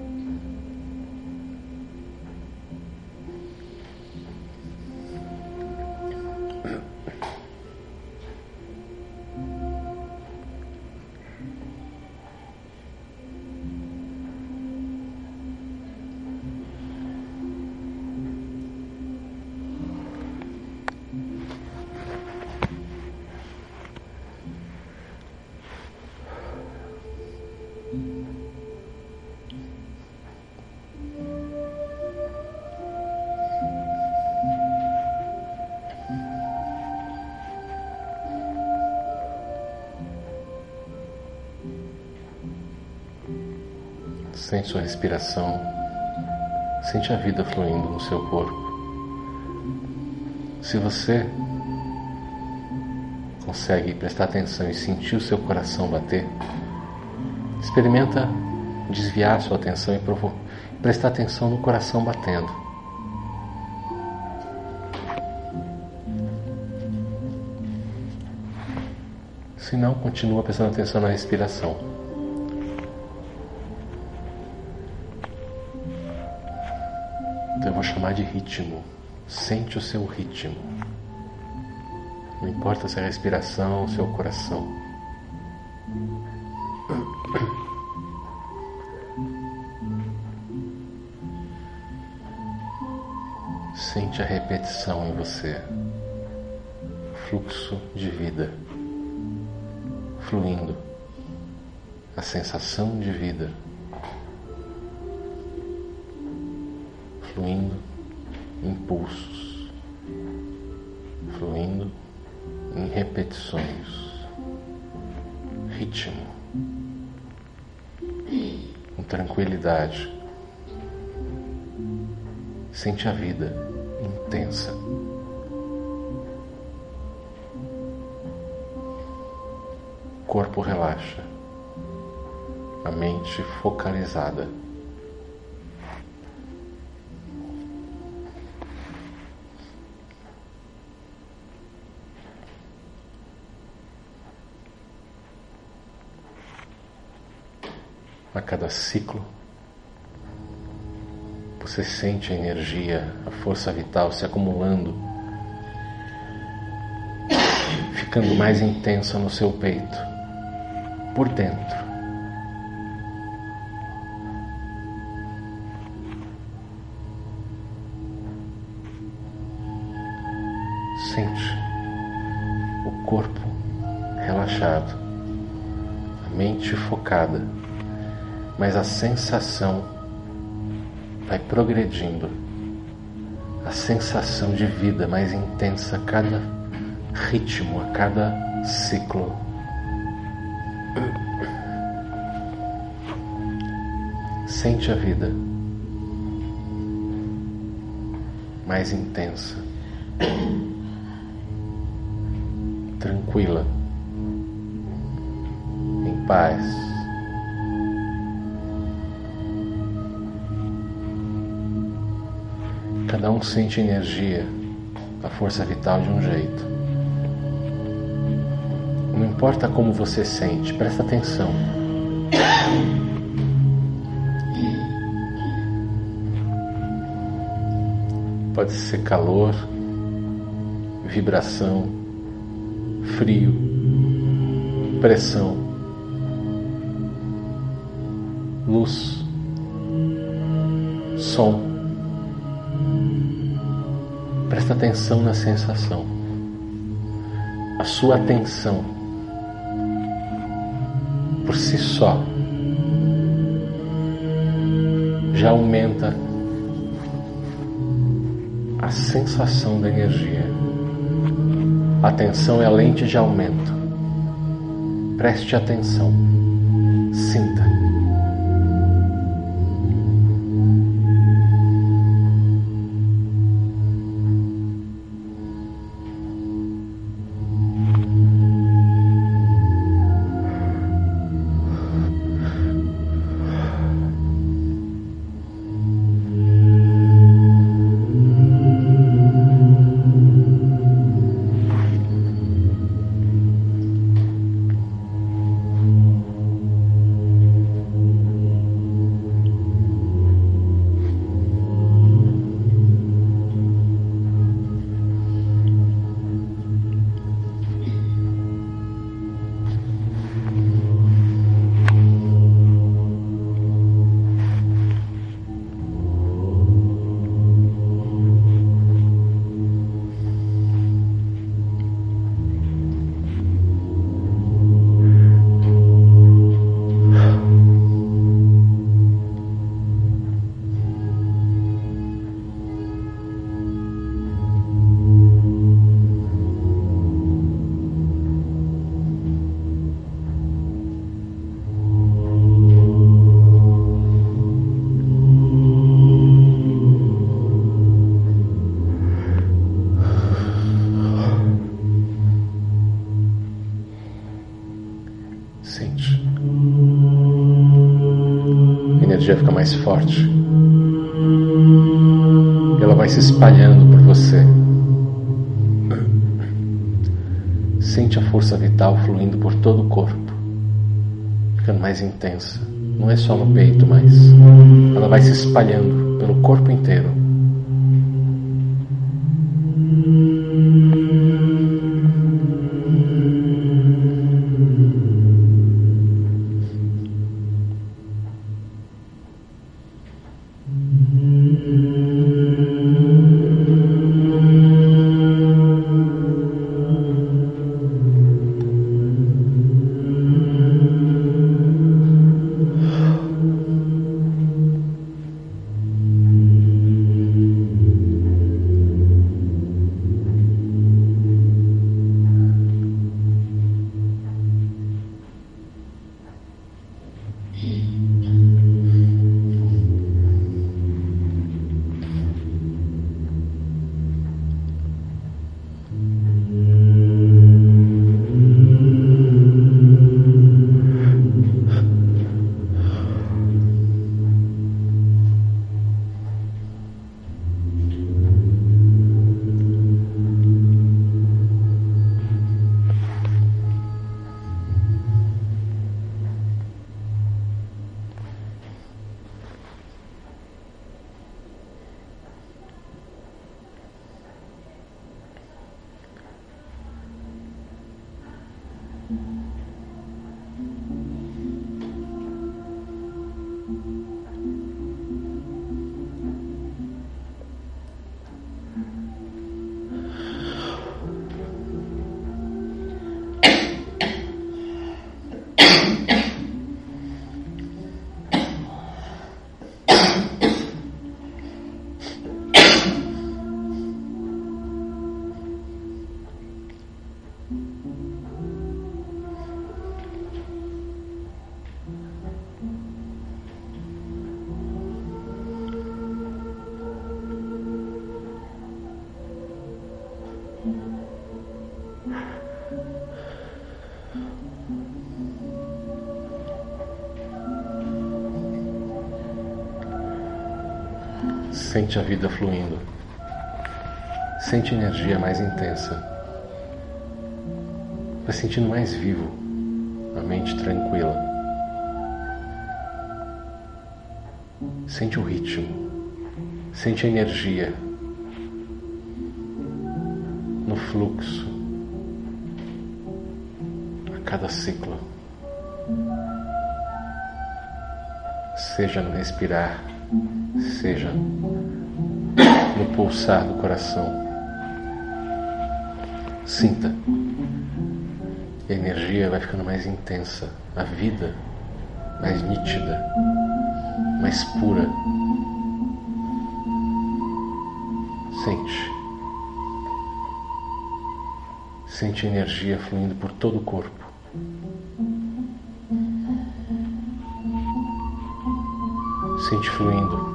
Sente sua respiração, sente a vida fluindo no seu corpo. Se você consegue prestar atenção e sentir o seu coração bater, experimenta desviar sua atenção e prestar atenção no coração batendo. Se não, continua prestando atenção na respiração. Então eu vou chamar de ritmo. Sente o seu ritmo. Não importa se é a respiração ou seu coração. Sente a repetição em você. Fluxo de vida. Fluindo. A sensação de vida. Fluindo impulsos, fluindo em repetições, ritmo, com tranquilidade. Sente a vida intensa. O corpo relaxa, a mente focalizada. A cada ciclo, você sente a energia, a força vital se acumulando, ficando mais intensa no seu peito, por dentro. Sente o corpo relaxado, a mente focada. Mas a sensação vai progredindo, a sensação de vida mais intensa a cada ritmo, a cada ciclo. Sente a vida mais intensa, tranquila, em paz. Cada um sente energia, a força vital de um jeito. Não importa como você sente, presta atenção. Pode ser calor, vibração, frio, pressão, luz, som. Presta atenção na sensação. A sua atenção, por si só, já aumenta a sensação da energia. A atenção é a lente de aumento. Preste atenção. Sinta. Sente. A energia fica mais forte. E ela vai se espalhando por você. Sente a força vital fluindo por todo o corpo, ficando mais intensa. Não é só no peito, mas ela vai se espalhando pelo corpo inteiro. Sente a vida fluindo. Sente a energia mais intensa. Vai sentindo mais vivo, a mente tranquila. Sente o ritmo. Sente a energia no fluxo a cada ciclo. Seja no respirar, seja no pulsar do coração. Sinta. E a energia vai ficando mais intensa, a vida mais nítida, mais pura. Sente. Sente a energia fluindo por todo o corpo. Sente fluindo.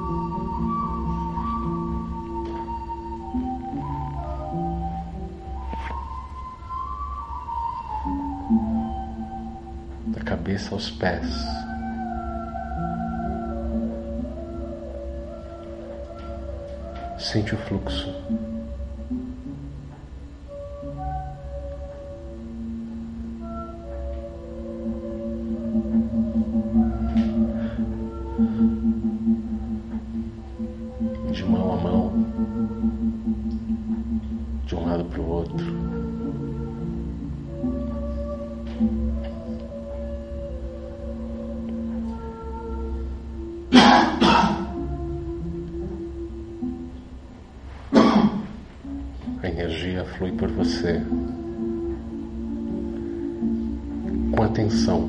Da cabeça aos pés. Sente o fluxo. De mão a mão, de um lado para o outro. A energia flui por você com atenção.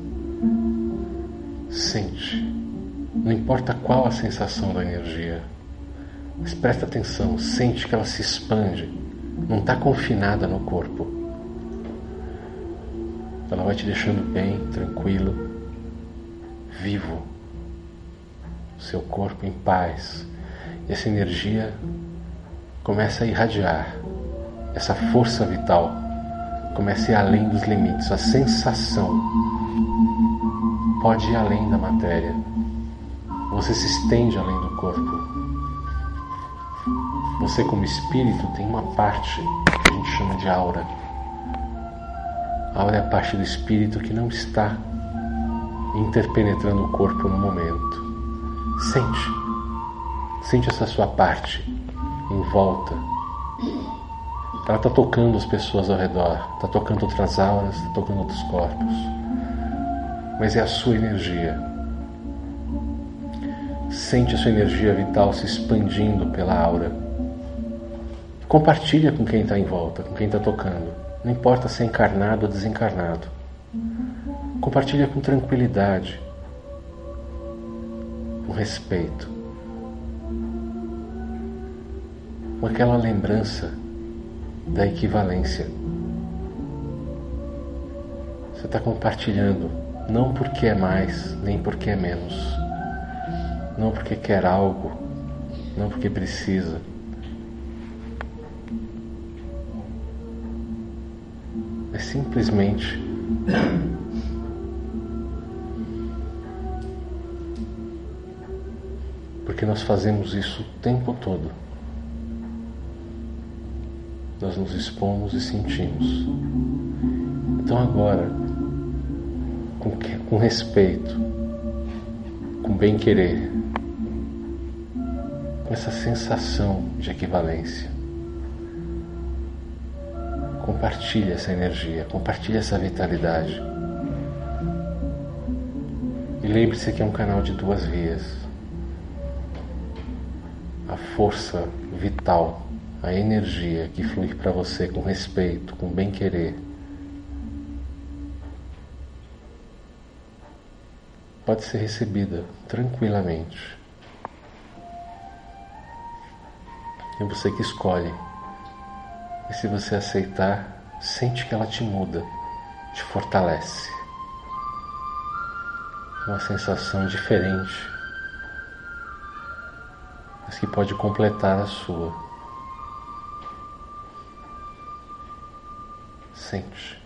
Sente. Não importa qual a sensação da energia, mas presta atenção, sente que ela se expande, não está confinada no corpo. Ela vai te deixando bem, tranquilo, vivo, seu corpo em paz. E essa energia começa a irradiar, essa força vital começa a ir além dos limites, a sensação pode ir além da matéria. Você se estende além do corpo. Você, como espírito, tem uma parte que a gente chama de aura. A aura é a parte do espírito que não está interpenetrando o corpo no momento. Sente. Sente essa sua parte em volta. Ela está tocando as pessoas ao redor, está tocando outras auras, está tocando outros corpos. Mas é a sua energia. Sente a sua energia vital se expandindo pela aura. Compartilha com quem está em volta, com quem está tocando. Não importa se é encarnado ou desencarnado. Compartilha com tranquilidade, com respeito, com aquela lembrança da equivalência. Você está compartilhando, não porque é mais, nem porque é menos. Não porque quer algo, não porque precisa. É simplesmente porque nós fazemos isso o tempo todo. Nós nos expomos e sentimos. Então agora, com respeito, com bem-querer, com essa sensação de equivalência, compartilhe essa energia, compartilhe essa vitalidade. E lembre-se que é um canal de duas vias. A força vital, a energia que flui para você com respeito, com bem-querer, pode ser recebida tranquilamente. É você que escolhe. E se você aceitar, sente que ela te muda, te fortalece. Uma sensação diferente, mas que pode completar a sua. Sente.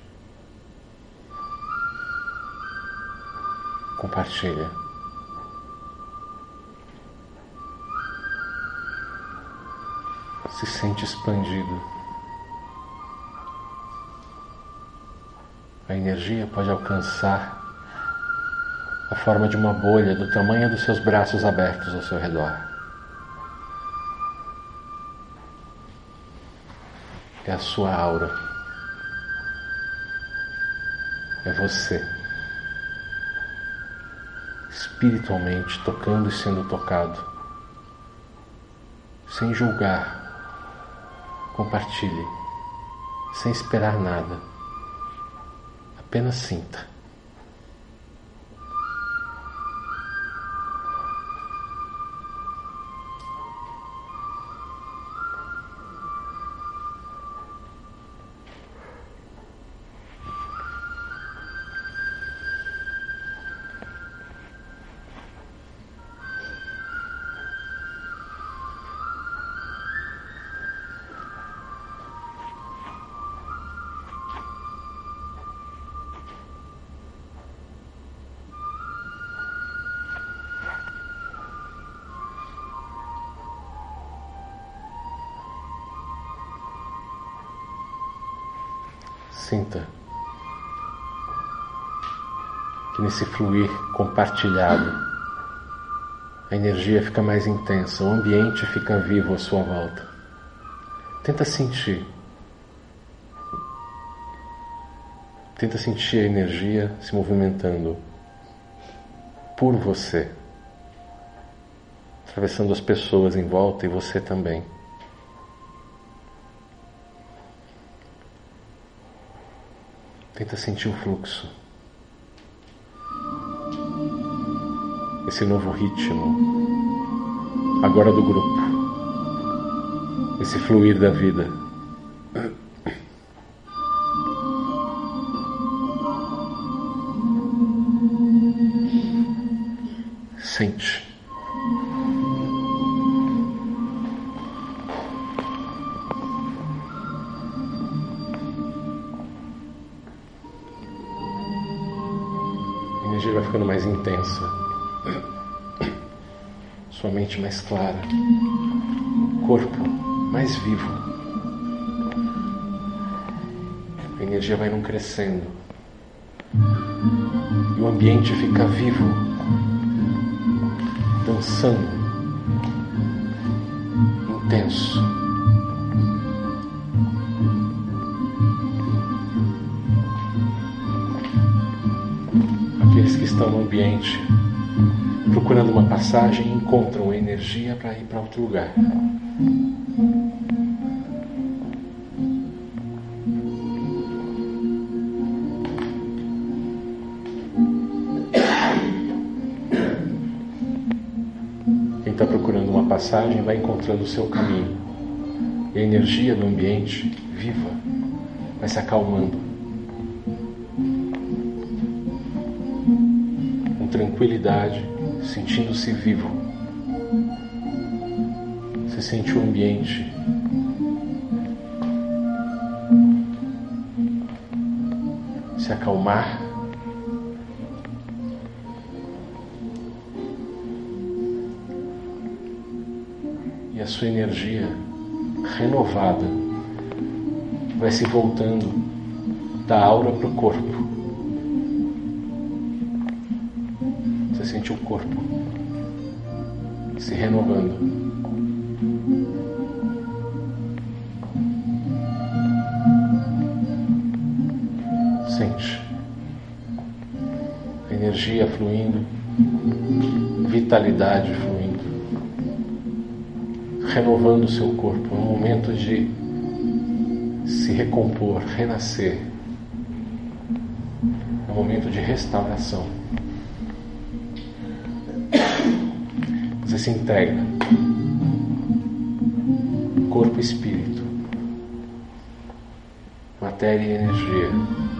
Compartilha. se sente expandido. A energia pode alcançar a forma de uma bolha do tamanho dos seus braços abertos ao seu redor. É a sua aura. É você, espiritualmente tocando e sendo tocado. Sem julgar, compartilhe, sem esperar nada. Apenas sinta. Sinta que nesse fluir compartilhado a energia fica mais intensa, o ambiente fica vivo à sua volta. Tenta sentir a energia se movimentando por você, atravessando as pessoas em volta e você também. Tenta sentir o fluxo, esse novo ritmo, agora do grupo, esse fluir da vida. Sente. A energia vai ficando mais intensa, sua mente mais clara, o corpo mais vivo. A energia vai não crescendo e o ambiente fica vivo, dançando, intenso. Aqueles que estão no ambiente procurando uma passagem encontram energia para ir para outro lugar. Quem está procurando uma passagem vai encontrando o seu caminho. E a energia do ambiente, viva, vai se acalmando. Com tranquilidade, sentindo-se vivo. Você sente o ambiente se acalmar. E a sua energia renovada vai se voltando da aura para o corpo. Você sente o corpo se renovando. Sente a energia fluindo, vitalidade fluindo, renovando o seu corpo. É um momento de se recompor, renascer. É um momento de restauração. Você se entrega, corpo e espírito, matéria e energia.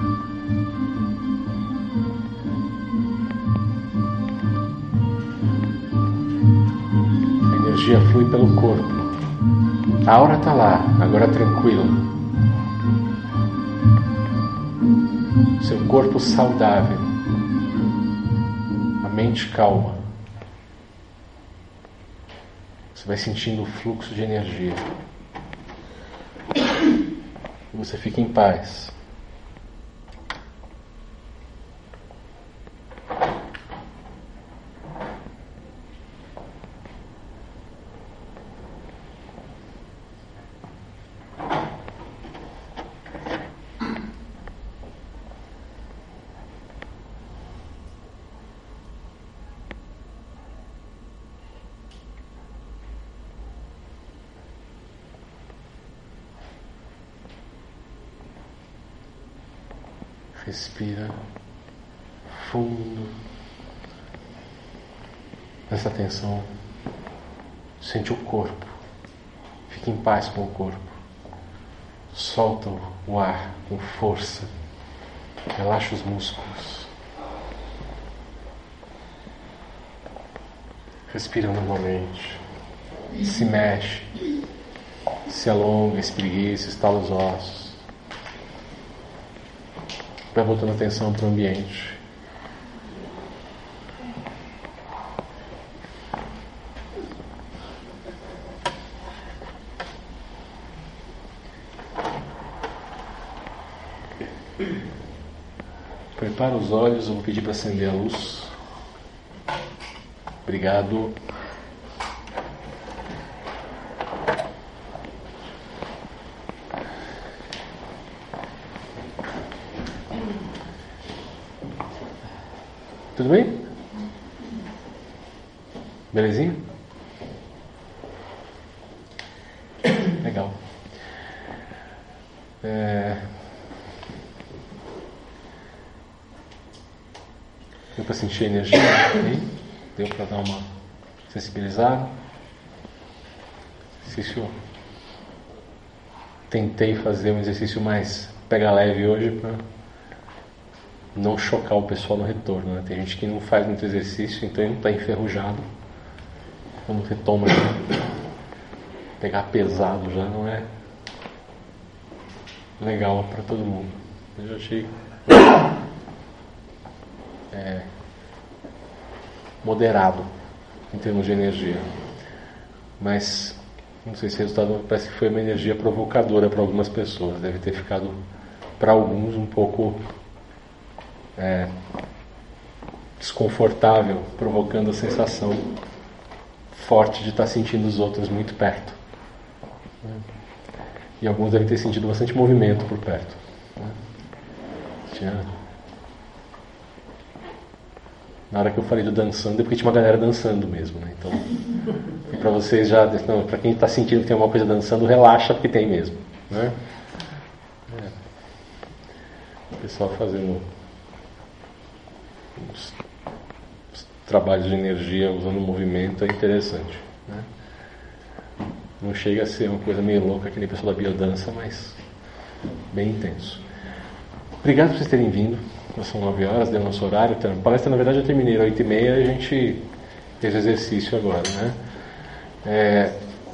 A energia flui pelo corpo. A aura está lá, agora tranquila. Seu corpo saudável, a mente calma. Você vai sentindo o fluxo de energia e você fica em paz. Respira fundo. Presta atenção. Sente o corpo. Fique em paz com o corpo. Solta o ar com força. Relaxa os músculos. Respira normalmente. Se mexe. Se alonga, espreguiça, estala os ossos. Vai voltando a atenção para o ambiente. Prepara os olhos, eu vou pedir para acender a luz. Obrigado. Tudo bem? Belezinha? Legal. Deu para sentir a energia aí? Deu para dar uma sensibilizada? Exercício. Tentei fazer um exercício mais pega leve hoje para não chocar o pessoal no retorno, né? Tem gente que não faz muito exercício, então ele não está enferrujado. Quando retoma, pegar pesado já não é legal para todo mundo. Eu já achei moderado em termos de energia, mas não sei se o resultado parece que foi uma energia provocadora para algumas pessoas. Deve ter ficado para alguns um pouco desconfortável, provocando a sensação forte de estar sentindo os outros muito perto. E alguns devem ter sentido bastante movimento por perto. Na hora que eu falei do dançando, é porque tinha uma galera dançando mesmo, né? Então, para vocês já, para quem está sentindo que tem alguma coisa dançando, relaxa, porque tem mesmo, né? O pessoal fazendo os trabalhos de energia usando o movimento é interessante, né? Não chega a ser uma coisa meio louca que nem o pessoal da biodança, mas bem intenso. Obrigado por vocês terem vindo. São 9 horas, deu nosso horário. A palestra, na verdade, eu terminei às 8h30 e a gente fez exercício agora, né?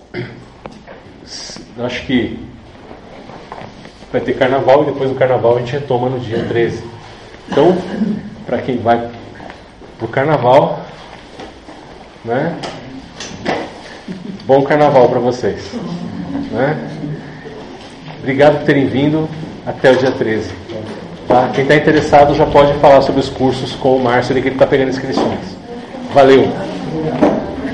Acho que vai ter carnaval e depois do carnaval a gente retoma no dia 13. Então, para quem vai pro carnaval, né? Bom carnaval para vocês, né? Obrigado por terem vindo. Até o dia 13. Tá? Quem está interessado já pode falar sobre os cursos com o Márcio, ele que está pegando inscrições. Valeu!